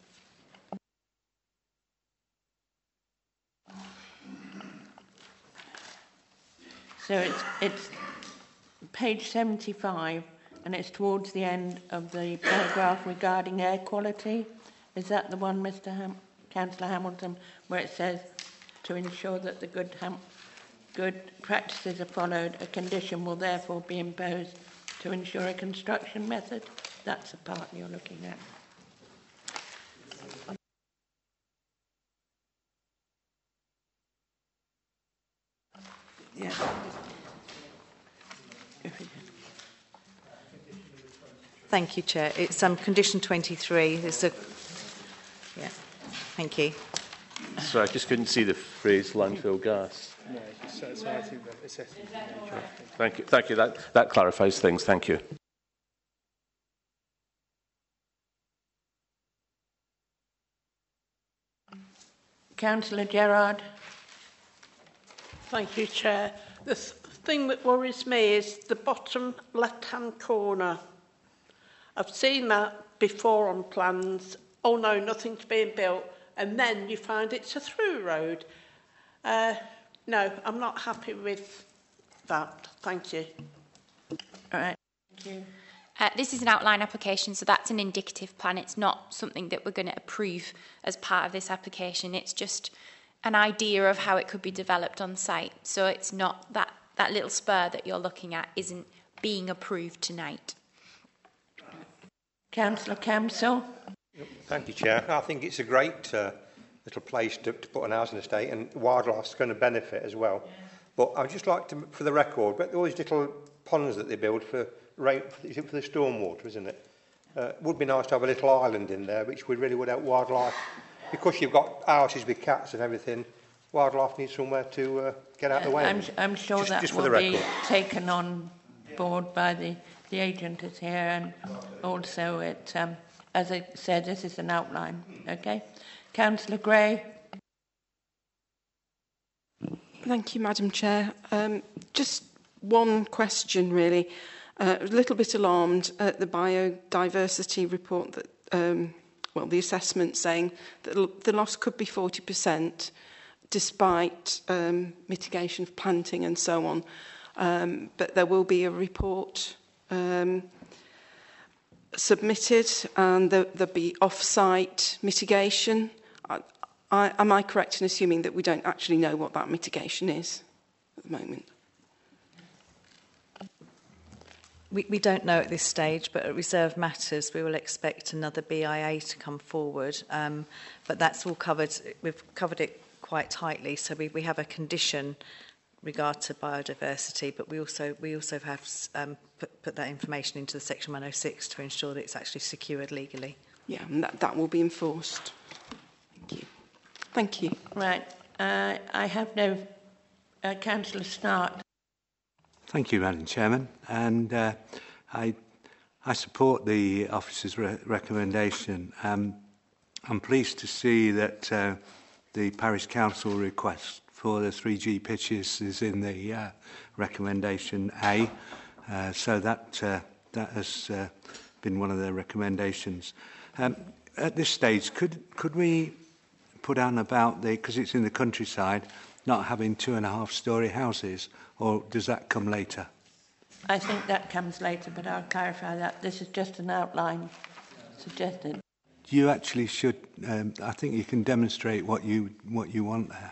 So it's, it's page seventy-five, and it's towards the end of the paragraph regarding air quality. Is that the one, Mr Ham Councillor Hamilton, where it says to ensure that the good, ham good practices are followed, a condition will therefore be imposed to ensure a construction method? That's the part you're looking at. Yeah. Thank you, Chair. It's um, condition twenty-three. It's a, yeah. Thank you. So I just couldn't see the phrase landfill gas. No, so, so I think that it's Thank you. Thank you. That, that clarifies things. Thank you. Councillor Gerard. Thank you, Chair. The th thing that worries me is the bottom left-hand corner. I've seen that before on plans. Oh no, nothing's being built, and then you find it's a through road. Uh, no, I'm not happy with that. Thank you. All right. Thank you. Uh, this is an outline application, so that's an indicative plan. It's not something that we're going to approve as part of this application. It's just an idea of how it could be developed on site. So it's not that, that little spur that you're looking at isn't being approved tonight. Councillor Camsell. Thank you, Chair. I think it's a great uh, little place to, to put an housing estate, and wildlife's going to benefit as well. Yeah. But I'd just like to, for the record, but all these little ponds that they build for rain, is it for the stormwater, isn't it? Uh, would be nice to have a little island in there, which would really would help wildlife because you've got houses with cats and everything, wildlife needs somewhere to uh, get out of the way. I'm, I'm sure just, that just will for the be record. taken on board by the, the agent is here, and also it, um, as I said, this is an outline. Okay, Councillor Gray. Thank you, Madam Chair. Um, just one question, really. Uh, a little bit alarmed at the biodiversity report that, um, well, the assessment saying that l- the loss could be forty percent despite um, mitigation of planting and so on. Um, but there will be a report um, submitted and there, there'll be off-site mitigation. I, I, am I correct in assuming that we don't actually know what that mitigation is at the moment? We, we don't know at this stage, but at Reserve Matters, we will expect another B I A to come forward. Um, but that's all covered. We've covered it quite tightly. So we, we have a condition regard to biodiversity, but we also we also have um, put, put that information into the Section one oh six to ensure that it's actually secured legally. Yeah, and that, that will be enforced. Thank you. Thank you. Right. Uh, I have no... Uh, Councillor Snart. Thank you, Madam Chairman. And uh, I, I support the officer's re recommendation. Um, I'm pleased to see that uh, the Parish Council request for the three G pitches is in the uh, recommendation A. Uh, so that, uh, that has uh, been one of the recommendations. Um, at this stage, could, could we put on about the, because it's in the countryside, not having two and a half storey houses, or does that come later? I think that comes later, but I'll clarify that. This is just an outline suggested. You actually should, um, I think you can demonstrate what you, what you want there.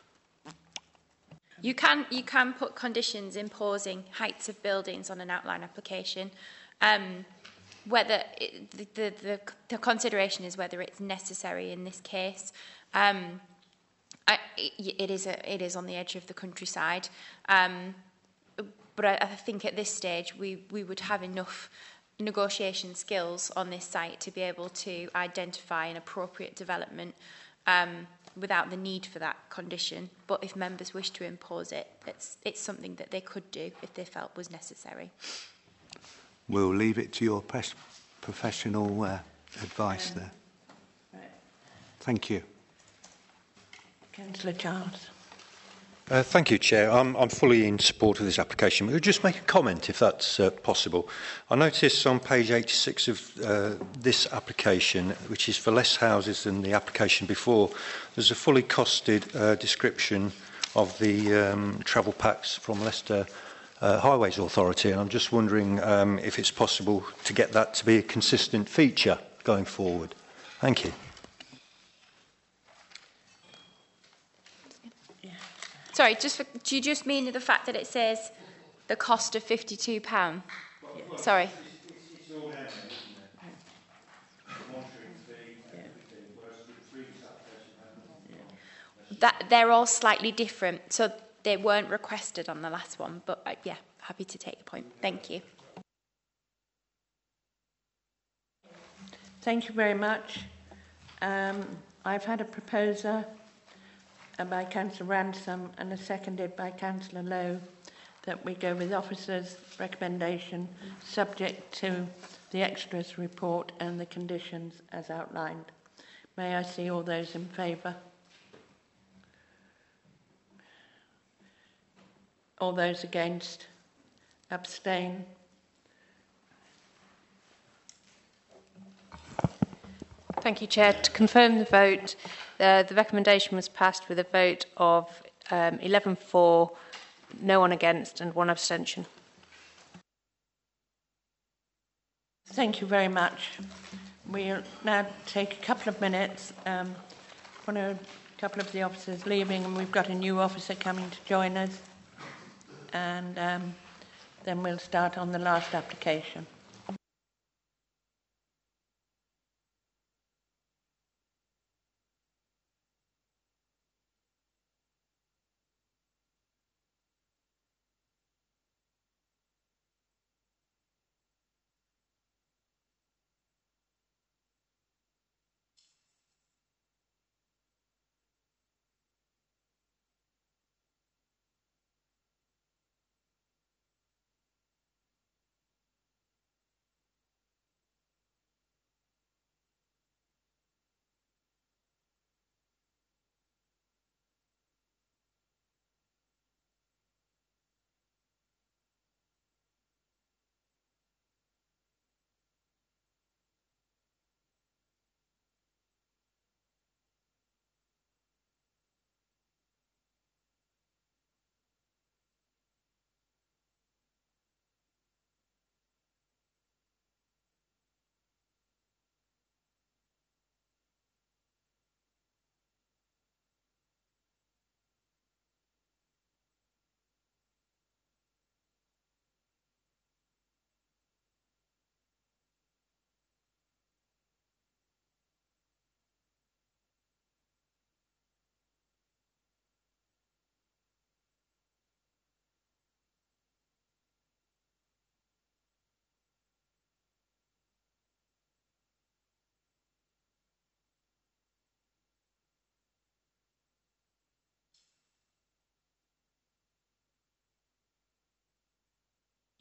You can you can put conditions imposing heights of buildings on an outline application. Um, whether it, the, the, the, the consideration is whether it's necessary in this case. Um, I, it, it is a, it is on the edge of the countryside, um, but I, I think at this stage we we would have enough negotiation skills on this site to be able to identify an appropriate development um, without the need for that condition. But if members wish to impose it, it's it's something that they could do if they felt was necessary. We'll leave it to your professional uh, advice there. Right. Thank you. Councillor Charles. Uh, thank you, Chair. I'm, I'm fully in support of this application. We'll just make a comment, if that's uh, possible. I notice on page eighty-six of uh, this application, which is for less houses than the application before, there's a fully costed uh, description of the um, travel packs from Leicester uh, Highways Authority, and I'm just wondering um, if it's possible to get that to be a consistent feature going forward. Thank you. Sorry, just for, do you just mean the fact that it says the cost of fifty-two pounds? Yeah. Sorry. That they're all slightly different, so they weren't requested on the last one. But uh, yeah, happy to take the point. Thank you. Thank you very much. Um, I've had a proposer uh, by Councillor Ransom and a seconded by Councillor Lowe that we go with officers' recommendation subject to the extras report and the conditions as outlined. May I see all those in favour? All those against? Abstain? Thank you, Chair. To confirm the vote, uh, the recommendation was passed with a vote of um, eleven for, no one against and one abstention. Thank you very much. We'll now take a couple of minutes. Um, one or a couple of the officers leaving, and we've got a new officer coming to join us. And um, then we'll start on the last application.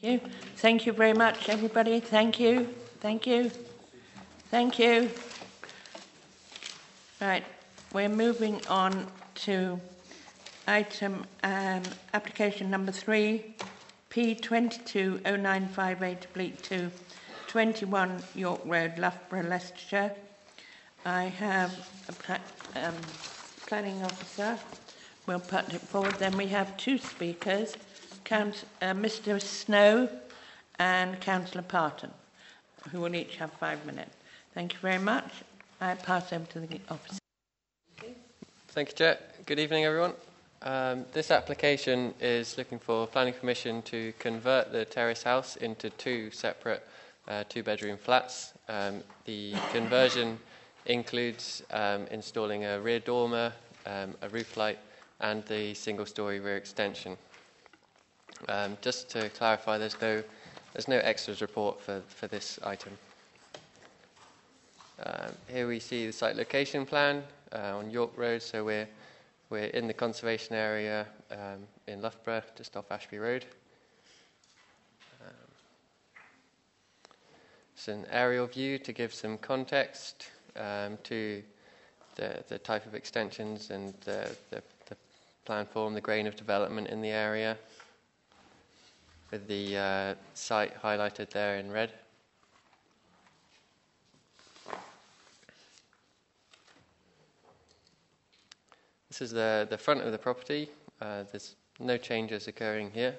you. Thank you very much, everybody. Thank you. Thank you. Thank you. Right, we're moving on to item um, application number three, P twenty-two oh nine five eight, Bleak two, twenty-one York Road, Loughborough, Leicestershire. I have a pla um, planning officer. We'll put it forward. Then we have two speakers, Count, uh, Mister Snow and Councillor Parton, who will each have five minutes. Thank you very much. I pass over to the officer. Thank you, Chair. Good evening, everyone. Um, this application is looking for planning permission to convert the terrace house into two separate uh, two-bedroom flats. Um, the conversion includes um, installing a rear dormer, um, a roof light, and the single-storey rear extension. Um, just to clarify, there's no there's no extras report for for this item. Um, here we see the site location plan uh, on York Road. So we're we're in the conservation area um, in Loughborough, just off Ashby Road. Um, it's an aerial view to give some context um, to the the type of extensions and the, the the plan form, the grain of development in the area, with the uh, site highlighted there in red. This is the, the front of the property. Uh, there's no changes occurring here.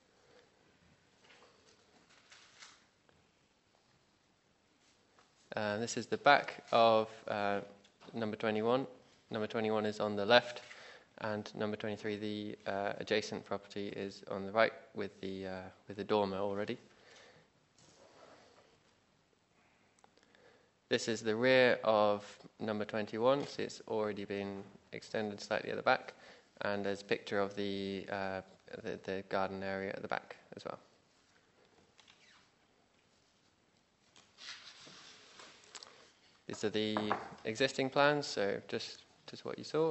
Uh, this is the back of uh, number twenty-one. Number twenty-one is on the left, and number twenty-three, the uh, adjacent property, is on the right with the uh, with the dormer already. This is the rear of number twenty-one, so it's already been extended slightly at the back, and there's a picture of the, uh, the the garden area at the back as well. These are the existing plans, so just just what you saw.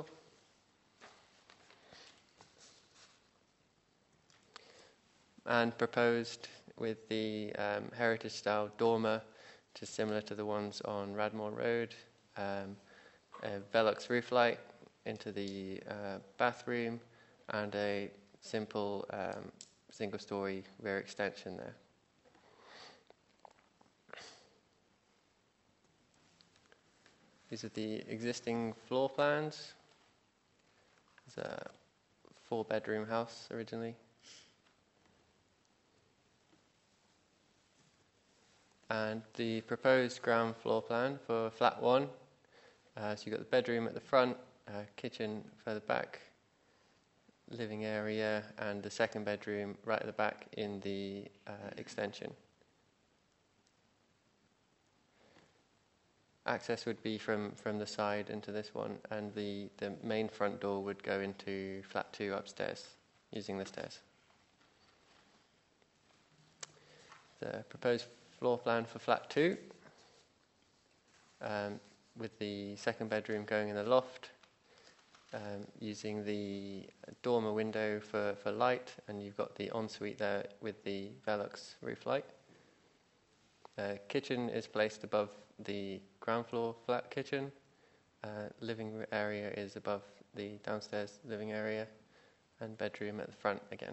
And proposed with the um, heritage-style dormer, which is similar to the ones on Radmore Road, um, a Velux roof light into the uh, bathroom, and a simple um, single-storey rear extension there. These are the existing floor plans. It's a four-bedroom house originally. And the proposed ground floor plan for flat one. Uh, so you've got the bedroom at the front, uh, kitchen further back, living area, and the second bedroom right at the back in the uh, extension. Access would be from, from the side into this one, and the, the main front door would go into flat two upstairs using the stairs. The proposed floor plan for flat two, um, with the second bedroom going in the loft, um, using the dormer window for, for light, and you've got the ensuite there with the Velux roof light. Uh, kitchen is placed above the ground floor flat kitchen. Uh, living area is above the downstairs living area, and bedroom at the front again.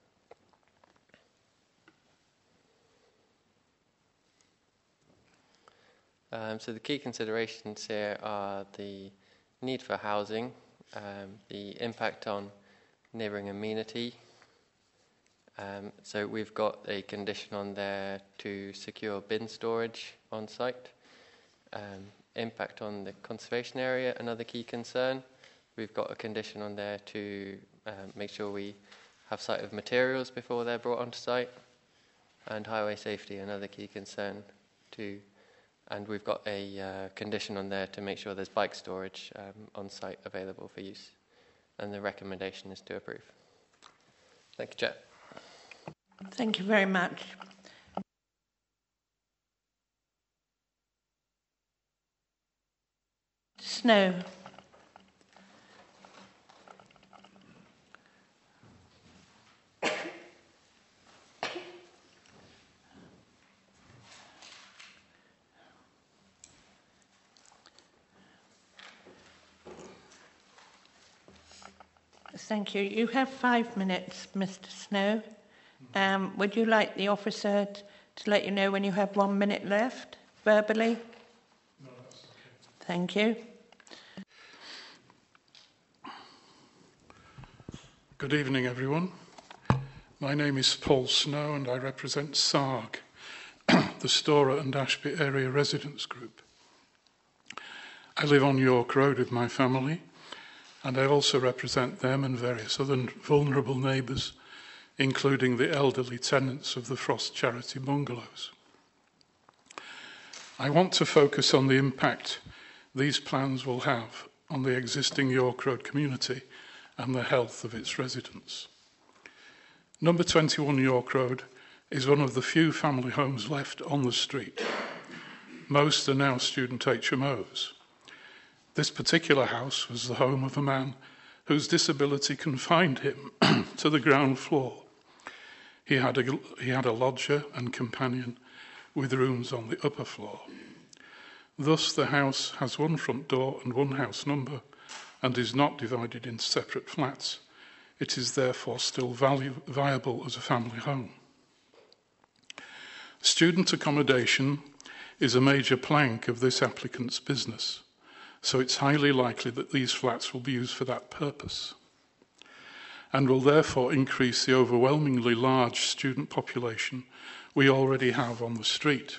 Um, so the key considerations here are the need for housing, um, the impact on neighbouring amenity. Um, so we've got a condition on there to secure bin storage on site. Um, impact on the conservation area, another key concern. We've got a condition on there to uh, make sure we have sight of materials before they're brought onto site. And highway safety, another key concern too. And we've got a uh, condition on there to make sure there's bike storage um, on site available for use. And the recommendation is to approve. Thank you, Chair. Thank you very much. Snow. thank you. You have five minutes, Mister Snow. Um, would you like the officer t- to let you know when you have one minute left, verbally? No, that's okay. Thank you. Good evening, everyone. My name is Paul Snow and I represent S A R G, the Storey and Ashby Area Residents Group. I live on York Road with my family, and I also represent them and various other vulnerable neighbours, including the elderly tenants of the Frost Charity Bungalows. I want to focus on the impact these plans will have on the existing York Road community and the health of its residents. Number twenty-one York Road is one of the few family homes left on the street. Most are now student H M Os. This particular house was the home of a man whose disability confined him to the ground floor. He had, a, he had a lodger and companion with rooms on the upper floor. Thus, the house has one front door and one house number and is not divided into separate flats. It is therefore still value, viable as a family home. Student accommodation is a major plank of this applicant's business, so it's highly likely that these flats will be used for that purpose and will therefore increase the overwhelmingly large student population we already have on the street.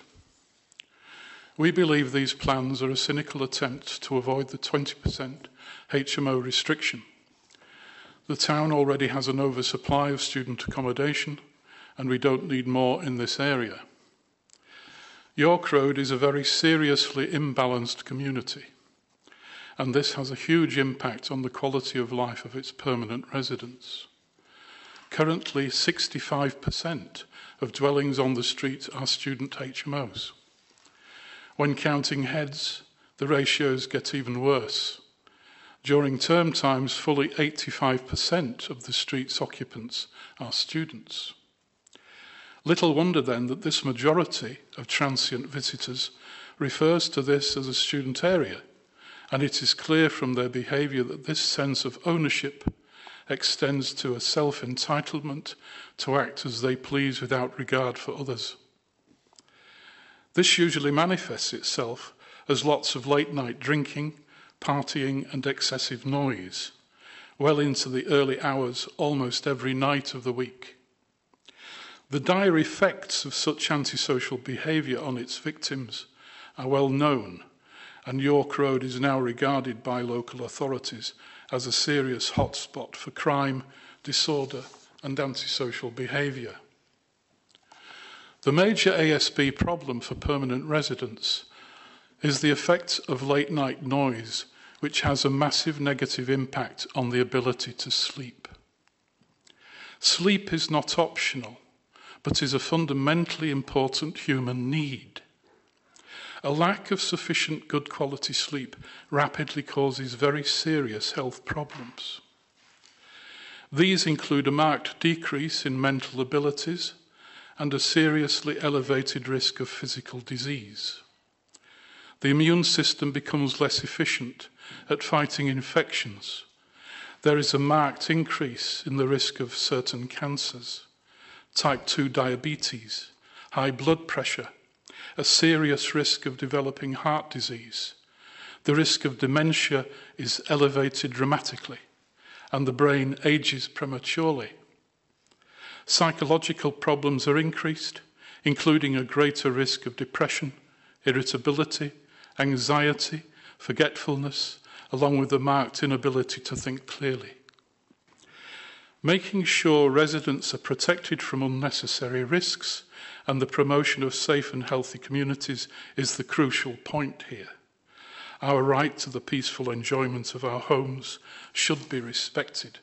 We believe these plans are a cynical attempt to avoid the twenty percent H M O restriction. The town already has an oversupply of student accommodation, and we don't need more in this area. York Road is a very seriously imbalanced community, and this has a huge impact on the quality of life of its permanent residents. Currently, sixty-five percent of dwellings on the street are student H M Os. When counting heads, the ratios get even worse. During term times, fully eighty-five percent of the street's occupants are students. Little wonder then that this majority of transient visitors refers to this as a student area, and it is clear from their behaviour that this sense of ownership extends to a self-entitlement to act as they please without regard for others. This usually manifests itself as lots of late-night drinking, partying and excessive noise, well into the early hours almost every night of the week. The dire effects of such antisocial behaviour on its victims are well known, and York Road is now regarded by local authorities as a serious hotspot for crime, disorder and antisocial behaviour. The major A S B problem for permanent residents is the effect of late-night noise, which has a massive negative impact on the ability to sleep. Sleep is not optional, but is a fundamentally important human need. A lack of sufficient good quality sleep rapidly causes very serious health problems. These include a marked decrease in mental abilities and a seriously elevated risk of physical disease. The immune system becomes less efficient at fighting infections. There is a marked increase in the risk of certain cancers, type two diabetes, high blood pressure, a serious risk of developing heart disease. The risk of dementia is elevated dramatically, and the brain ages prematurely. Psychological problems are increased, including a greater risk of depression, irritability, anxiety, forgetfulness, along with a marked inability to think clearly. Making sure residents are protected from unnecessary risks and the promotion of safe and healthy communities is the crucial point here. Our right to the peaceful enjoyment of our homes should be respected.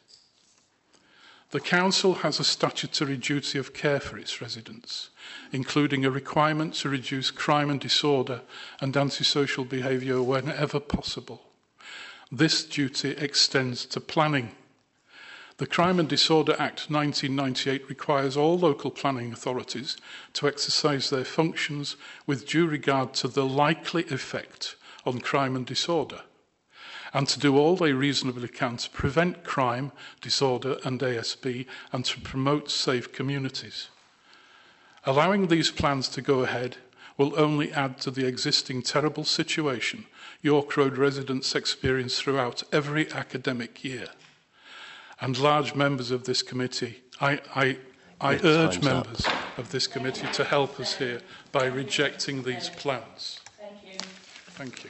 The Council has a statutory duty of care for its residents, including a requirement to reduce crime and disorder and antisocial behaviour whenever possible. This duty extends to planning. The Crime and Disorder Act nineteen ninety-eight requires all local planning authorities to exercise their functions with due regard to the likely effect on crime and disorder, and to do all they reasonably can to prevent crime, disorder and A S B and to promote safe communities. Allowing these plans to go ahead will only add to the existing terrible situation York Road residents experience throughout every academic year. And large members of this committee, I, I, I urge members up. of this committee to help us here by rejecting these plans. Thank you. Thank you.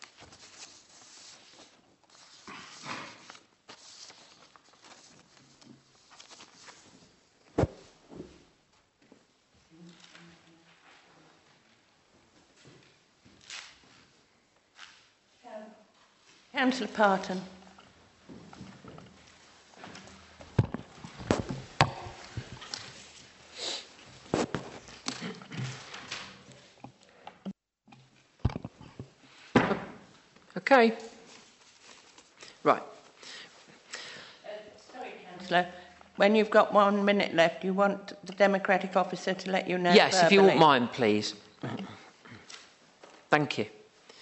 Councillor Parton. Okay. Right. Uh, sorry, Councillor. When you've got one minute left, you want the Democratic officer to let you know. Yes, verbally. if you won't mind, please. Thank you.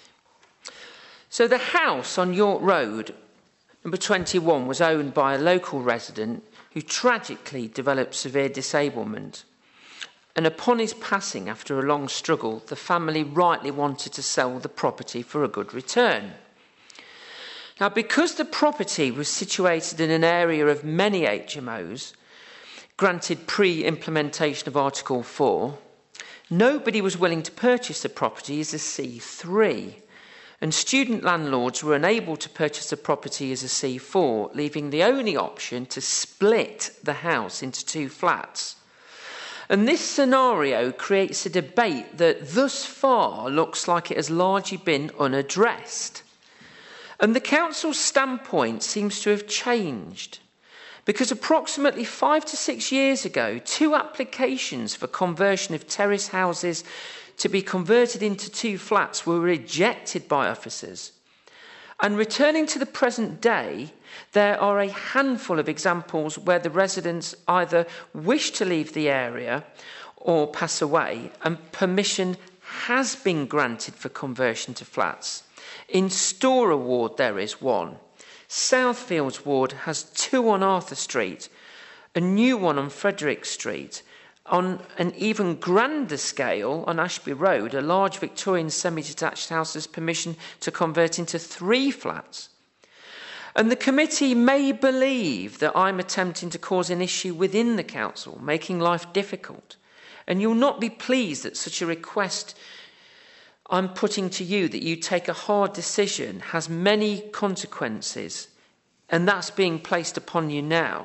So the house on York Road, number twenty-one, was owned by a local resident who tragically developed severe disablement. And upon his passing, after a long struggle, the family rightly wanted to sell the property for a good return. Now, because the property was situated in an area of many H M Os, granted pre-implementation of Article four, nobody was willing to purchase the property as a C three. And student landlords were unable to purchase the property as a C four, leaving the only option to split the house into two flats. And this scenario creates a debate that thus far looks like it has largely been unaddressed. And the council's standpoint seems to have changed, because approximately five to six years ago, two applications for conversion of terrace houses to be converted into two flats were rejected by officers. And returning to the present day, there are a handful of examples where the residents either wish to leave the area or pass away, and permission has been granted for conversion to flats. In Storer Ward, there is one. Southfields Ward has two on Arthur Street, a new one on Frederick Street. On an even grander scale, on Ashby Road, a large Victorian semi-detached house has permission to convert into three flats. And the committee may believe that I'm attempting to cause an issue within the council, making life difficult. And you'll not be pleased that such a request I'm putting to you, that you take a hard decision, has many consequences, and that's being placed upon you now.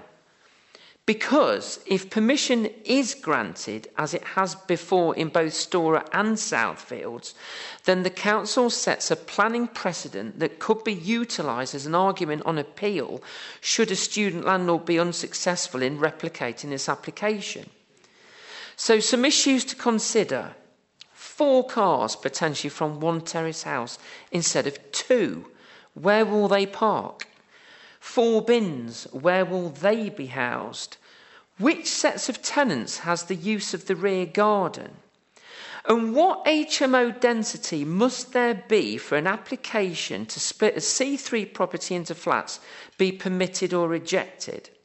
Because if permission is granted, as it has before in both Storer and Southfields, then the council sets a planning precedent that could be utilised as an argument on appeal should a student landlord be unsuccessful in replicating this application. So some issues to consider. Four cars potentially from one terrace house instead of two. Where will they park? Four bins, where will they be housed? Which sets of tenants has the use of the rear garden? And what H M O density must there be for an application to split a C three property into flats be permitted or rejected?